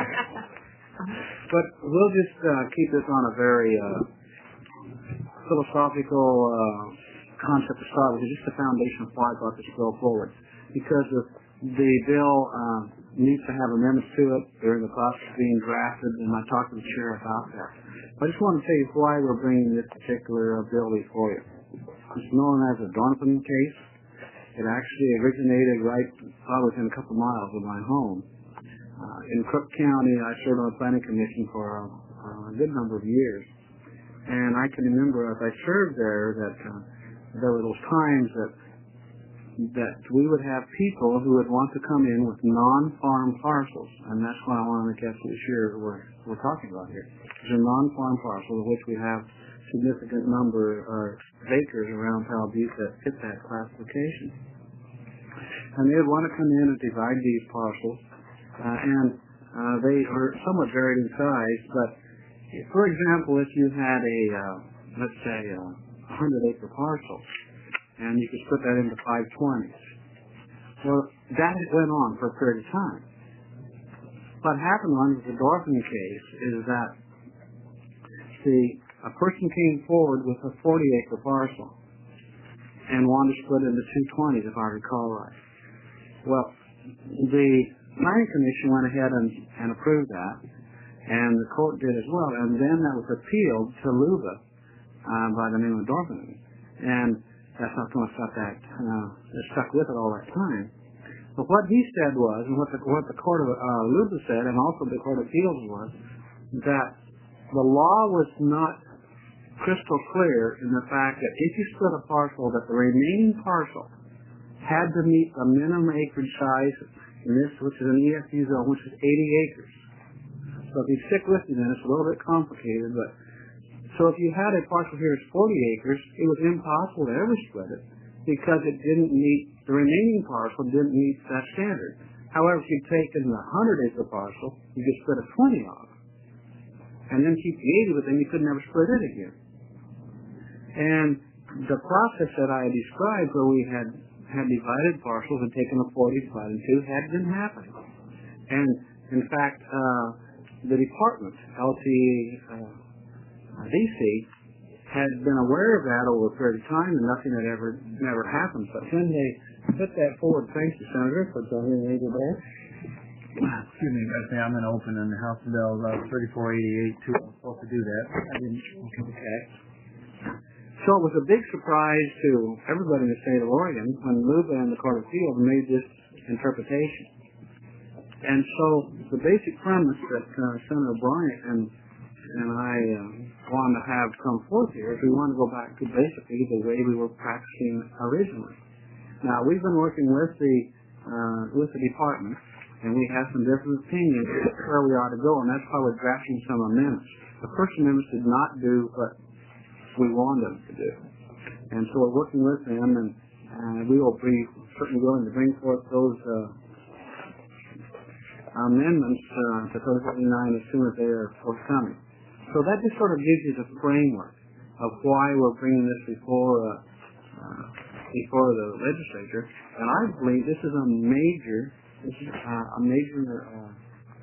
But we'll just uh, keep this on a very uh, philosophical uh, concept to start with. It's just the foundation of why I brought this bill forward. Because the, the bill uh, needs to have amendments to it. They're in the process of being drafted, and I talked to the chair about that. I just want to tell you why we're bringing this particular uh, bill before you. It's known as the Donovan case. It actually originated right probably within a couple miles of my home. Uh, in Crook County, I served on the planning commission for a, a good number of years. And I can remember as I served there that uh, there were those times that that we would have people who would want to come in with non-farm parcels. And that's why I want to make absolutely sure we're, we're talking about here. These are non-farm parcels of which we have significant number of acres around Palo Butte that fit that classification. And they would want to come in and divide these parcels, uh, and uh, they are somewhat varied in size, but for example, if you had a, uh, let's say, a one hundred acre parcel, and you could split that into five twenties, well, that went on for a period of time. What happened on with the Dorfman case is that the a person came forward with a forty acre parcel and wanted to split into two twenties, if I recall right. Well, the planning commission went ahead and, and approved that, and the court did as well, and then that was appealed to LUBA uh, by the name of Dorfman, and that's not going to stop that. Uh, it stuck with it all that time. But what he said was, and what the, what the court of uh, LUBA said, and also the court of appeals was, that the law was not crystal clear in the fact that if you split a parcel, that the remaining parcel had to meet the minimum acreage size in this, which is an E F U zone, which is eighty acres. So if you stick with me, then it's a little bit complicated, but so if you had a parcel here that's forty acres, it was impossible to ever split it because it didn't meet, the remaining parcel didn't meet that standard. However, if you'd taken the one hundred acre parcel, you could split a twenty off, and then keep the eighty, but then you could never split it again. And the process that I described where we had, had divided parcels and taken a forty, divided in two, had been happening. And in fact, uh, the department, L T D C, had been aware of that over a period of time and nothing had ever never happened. But when they put that forward, thank you, Senator, for telling me there. Excuse me, I'm going to open in the House Bill uh, thirty-four eighty-eight, too. I was supposed to do that. I didn't. Okay. So it was a big surprise to everybody in the state of Oregon when LUBA and the Court of Appeals made this interpretation. And so the basic premise that uh, Senator Bryant and and I uh, wanted to have come forth here is we want to go back to basically the way we were practicing originally. Now, we've been working with the uh, with the department, and we have some different opinions where we ought to go, and that's why we're drafting some amendments. The first amendments did not do what we wanted them to do. And so we're working with them, and uh, we will be certainly willing to bring forth those uh, amendments uh, to thirty-four eighty-nine as soon as they are forthcoming. So that just sort of gives you the framework of why we're bringing this before uh, uh, before the legislature. And I believe this is a major, this is uh, a major uh,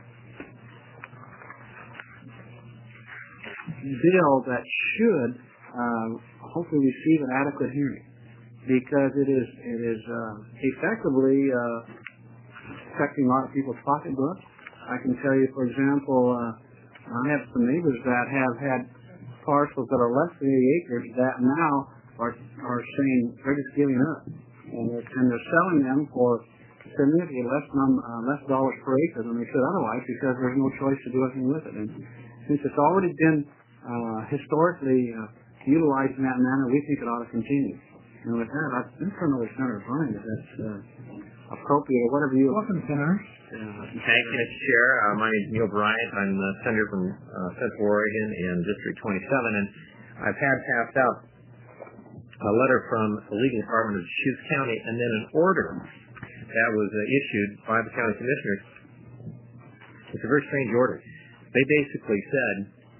bill that should uh, hopefully receive an adequate hearing, because it is it is uh, effectively uh, affecting a lot of people's pocketbooks. I can tell you, for example, uh, I have some neighbors that have had parcels that are less than eighty acres that now are are saying they're just giving up, and they're, and they're selling them for significantly less num uh, less dollars per acre than they should otherwise, because there's no choice to do anything with it. And since it's already been uh, historically uh, utilized in that manner, we think it ought to continue. And with that, I think turn over to Senator Bryant if that's uh, appropriate or whatever you. Welcome, Senator. Thank you, Mister Chair. Uh, my name is Neil Bryant. I'm the senator from uh, Central Oregon in District twenty-seven, and I've had passed out a letter from the legal department of Deschutes County and then an order that was uh, issued by the county commissioners. It's a very strange order. They basically said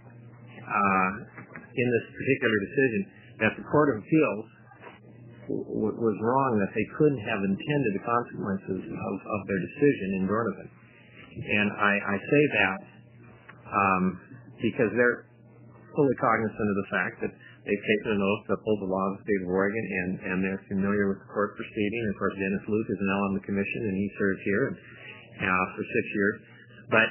uh, in this particular decision that the Court of Appeals w- was wrong, that they couldn't have intended the consequences of, of their decision in Donovan. And I, I say that um, because they're fully cognizant of the fact that they've taken an oath to uphold the law of the state of Oregon, and, and they're familiar with the court proceeding. And of course, Dennis Luke is now on the commission, and he serves here and, uh, for six years. But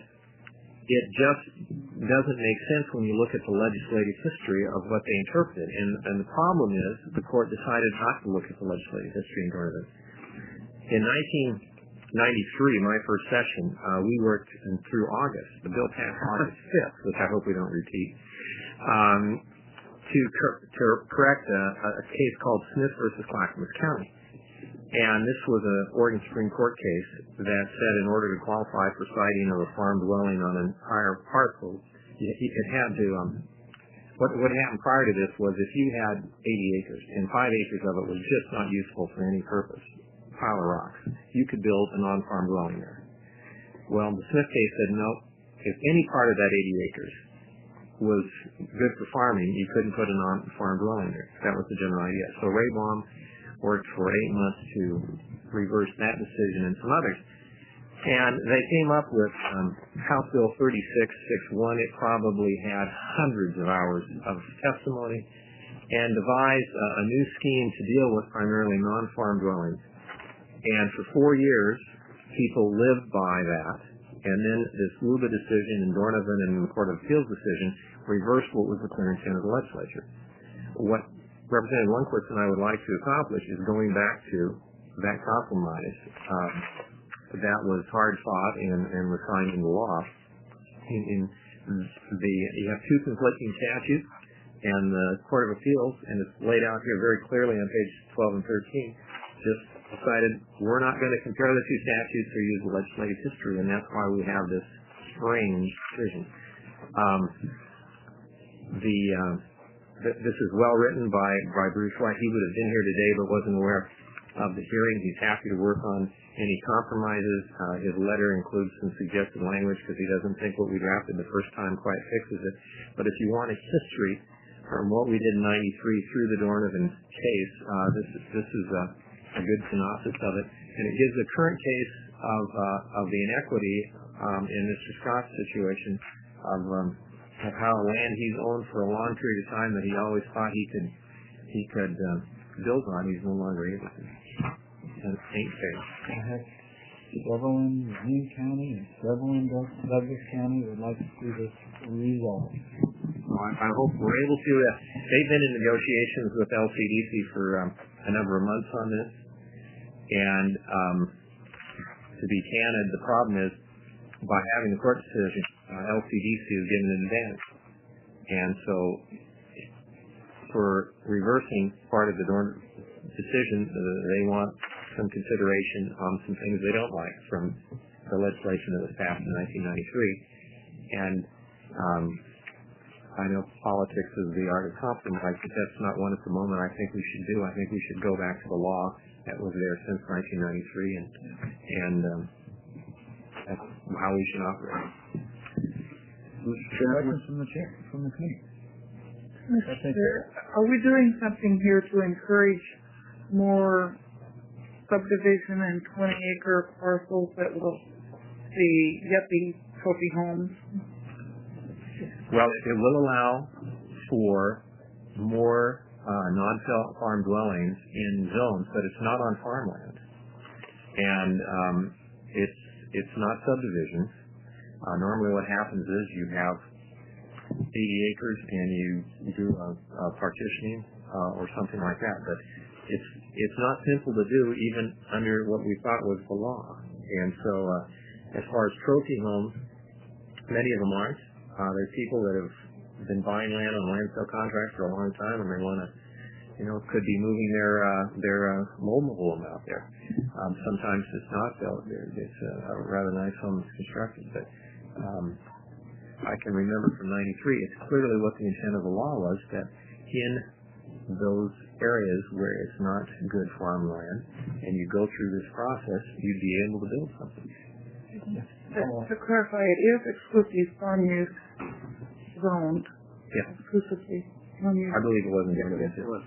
it just doesn't make sense when you look at the legislative history of what they interpreted. And, and the problem is the court decided not to look at the legislative history in Donovan. In nineteen ninety-three, my first session, uh, we worked in, through August. The bill passed August fifth, which I hope we don't repeat, um, to, cor- to correct a, a case called Smith versus Clackamas County. And this was an Oregon Supreme Court case that said in order to qualify for siting of a farm dwelling on an entire parcel, it, it had to, um, what, what happened prior to this was if you had eighty acres and five acres of it was just not useful for any purpose, pile of rocks, you could build a non-farm dwelling there. Well, the Smith case said no, if any part of that eighty acres was good for farming, you couldn't put a non-farm dwelling there. That was the general idea. So Ray Baum worked for eight months to reverse that decision and some others. And they came up with um, House Bill thirty-six sixty-one. It probably had hundreds of hours of testimony and devised a, a new scheme to deal with primarily non-farm dwellings. And for four years, people lived by that. And then this Luba decision and Donovan and the Court of Appeals decision reversed what was the clear intent of the legislature. What Representative Lundquist and I would like to accomplish is going back to that compromise um, that was hard fought and, and was signed into law. In, in the, you have two conflicting statutes, and the Court of Appeals, and it's laid out here very clearly on pages twelve and thirteen, just decided we're not going to compare the two statutes or use the legislative history, and that's why we have this strange decision. Um, the uh, th- this is well written by, by Bruce White. He would have been here today but wasn't aware of the hearing. He's happy to work on any compromises. Uh, his letter includes some suggested language because he doesn't think what we drafted the first time quite fixes it. But if you want a history from what we did in ninety-three through the Donovan case, uh, this is, this is a, a good synopsis of it. And it gives the current case of, uh, of the inequity um, in Mister Scott's situation of, um, of how land he's owned for a long period of time that he always thought he could he could uh, build on, he's no longer able to. And it ain't fair. I have several in Greene County and several in Douglas County would like to see this resolved. Well, I, I hope we're able to. Uh, they've been in negotiations with L C D C for um, a number of months on this. And um, to be candid, the problem is by having the court decision, uh, L C D C is given an advantage. And so for reversing part of the Dorn decision, uh, they want some consideration on some things they don't like from the legislation that was passed in nineteen ninety-three. And um, I know politics is the art of compromise, but that's not one at the moment I think we should do. I think we should go back to the law that was there since nineteen ninety-three, and and um, that's how we should operate. Mister Chairman, from the chair, from the committee. Mister Chair, are we doing something here to encourage more subdivision and twenty acre parcels that will be yuppie trophy homes? Well, it will allow for more uh, non-farm dwellings in zones, but it's not on farmland, and um, it's it's not subdivisions. Uh, normally, what happens is you have eighty acres and you do a, a partitioning uh, or something like that, but it's it's not simple to do even under what we thought was the law. And so, uh, as far as trophy homes, many of them aren't. Uh, there's people that have been buying land on land sale contracts for a long time, and they want to you know, could be moving their uh, their uh, mobile home out there. Um, sometimes it's not built. It's a, a rather nice home that's constructed. But um, I can remember from ninety-three, it's clearly what the intent of the law was, that in those areas where it's not good farmland, and you go through this process, you'd be able to build something. To, to clarify, it is exclusive farm use zoned. Yeah. Exclusively farm use. I believe it wasn't going to get It was.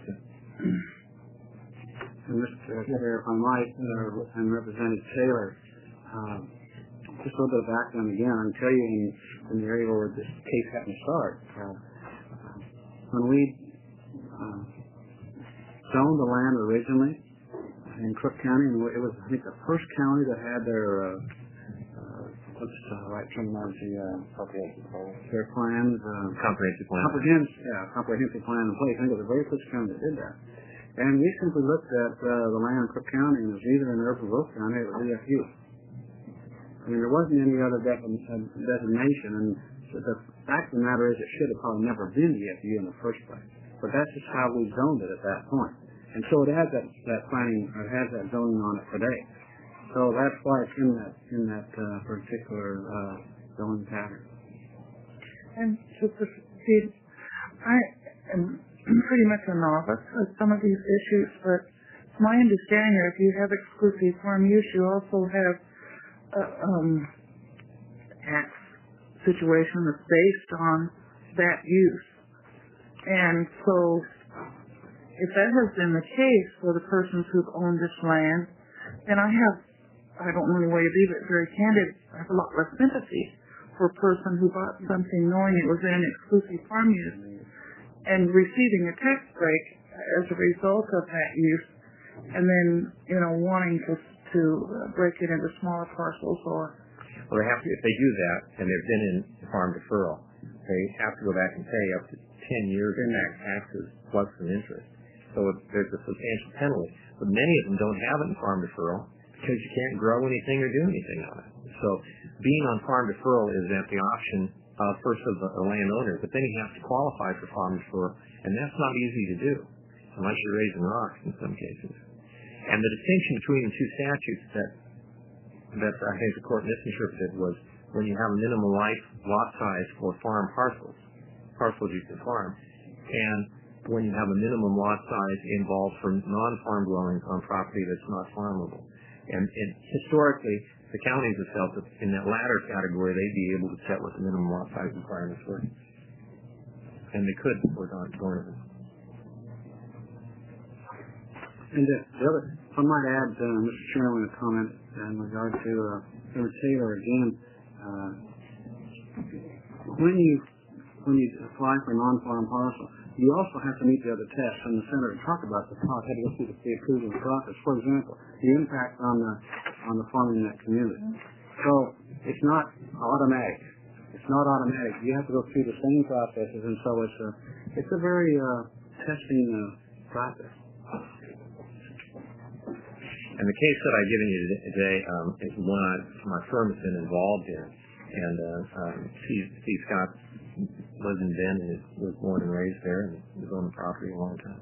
And Mister Chair, if I might, uh, and Representative Taylor, um, just a little bit of background again. I can tell you in, in the area where this case happened to start, uh, when we uh, zoned the land originally in Crook County, and it was, I think, the first county that had their uh, what's the right terminology? Uh, their plans. Uh, comprehensive plan. Comprehensive, yeah, comprehensive plan in place. I think it was the very first county that did that. And we simply looked at uh, the land in Cook County, and it was either in urban Wolf County or D F U. I mean, there wasn't any other de- uh, designation, and the fact of the matter is it should have probably never been D F U in the first place. But that's just how we zoned it at that point. And so it has that, that planning, it has that zoning on it today. So that's why it's in that in that uh, particular uh, zoning pattern. And to proceed, I am pretty much a novice with some of these issues, but it's my understanding that if you have exclusive farm use, you also have a um, tax situation that's based on that use. And so if that has been the case for the persons who've owned this land, then I have I don't know any way to leave it very candid. I have a lot less sympathy for a person who bought something knowing it was in exclusive farm use and receiving a tax break as a result of that use, and then, you know, wanting to to break it into smaller parcels or. Well, they have to, if they do that, and they've been in farm deferral, they have to go back and pay up to ten years of back taxes plus some interest. So there's a substantial penalty. But many of them don't have it in farm deferral, because you can't grow anything or do anything on it. So being on farm deferral is at the option uh, first of the, the landowner, but then you have to qualify for farm deferral, and that's not easy to do, unless you're raising rocks in some cases. And the distinction between the two statutes that that I think the court misinterpreted was when you have a minimum life lot size for farm parcels, parcels you can farm, and when you have a minimum lot size involved for non-farm dwellings on property that's not farmable. And, and historically, the counties have felt that in that latter category, they'd be able to set what the minimum lot size requirements were. And they could before going to And uh, the other, I might add, uh, Mister Chairman, a comment in regard to uh, Senator Taylor again. Uh, when you when you apply for a non-farm parcel, you also have to meet the other tests, and the Senator talked about the process, had to go through the, the approval process. For example, the impact on the on the farming in that community. So it's not automatic. It's not automatic. You have to go through the same processes, and so it's a it's a very uh, testing uh, process. And the case that I've given you today um, is one I, my firm has been involved in, and uh, um, Steve, Steve Scott lives in Bend and was born and raised there and has owned the property a long time.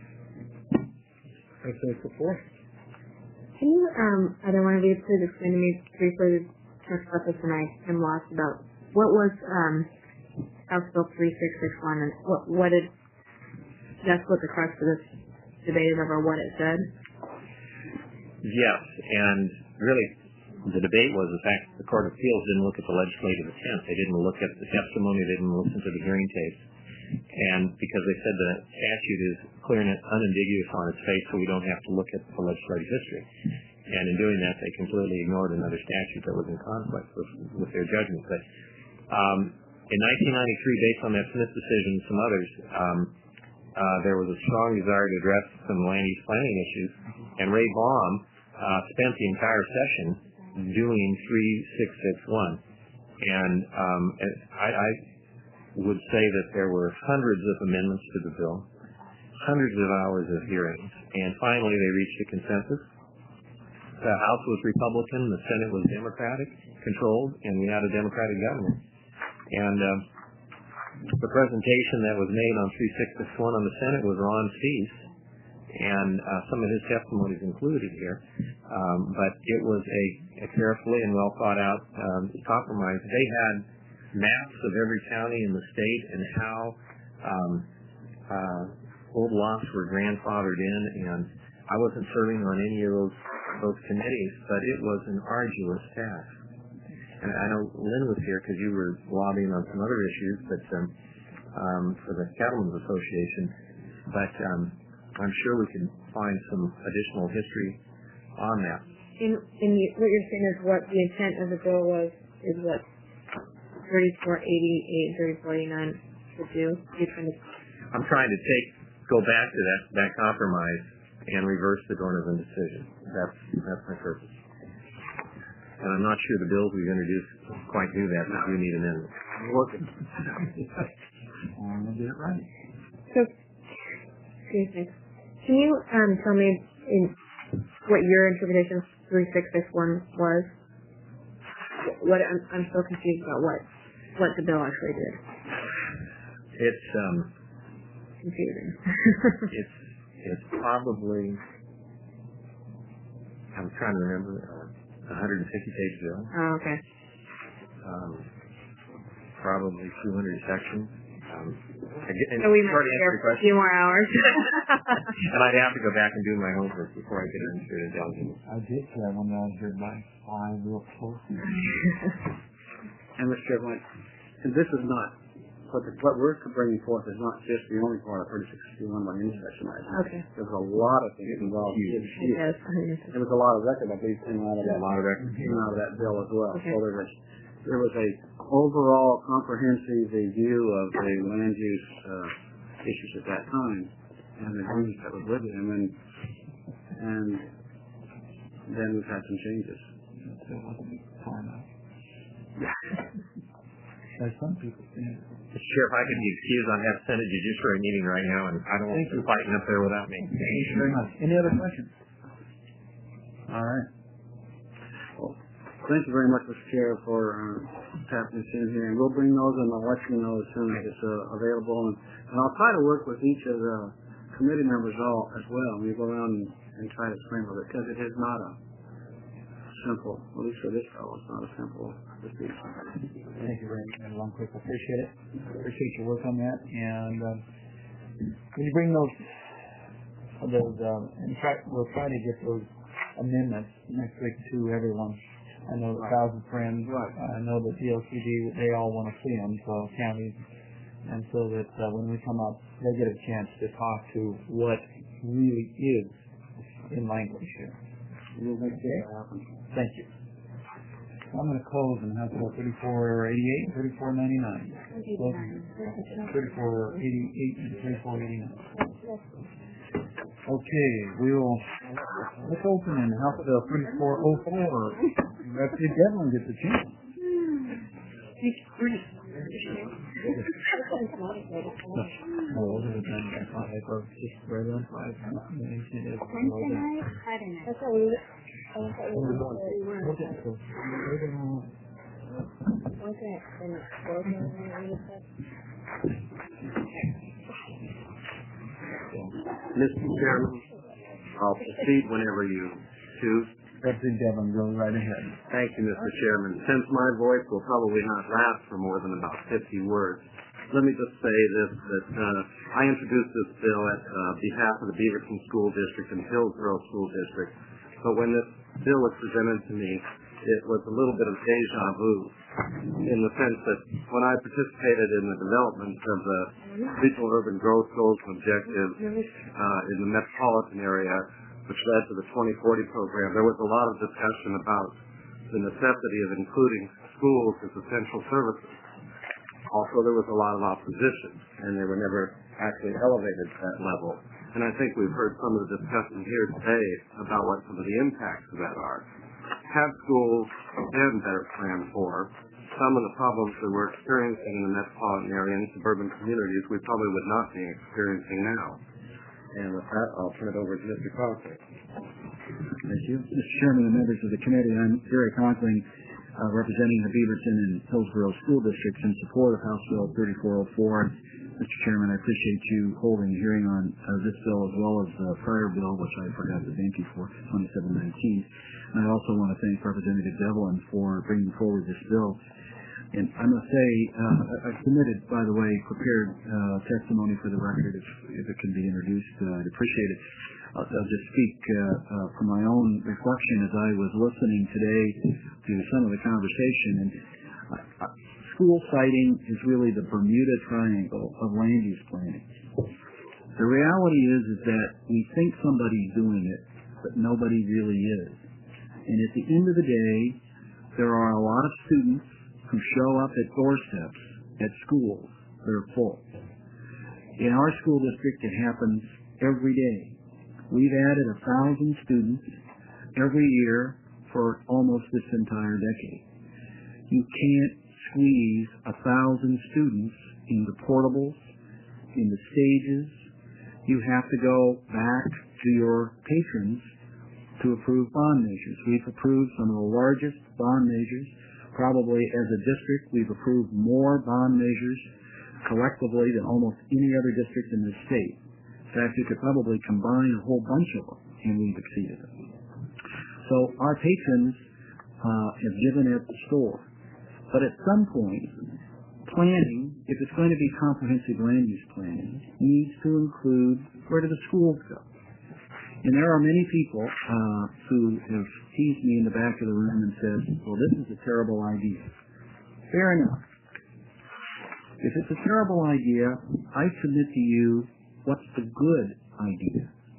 I've said before. Can you, um, I don't want to be able to explain to me briefly, talk about this, and I am lost about what was um, House Bill three six six one and what, what did, that's what the crux of this debate is over, what it said? Yes, and really the debate was the fact that the Court of Appeals didn't look at the legislative intent. They didn't look at the testimony. They didn't listen to the hearing tapes. And because they said the statute is clear and unambiguous on its face, so we don't have to look at the legislative history. And in doing that, they completely ignored another statute that was in conflict with, with their judgment. But um, in nineteen ninety-three, based on that Smith decision and some others, um, uh, there was a strong desire to address some land use planning issues. And Ray Baum uh, spent the entire session doing three six six one. And um, I, I would say that there were hundreds of amendments to the bill, hundreds of hours of hearings, and finally they reached a consensus. The House was Republican, the Senate was Democratic controlled, and we had a Democratic government. And uh, the presentation that was made on three six six one on the Senate was Ron Cease, and uh, some of his testimony is included here. Um, but it was a, a carefully and well thought out um, compromise. They had maps of every county in the state and how um, uh, old lots were grandfathered in, and I wasn't serving on any of those those committees, but it was an arduous task. And I know Lynn was here because you were lobbying on some other issues, but um, um, for the Cattlemen's Association. But um, I'm sure we can find some additional history on that. And, and you, what you're saying is what the intent of the bill was, is what thirty-four eighty-eight, thirty-four eighty-nine would do? You're trying to... I'm trying to take, go back to that, that compromise and reverse the Donovan decision. That's, that's my purpose. And I'm not sure the bills we've introduced quite do that, but we need amendments. We're working. I'm going to get it right. So, excuse me. Can you um, tell me in what your interpretation of three six six one was? What I'm, I'm so confused about what what the bill actually did. It's um, confusing. it's it's probably, I'm trying to remember, uh, a one hundred fifty page bill. Oh, okay. Um, probably two hundred sections. Um, and so we might short be answer there for a few more hours. And I'd have to go back and do my homework before I get into it. I did that when I was here by five real close. And Mister Chairman, and this is not, what, the, what we're bringing forth is not just the only part of thirty-six sixty-one by any section item. Okay. There's a lot of things involved. Yes. There was a lot of record, I believe, came out of that. A lot of record came out of that bill as well. Okay. So there was, there was a overall comprehensive view of the land use uh, issues at that time and the agreements that was with it, and then and then we've had some changes. As some people think. Mister Chair, if I could be excused, I have Senate Judiciary meeting right now, and I don't want you fighting up there without me. Thank you very much. Any other questions? All right. Well, thank you very much, Mister Chair, for uh, tapping us in here, and we'll bring those and I'll let you know as soon as it's uh, available. And, and I'll try to work with each of the committee members all as well. We go around and, and try to explain it because it is not a simple, at least for this fellow, it's not a simple dispute. Thank you very much, Long Quick. Appreciate it. Appreciate your work on that. And uh, when you bring those, those, um, and try, we'll try to get those amendments next week to everyone. I know right. Thousand Friends. Right. I know that D L C D, they all want to see them, so counties, and so that uh, when we come up, they get a chance to talk to what really is in language here. We'll make that happen. Thank you. I'm going to close in House Bill thirty-four eighty-eight and thirty-four ninety-nine. thirty-four eighty-eight and thirty-four eighty-nine. Okay, we will, let's open in House Bill thirty-four oh four. Representative Devlin gets a chance. Oh, over the time by five, or just right on five. Wednesday night? Friday night. That's what we were. Okay, so we're gonna. Okay, then Mister Chairman, I'll proceed whenever you choose. Representative Devlin, go right ahead. Thank you, Mister Chairman. Since my voice will probably not last for more than about fifty words, let me just say this, that uh, I introduced this bill at uh, behalf of the Beaverton School District and Hillsborough School District. But when this bill was presented to me, it was a little bit of deja vu in the sense that when I participated in the development of the regional urban growth goals and objectives uh, in the metropolitan area, which led to the twenty forty program, there was a lot of discussion about the necessity of including schools as essential services. Also, there was a lot of opposition, and they were never actually elevated to that level. And I think we've heard some of the discussion here today about what some of the impacts of that are. Had schools been better planned for, some of the problems that we're experiencing in the metropolitan area and suburban communities, we probably would not be experiencing now. And with that, I'll turn it over to Mister Conklin. Thank you. Mister Chairman and members of the committee, I'm Gary Conklin, uh, representing the Beaverton and Hillsborough School Districts in support of House Bill thirty-four oh four. Mister Chairman, I appreciate you holding a hearing on uh, this bill as well as the prior bill, which I forgot to thank you for, twenty-seven nineteen. And I also want to thank Representative Devlin for bringing forward this bill. And I must say, uh, I've submitted, by the way, prepared uh, testimony for the record. If, if it can be introduced, uh, I'd appreciate it. I'll, I'll just speak uh, uh, from my own reflection as I was listening today to some of the conversation. And uh, school siting is really the Bermuda Triangle of land use planning. The reality is, is that we think somebody's doing it, but nobody really is. And at the end of the day, there are a lot of students who show up at doorsteps at schools that are full. In our school district, it happens every day. We've added a thousand students every year for almost this entire decade. You can't squeeze a thousand students into portables, into stages. You have to go back to your patrons to approve bond measures. We've approved some of the largest bond measures. Probably as a district, we've approved more bond measures collectively than almost any other district in this state. In fact, you could probably combine a whole bunch of them, and we've exceeded them. So our patrons uh, have given at the store. But at some point, planning, if it's going to be comprehensive land use planning, needs to include where do the schools go. And there are many people uh, who have teased me in the back of the room and said, well, this is a terrible idea. Fair enough. If it's a terrible idea, I submit to you, what's the good idea?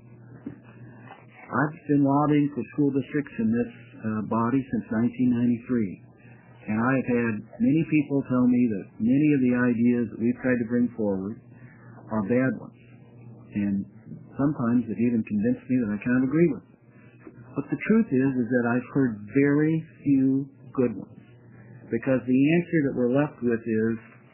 I've been lobbying for school districts in this uh, body since nineteen ninety-three. And I've had many people tell me that many of the ideas that we've tried to bring forward are bad ones. And sometimes they've even convinced me that I kind of agree with them. But the truth is, is that I've heard very few good ones. Because the answer that we're left with is,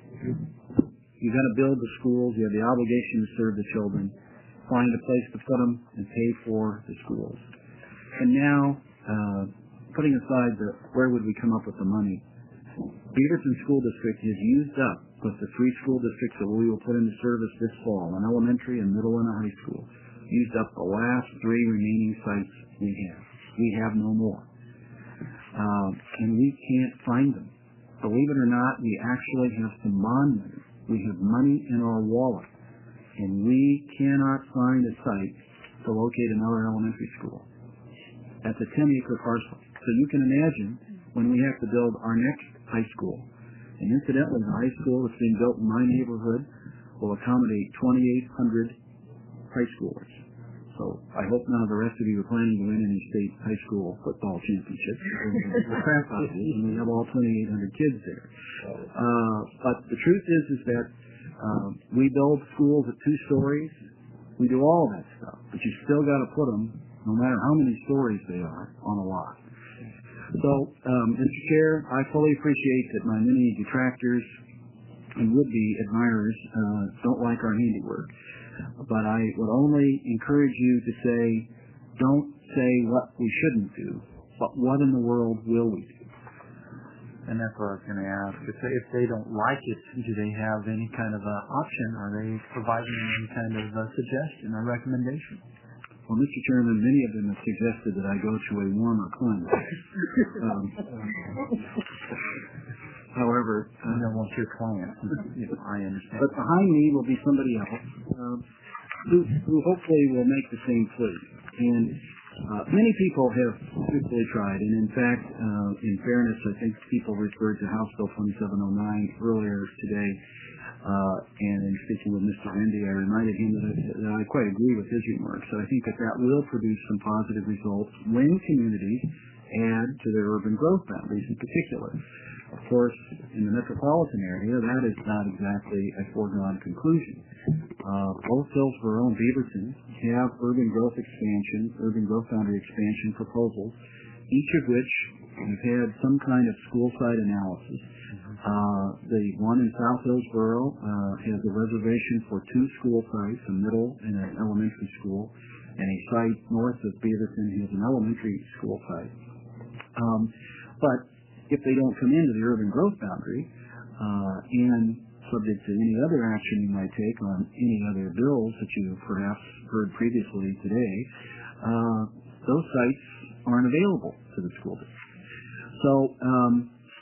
you've got to build the schools, you have the obligation to serve the children, find a place to put them, and pay for the schools. And now, uh, putting aside the where would we come up with the money, Beaverton School District has used up, with the three school districts that we will put into service this fall, an elementary, a middle, and a high school, used up the last three remaining sites we have. We have no more. Um, and we can't find them. Believe it or not, we actually have some bond money. We have money in our wallet, and we cannot find a site to locate another elementary school. That's a ten-acre parcel. So you can imagine when we have to build our next high school. And incidentally, the high school that's being built in my neighborhood will accommodate twenty-eight hundred high schoolers. So I hope none of the rest of you are planning to win any state high school football championships. And we have all twenty-eight hundred kids there. Uh, but the truth is, is that uh, we build schools at two stories. We do all that stuff, but you still got to put them, no matter how many stories they are, on a lot. So, um, Mister Chair, I fully appreciate that my many detractors and would-be admirers uh, don't like our handiwork. But I would only encourage you to say, don't say what we shouldn't do, but what in the world will we do? And that's what I was going to ask. If they, if they don't like it, do they have any kind of uh, option? Are they providing any kind of uh, suggestion or recommendation? Well, Mister Chairman, many of them have suggested that I go to a warmer climate. um, however, uh, you don't want your client. You know, I understand. But behind me will be somebody else uh, who, who hopefully will make the same plea. And uh, many people have truthfully tried. And in fact, uh, in fairness, I think people referred to House Bill twenty-seven oh nine earlier today. Uh, and in speaking with Mister Rendy, I reminded him that I, that I quite agree with his remarks. So I think that that will produce some positive results when communities add to their urban growth boundaries in particular. Of course, in the metropolitan area, that is not exactly a foregone conclusion. Uh, both Hillsborough and Beaverton have urban growth expansion, urban growth boundary expansion proposals, each of which have had some kind of school site analysis. Uh, the one in South Hillsborough uh, has a reservation for two school sites, a middle and an elementary school, and a site north of Beaverton has an elementary school site. Um, but if they don't come into the urban growth boundary, uh, and subject to any other action you might take on any other bills that you perhaps heard previously today, uh, those sites aren't available to the school district. So, um,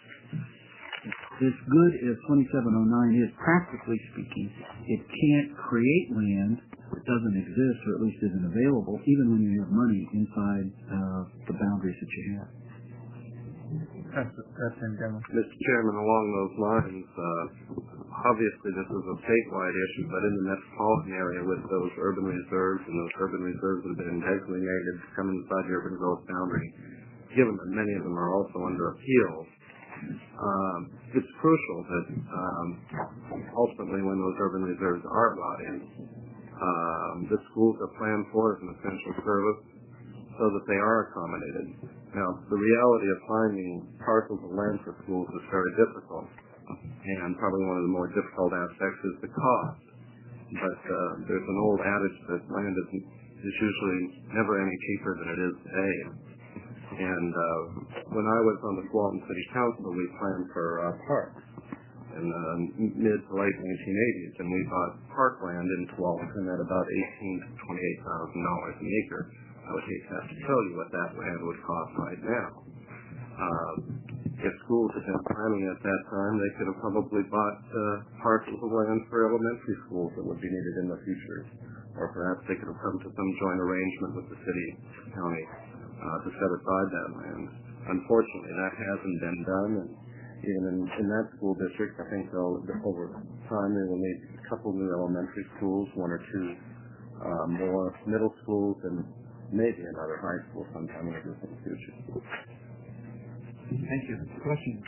as good as twenty-seven oh nine is, practically speaking, it can't create land that doesn't exist or at least isn't available, even when you have money inside uh, the boundaries that you have. That's, that's in demo. Mister Chairman, along those lines, uh, obviously this is a statewide issue, but in the metropolitan area with those urban reserves and those urban reserves that have been designated to come inside the urban growth boundary, given that many of them are also under appeal, um, it's crucial that um, ultimately when those urban reserves are brought in, um, the schools are planned for as an essential service so that they are accommodated. Now, the reality of finding parcels of land for schools is very difficult, and probably one of the more difficult aspects is the cost. But uh, there's an old adage that land is, is usually never any cheaper than it is today. And uh, when I was on the Tualatin City Council, we planned for uh, parks in the mid to late nineteen eighties, and we bought parkland in Tualatin at about eighteen thousand to twenty-eight thousand dollars an acre. I would hate to have to tell you what that land would cost right now. Uh, if schools had been planning at that time, they could have probably bought uh, parcels of land for elementary schools that would be needed in the future. Or perhaps they could have come to some joint arrangement with the city, county, uh, to set aside that land. Unfortunately, that hasn't been done, and even in, in that school district, I think they'll, over time they will need a couple new elementary schools, one or two uh, more middle schools, and maybe another high school sometime in the distant future. Thank you. Questions?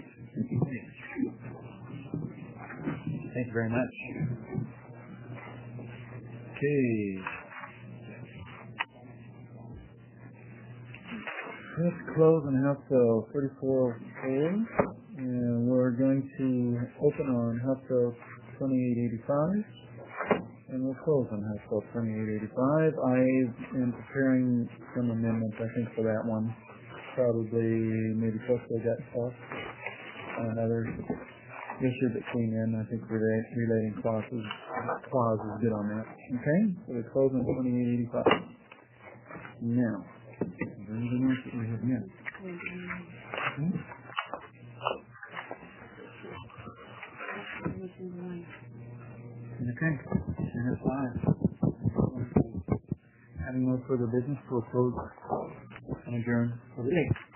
Thank you very much. Okay. Let's close on House Bill thirty-four oh four, and we're going to open on House Bill twenty-eight eighty-five. And we'll close on House Bill twenty-eight eighty-five. I am preparing some amendments, I think, for that one. Probably maybe closely got stuff. Another issue that came in, I think, relate, relating clauses. Clause is good on that. Okay? So we close on twenty-eight eighty-five. Now, is there anything else that we have missed? Okay. Okay. And it's five. Having no further business, we'll close and adjourn for the day.